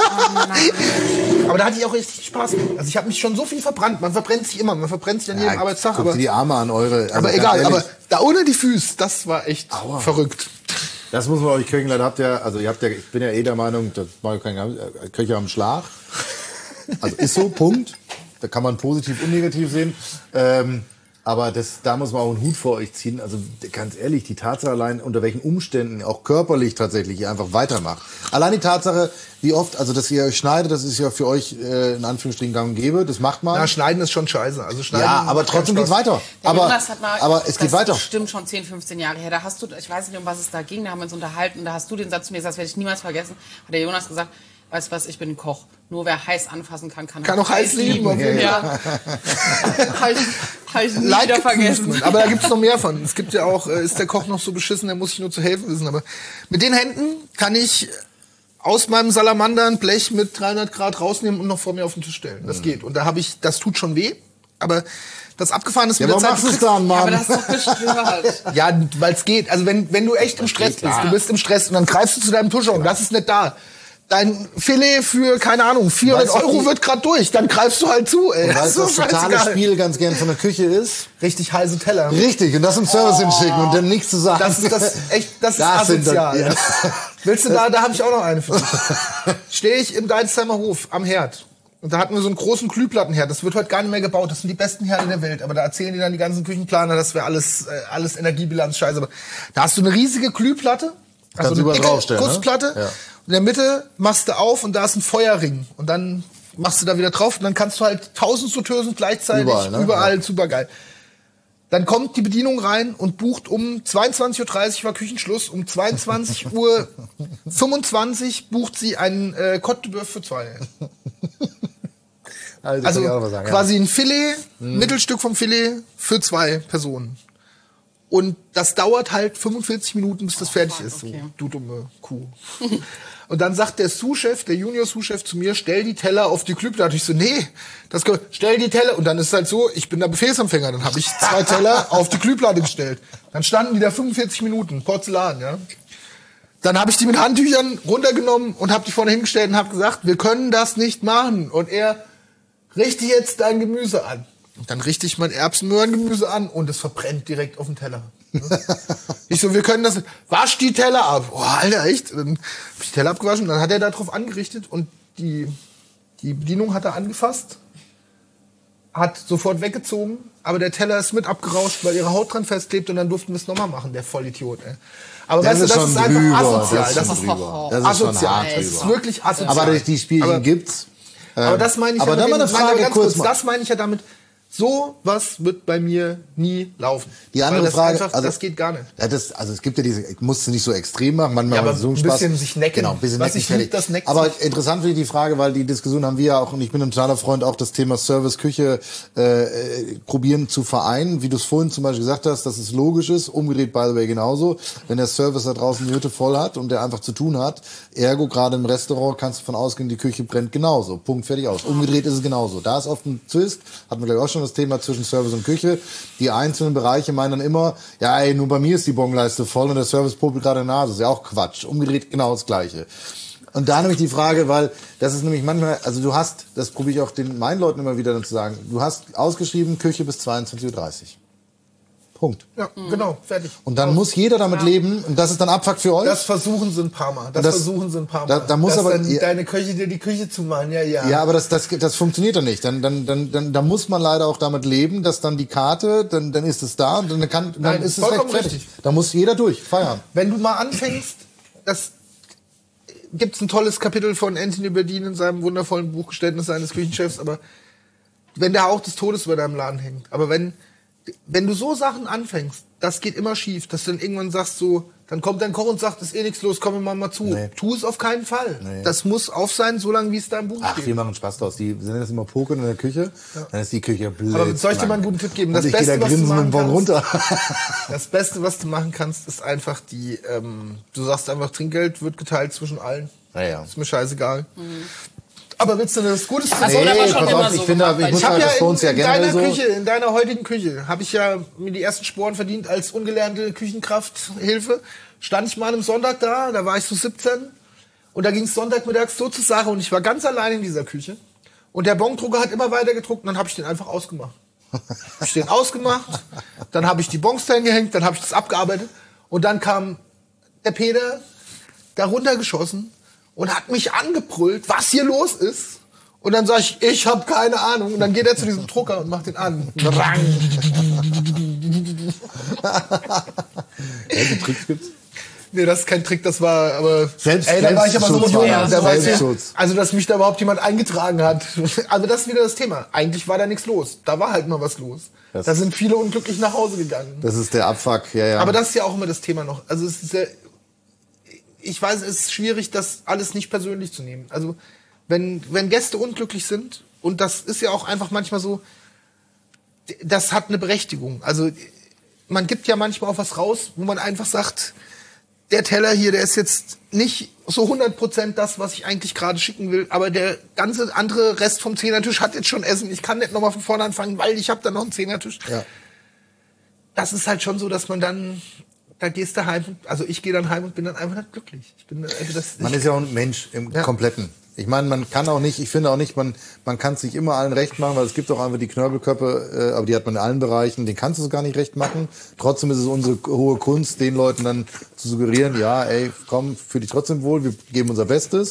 Aber da hatte ich auch richtig Spaß mit. Also ich habe mich schon so viel verbrannt. Man verbrennt sich immer, man verbrennt sich an jedem Arbeitstag. Guckt Aber, dir die Arme an eure. Also aber ganz egal, ehrlich, aber da ohne die Füße, das war echt Aua. verrückt. Das muss man euch Köchenleiter habt ja, also ihr habt ja, ich bin ja eh der Meinung, das mache ich kein Geheimnis, äh, Köche am Schlag. Also ist so, Punkt. Da kann man positiv und negativ sehen. Ähm, aber das, da muss man auch einen Hut vor euch ziehen. Also ganz ehrlich, die Tatsache allein, unter welchen Umständen, auch körperlich tatsächlich, ihr einfach weitermacht. Allein die Tatsache, wie oft, also dass ihr euch schneidet, das ist ja für euch äh, in Anführungsstrichen gang und gäbe, das macht man. Na, Schneiden ist schon scheiße. Also Schneiden Ja, aber macht keinen trotzdem geht's Spaß. weiter. Der Aber, Jonas hat mal, aber es geht das weiter. stimmt schon zehn, fünfzehn Jahre her. Da hast du, ich weiß nicht, um was es da ging, da haben wir uns unterhalten. Da hast du den Satz zu mir gesagt, das werde ich niemals vergessen. Hat der Jonas gesagt, weißt du was, ich bin ein Koch. Nur wer heiß anfassen kann, kann, Kann auch heiß lieben. auf jeden Fall. Ja. Habe ich, hab ich nie Leid wieder gibt's vergessen. nicht. Aber da gibt's noch mehr von. Es gibt ja auch, äh, ist der Koch noch so beschissen, der muss sich nur zu helfen wissen. Aber mit den Händen kann ich aus meinem Salamander ein Blech mit dreihundert Grad rausnehmen und noch vor mir auf den Tisch stellen. Das geht. Und da habe ich, das tut schon weh. Aber das Abgefahren ist Ja, mit der warum Zeit. machst du es dann, Ja, aber Mann? das ist doch gestört. Ja, weil es geht. Also wenn, wenn du echt im Stress bist, du bist im Stress und dann greifst du zu deinem Tuscher und das ist nicht da. Dein Filet für, keine Ahnung, vierhundert Weißt du, Euro die- wird grad durch. Dann greifst du halt zu, ey. Und weißt du, was ist so totale scheißegal. Spiel ganz gern von der Küche ist? Richtig heiße Teller. Richtig, und das im Service hinschicken und dann nichts zu sagen. Das ist das echt, das ist Das sind dann- asozial. ja. Willst du da, da habe ich auch noch eine für dich. Stehe ich im Deidesheimer Hof am Herd. Und da hatten wir so einen großen Glühplattenherd. Das wird heute gar nicht mehr gebaut. Das sind die besten Herde der Welt. Aber da erzählen die dann die ganzen Küchenplaner, das wäre alles, äh, alles Energiebilanz, scheiße. Aber da hast du eine riesige Glühplatte. Also Kannst eine überall dicke draufstellen, ne? Gussplatte. Ja. In der Mitte machst du auf und da ist ein Feuerring. Und dann machst du da wieder drauf und dann kannst du halt tausend Sauteusen gleichzeitig Überall, überall, ne? super geil. Dann kommt die Bedienung rein und bucht um zweiundzwanzig Uhr dreißig war Küchenschluss. Um zweiundzwanzig Uhr fünfundzwanzig bucht sie einen äh, Côte de Bœuf für zwei. Also, Also kann ich auch was sagen, quasi ein Filet, ein Mittelstück vom Filet für zwei Personen. Und das dauert halt fünfundvierzig Minuten, bis das fertig ist. So, okay. du dumme Kuh. Und dann sagt der Sous-Chef, der Junior-Sous-Chef zu mir, stell die Teller auf die Glühbirne. Ich so, nee, das kann, stell die Teller. Und dann ist es halt so, ich bin der Befehlsempfänger. Dann habe ich zwei Teller auf die Glühplatte gestellt. Dann standen die da fünfundvierzig Minuten, Porzellan, ja. Dann habe ich die mit Handtüchern runtergenommen und habe die vorne hingestellt und habe gesagt, wir können das nicht machen. Und er, richte jetzt dein Gemüse an. Und dann richte ich mein Erbsen-Möhren-Gemüse an und es verbrennt direkt auf dem Teller. Ich so, wir können das, wasch die Teller ab. Oh, Alter, echt? Dann hab ich die Teller abgewaschen, dann hat er da drauf angerichtet und die, die Bedienung hat er angefasst, hat sofort weggezogen, aber der Teller ist mit abgerauscht, weil ihre Haut dran festklebt und dann durften wir es nochmal machen, der Vollidiot, ey. Aber Das weißt du, ist das schon ist einfach drüber, asozial. das ist Das schon ist drüber. Das ist schon asozial. hart Das ist drüber. wirklich asozial. Aber die, die Spielchen Aber- gibt's. Aber das meine ich aber ja dann mit mal dem- eine nein, Frage ganz kurz kurz, mal. das meine ich ja damit. So was wird bei mir nie laufen. Die andere Weil das Frage, einfach, also, das geht gar nicht. Ja, das, also es gibt ja diese, musst du nicht so extrem machen, manchmal Ja, aber macht es so einen ein Spaß. bisschen sich necken. Genau, ein bisschen Was necken, ich fertig. lieb, das neckt Aber sich. interessant finde ich die Frage, weil die Diskussion haben wir ja auch, und ich bin ein totaler Freund, auch das Thema Service, Küche äh, äh, probieren zu vereinen. Wie du es vorhin zum Beispiel gesagt hast, dass es logisch ist, umgedreht by the way genauso. Wenn der Service da draußen die Hütte voll hat und der einfach zu tun hat, ergo gerade im Restaurant kannst du davon ausgehen, die Küche brennt genauso. Punkt, fertig, aus. Umgedreht ist es genauso. Da ist oft ein Twist, hatten wir glaube ich auch schon das Thema zwischen Service und Küche. Die einzelnen Bereiche meinen dann immer, ja ey, nur bei mir ist die Bonleiste voll und der Service popelt gerade in der Nase. Das ist ja auch Quatsch. Umgedreht genau das Gleiche. Und da nämlich die Frage, weil das ist nämlich manchmal, also du hast, das probiere ich auch den meinen Leuten immer wieder dann zu sagen, du hast ausgeschrieben Küche bis zweiundzwanzig Uhr dreißig. Punkt. Ja, genau, fertig. Und dann muss jeder damit leben und das ist dann Abfuck für euch. Das versuchen sie ein paar Mal. Das, Das- versuchen sie ein paar Mal. da- da muss Dass aber- dann ja. deine Köche dir die Küche zu machen. Ja, ja. Ja, aber das, das, das funktioniert dann nicht. Dann, dann, dann, dann, da muss man leider auch damit leben, dass dann die Karte, dann, dann ist es da und dann kann, dann Nein, ist es vollkommen fertig. richtig. Da muss jeder durch, feiern. Wenn du mal anfängst, das gibt's ein tolles Kapitel von Anthony Bourdain in seinem wundervollen Buch Geständnisse eines Küchenchefs, aber wenn der Hauch des Todes über deinem Laden hängt. Aber wenn, wenn du so Sachen anfängst, das geht immer schief, dass du dann irgendwann sagst so, dann kommt dein Koch und sagt, ist eh nichts los, komm mal mal zu. Nee. Tu es auf keinen Fall. Nee. Das muss auf sein, solange wie es da im Buch Ach, steht. wir machen Spaß draus. Die sind das immer Pokern in der Küche, dann ist die Küche blöd. Aber soll ich dir mal einen guten Tipp geben? Und Das ich gehe da Beste, was du grinsend mit dem machen Bon kannst- runter. Das Beste, was du machen kannst, ist einfach die, ähm, du sagst einfach, Trinkgeld wird geteilt zwischen allen. Ja, ja. Ist mir scheißegal. Aber willst du das Gutes Das tun? wurde aber schon pass immer auf, ich so finde, gemacht, ich weil muss Ich habe sagen, ja das ist bei in, uns ja in generell deiner so. Küche, in deiner heutigen Küche, habe ich ja mir die ersten Sporen verdient als ungelernte Küchenkrafthilfe. Stand ich mal am Sonntag da, da war ich so siebzehn und da ging es Sonntagmittags so zur Sache und ich war ganz allein in dieser Küche und der Bongdrucker hat immer weiter gedruckt und dann habe ich den einfach ausgemacht. Hab ich den ausgemacht, dann habe ich die Bongs da hingehängt, dann habe ich das abgearbeitet und dann kam der Peter da runtergeschossen und hat mich angebrüllt, was hier los ist. Und dann sage ich, ich habe keine Ahnung. Und dann geht er zu diesem Drucker und macht den an. Drang. Welche Tricks gibt's? Nee, das ist kein Trick, das war aber... Selbst- ey, da war ich aber so Selbstschutz jung. war das. Da war ich, Selbstschutz. also, dass mich da überhaupt jemand eingetragen hat. Also, das ist wieder das Thema. Eigentlich war da nichts los. Da war halt mal was los. Das- da sind viele unglücklich nach Hause gegangen. Das ist der Abfuck, ja, ja. Aber das ist ja auch immer das Thema noch. Also es ist ja, ich weiß, es ist schwierig, das alles nicht persönlich zu nehmen. Also wenn, wenn Gäste unglücklich sind, und das ist ja auch einfach manchmal so, das hat eine Berechtigung. Also man gibt ja manchmal auch was raus, wo man einfach sagt, der Teller hier, der ist jetzt nicht so hundert Prozent das, was ich eigentlich gerade schicken will, aber der ganze andere Rest vom Zehnertisch hat jetzt schon Essen. Ich kann nicht nochmal von vorne anfangen, weil ich habe da noch einen Zehnertisch. ja. Das ist halt schon so, dass man dann, da gehst du heim, also ich gehe dann heim und bin dann einfach nicht glücklich. Ich bin, also das, Man ich, ist ja auch ein Mensch im Ja. Kompletten. Ich meine, man kann auch nicht, ich finde auch nicht, man, man kann es nicht immer allen recht machen, weil es gibt auch einfach die Knörbelköpfe, äh, aber die hat man in allen Bereichen, den kannst du es gar nicht recht machen. Trotzdem ist es unsere hohe Kunst, den Leuten dann zu suggerieren, ja, ey, komm, fühl dich trotzdem wohl, wir geben unser Bestes.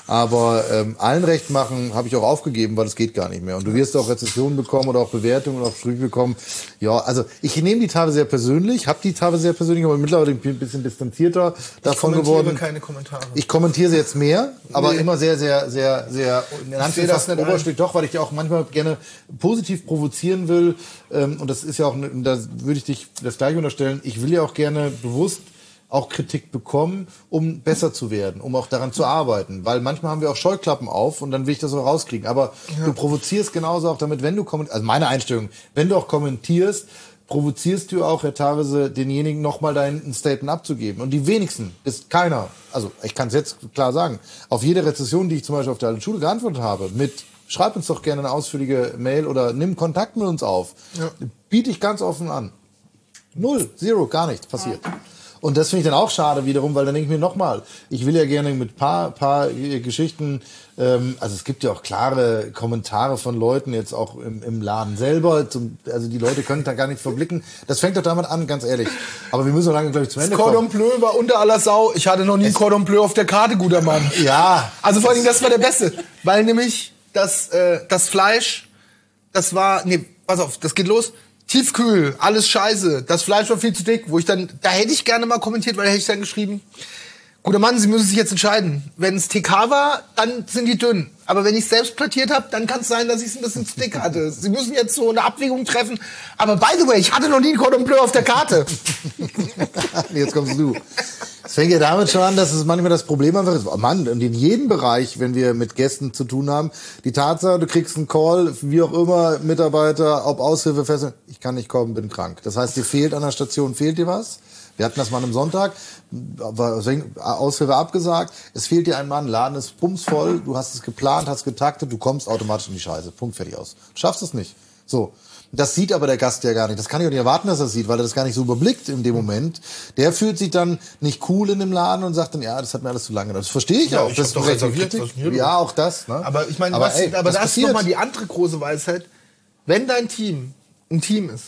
Aber ähm, allen recht machen habe ich auch aufgegeben, weil es geht gar nicht mehr. Und du wirst auch Rezensionen bekommen oder auch Bewertungen oder auch Sprüche bekommen. Ja, also ich nehme die teilweise sehr persönlich, habe die teilweise sehr persönlich, aber mittlerweile bin ich ein bisschen distanzierter davon geworden. Ich kommentiere keine Kommentare. Ich kommentiere sie jetzt mehr, aber Nee. immer sehr, sehr, sehr, sehr in Ich sehe das Anführungszeichen nicht Oberstück, doch, weil ich ja auch manchmal gerne positiv provozieren will. Ähm, und das ist ja auch, da würde ich dich das gleiche unterstellen. Ich will ja auch gerne bewusst auch Kritik bekommen, um besser zu werden, um auch daran zu arbeiten. Weil manchmal haben wir auch Scheuklappen auf und dann will ich das auch rauskriegen. Aber ja. du provozierst genauso auch damit, wenn du kommentierst, also meine Einstellung, wenn du auch kommentierst, provozierst du auch ja teilweise denjenigen nochmal dein Statement abzugeben. Und die wenigsten, ist keiner, also ich kann es jetzt klar sagen, auf jede Rezession, die ich zum Beispiel auf der alten Schule geantwortet habe, mit schreib uns doch gerne eine ausführliche Mail oder nimm Kontakt mit uns auf, ja. biete ich ganz offen an. Null, zero, gar nichts passiert. Ja. Und das finde ich dann auch schade wiederum, weil dann denke ich mir nochmal, ich will ja gerne mit paar, paar Geschichten, ähm, also es gibt ja auch klare Kommentare von Leuten jetzt auch im, im Laden selber, zum, also die Leute können da gar nichts verblicken. Das fängt doch damit an, ganz ehrlich. Aber wir müssen so lange, glaube ich, zum Ende das kommen. Cordon Bleu war unter aller Sau. Ich hatte noch nie ein Cordon Bleu auf der Karte, guter Mann. Ja. Also vor allem, das war der Beste. Weil nämlich das, äh, das Fleisch, das war, nee, pass auf, das geht los. Tiefkühl, alles scheiße, das Fleisch war viel zu dick, wo ich dann, da hätte ich gerne mal kommentiert, weil da hätte ich dann geschrieben, guter Mann, Sie müssen sich jetzt entscheiden. Wenn es T K war, dann sind die dünn. Aber wenn ich es selbst plattiert habe, dann kann es sein, dass ich es ein bisschen zu dick hatte. Sie müssen jetzt so eine Abwägung treffen. Aber by the way, ich hatte noch nie ein Cordon Bleu auf der Karte. Jetzt kommst du. Es fängt ja damit schon an, dass es manchmal das Problem einfach ist. Oh Mann, und in jedem Bereich, wenn wir mit Gästen zu tun haben, die Tatsache, du kriegst einen Call, wie auch immer, Mitarbeiter, ob Aushilfe fest, ich kann nicht kommen, bin krank. Das heißt, dir fehlt an der Station, fehlt dir was? Wir hatten das mal am Sonntag, war Aushilfe abgesagt, es fehlt dir ein Mann, Laden ist bumsvoll, du hast es geplant, hast getaktet, du kommst automatisch in die Scheiße. Punkt, fertig aus. Du schaffst es nicht. So. Das sieht aber der Gast ja gar nicht. Das kann ich auch nicht erwarten, dass er das sieht, weil er das gar nicht so überblickt in dem Moment. Der fühlt sich dann nicht cool in dem Laden und sagt dann, ja, das hat mir alles zu lange gedauert. Das verstehe ich ja, auch. Ich das hab doch reserviert, was hier ja, auch das. Ne? Aber ich meine, aber, was, ey, aber das ist nochmal passiert? die andere große Weisheit. Wenn dein Team ein Team ist,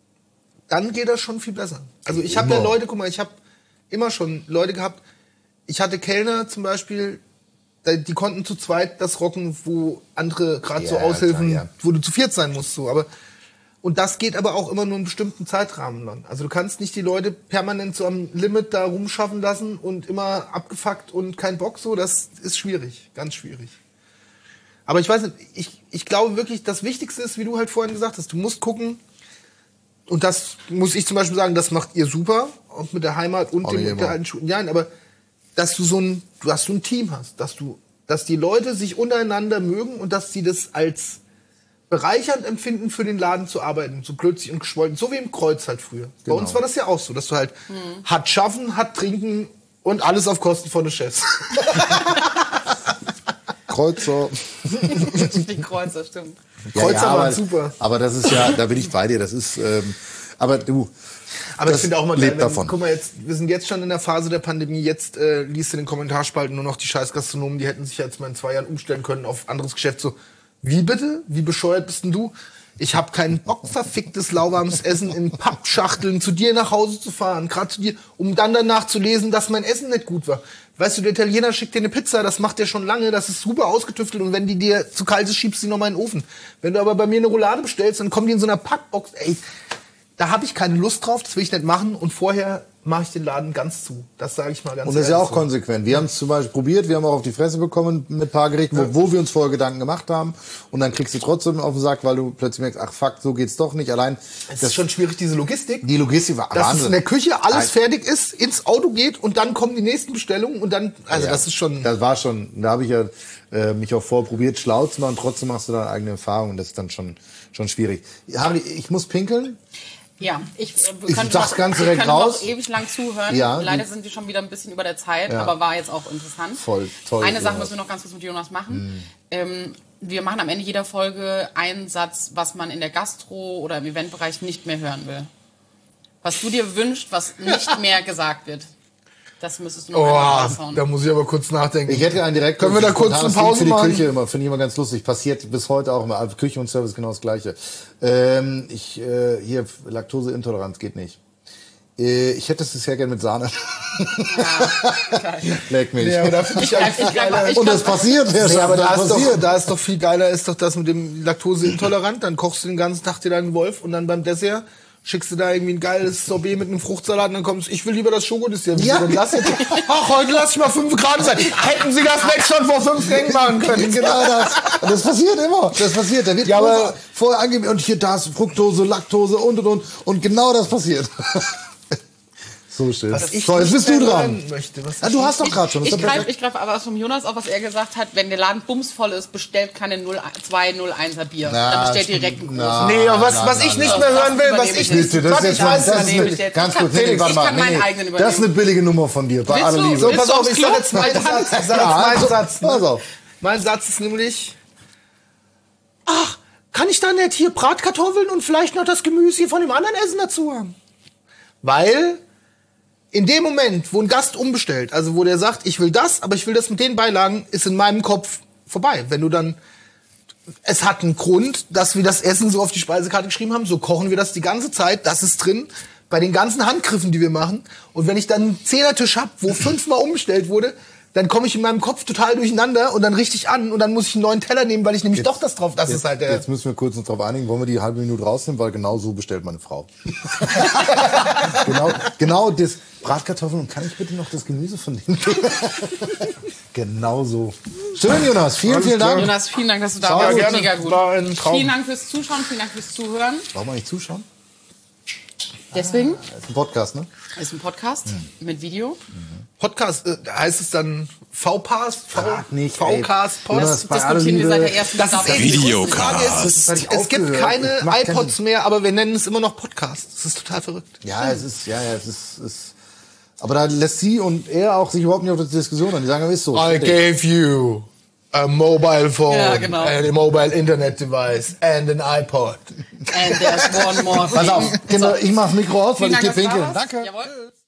dann geht das schon viel besser. Also ich habe ja Leute, guck mal, ich habe immer schon Leute gehabt, ich hatte Kellner zum Beispiel, die konnten zu zweit das rocken, wo andere gerade Ja, so Aushilfen, klar, ja. wo du zu viert sein musst. So. Aber und das geht aber auch immer nur einen bestimmten Zeitrahmen lang. Also du kannst nicht die Leute permanent so am Limit da rumschaffen lassen und immer abgefuckt und kein Bock so. Das ist schwierig, ganz schwierig. Aber ich weiß nicht, ich, ich glaube wirklich, das Wichtigste ist, wie du halt vorhin gesagt hast, du musst gucken, und das muss ich zum Beispiel sagen, das macht ihr super, auch mit der Heimat und Auch dem nicht mit der immer. alten Schule. Ja, aber dass du so ein, dass du ein Team hast, dass du, dass die Leute sich untereinander mögen und dass sie das als bereichernd empfinden, für den Laden zu arbeiten, so glücklich und geschwollen, so wie im Kreuz halt früher. Genau. Bei uns war das ja auch so, dass du halt mhm. hat schaffen, hat trinken und alles auf Kosten von den Chefs. Kreuzer. Die Kreuzer, stimmt. Ja, Kreuzer ja, waren aber, super. Aber das ist ja, da bin ich bei dir. Das ist, ähm, aber du. Aber das ich finde auch mal lebt geil, wenn, davon. guck mal, jetzt, wir sind jetzt schon in der Phase der Pandemie, jetzt äh, liest du in den Kommentarspalten nur noch die scheiß Gastronomen, die hätten sich jetzt mal in zwei Jahren umstellen können auf anderes Geschäft. So, wie bitte? Wie bescheuert bist denn du? Ich habe keinen Bock, verficktes, lauwarmes Essen in Pappschachteln zu dir nach Hause zu fahren, gerade zu dir, um dann danach zu lesen, dass mein Essen nicht gut war. Weißt du, der Italiener schickt dir eine Pizza, das macht der schon lange, das ist super ausgetüftelt und wenn die dir zu kalt ist, schiebst du die nochmal in den Ofen. Wenn du aber bei mir eine Roulade bestellst, dann kommen die in so einer Packbox, ey, da habe ich keine Lust drauf, das will ich nicht machen und vorher mache ich den Laden ganz zu. Das sage ich mal ganz Und das ist ja ehrlich auch so. konsequent. Wir haben es zum Beispiel probiert, wir haben auch auf die Fresse bekommen mit ein paar Gerichten, wo, wo wir uns vorher Gedanken gemacht haben. Und dann kriegst du trotzdem auf den Sack, weil du plötzlich merkst, ach fuck, so geht's doch nicht. Allein Es ist schon schwierig, diese Logistik. die Logistik war Dass es Wahnsinn. in der Küche alles Nein. fertig ist, ins Auto geht und dann kommen die nächsten Bestellungen und dann, also Ja, das ist schon... Das war schon, da habe ich ja äh, mich auch vorprobiert, schlau zu machen. Trotzdem machst du deine eigene Erfahrung und das ist dann schon, schon schwierig. Harry, ich muss pinkeln. Ja, ich, äh, wir Ich können sag's noch, ganz wir direkt können raus. noch ewig lang zuhören. Ja, Leider die- sind wir schon wieder ein bisschen über der Zeit, Ja. aber war jetzt auch interessant. Voll, toll, Eine Sache Jonas. müssen wir noch ganz kurz mit Jonas machen. Ähm, wir machen am Ende jeder Folge einen Satz, was man in der Gastro- oder im Eventbereich nicht mehr hören will. Was du dir wünschst, was nicht mehr gesagt wird. Das müsstest du noch einmal Oh, raushauen. da muss ich aber kurz nachdenken. Ich hätte einen direkt. Können wir da kurz eine Pause für die machen? Küche immer, finde ich immer ganz lustig. Passiert bis heute auch immer. Also Küche und Service genau das Gleiche. Ähm, ich, äh, hier, Laktoseintoleranz geht nicht. Äh, Ich hätte es sehr gerne mit Sahne. Ja, geil. Leck mich. Ja, aber da finde ich eigentlich viel Ich glaub, geiler. ich Und das glaub, passiert, Herr Nee, aber da das ist, doch, passiert. da ist doch viel geiler, ist doch das mit dem Laktoseintolerant. Dann kochst du den ganzen Tag dir deinen Wolf und dann beim Dessert schickst du da irgendwie ein geiles Sorbet mit einem Fruchtsalat und dann kommst ich will lieber das Schokodessert. Ja. Dann lass jetzt, ach, heute lass ich mal fünf Grad sein. Hätten Sie das nicht schon vor fünf Gängen machen können. Genau das. Und das passiert immer. Das passiert. Da wird Ja, aber- vorher- vorher angegeben und hier da ist Fructose, Laktose und und und. Und genau das passiert. So schön. Was ich So, jetzt nicht bist du mehr dran. hören Möchte, was Ah, du hast doch gerade schon. Ich Das ist doch greife perfekt. ich greif aber aus vom Jonas auf, was er gesagt hat, wenn der Laden bumsvoll ist, bestellt keine null zwei null einser Bier. Na, Dann bestellt direkt ein großes. na. Nee, aber was, na, was na, ich na, nicht na. mehr hören will, was Bitte, ich das nicht, Bitte, das was ist jetzt ich mal, weiß, das was ist ich nehme eine, ich jetzt. ganz Ich kann kurz, nee, nee, Felix, warte ich mal, kann meinen nee, eigenen nee. übernehmen. Das ist eine billige Nummer von dir, bei Willst aller du- Liebe. So, Willst pass du auf, aufs ich Klo? sag jetzt meinen Meine Hand- Satz. Ich sag Ja, jetzt meinen also, Satz. Ne? pass auf. Mein Satz ist nämlich, ach, kann ich da nicht hier Bratkartoffeln und vielleicht noch das Gemüse hier von dem anderen Essen dazu haben? Weil in dem Moment, wo ein Gast umbestellt, also wo der sagt, ich will das, aber ich will das mit den Beilagen, ist in meinem Kopf vorbei. Wenn du dann, es hat einen Grund, dass wir das Essen so auf die Speisekarte geschrieben haben, so kochen wir das die ganze Zeit, das ist drin, bei den ganzen Handgriffen, die wir machen. Und wenn ich dann einen Zehnertisch hab, wo fünfmal umbestellt wurde, dann komme ich in meinem Kopf total durcheinander und dann richte ich an und dann muss ich einen neuen Teller nehmen, weil ich nämlich doch das drauf, das Jetzt, ist halt der... jetzt müssen wir kurz uns darauf einigen, wollen wir die halbe Minute rausnehmen, weil genau so bestellt meine Frau. genau, genau das Bratkartoffeln und kann ich bitte noch das Gemüse von dem? Genau so. Schön, Jonas. Vielen, vielen Dank. Jonas, vielen Dank, dass du da Ciao, warst. gerne. Mega gut. War ein Traum. Vielen Dank fürs Zuschauen, vielen Dank fürs Zuhören. Warum eigentlich zuschauen? Deswegen Das ist ein Podcast, ne? ist ein Podcast mit Video. Podcast, äh, heißt es dann V-Pass? Frag nicht, ey. V-Cast, Post? Jonas, bei aller Diskutieren wir Liebe. seit der ersten Das ist Staffel. eh die Videocast. größte Frage ist, Das Es, hab ich es gibt aufgehört. keine Das macht keinen iPods Sinn. mehr, aber wir nennen es immer noch Podcast. Das ist total verrückt. Ja, es ist, ja, ja, es ist, es aber da lässt sie und er auch sich überhaupt nicht auf die Diskussion an. Die sagen, ist so. I gave you a mobile phone, Ja, genau. and a mobile internet device and an iPod. And there's one more thing. Pass auf, Kinder, ich mach's Mikro aus, weil Vielen ich Dank, geh dass du da pinkeln. warst. Danke. Jawohl.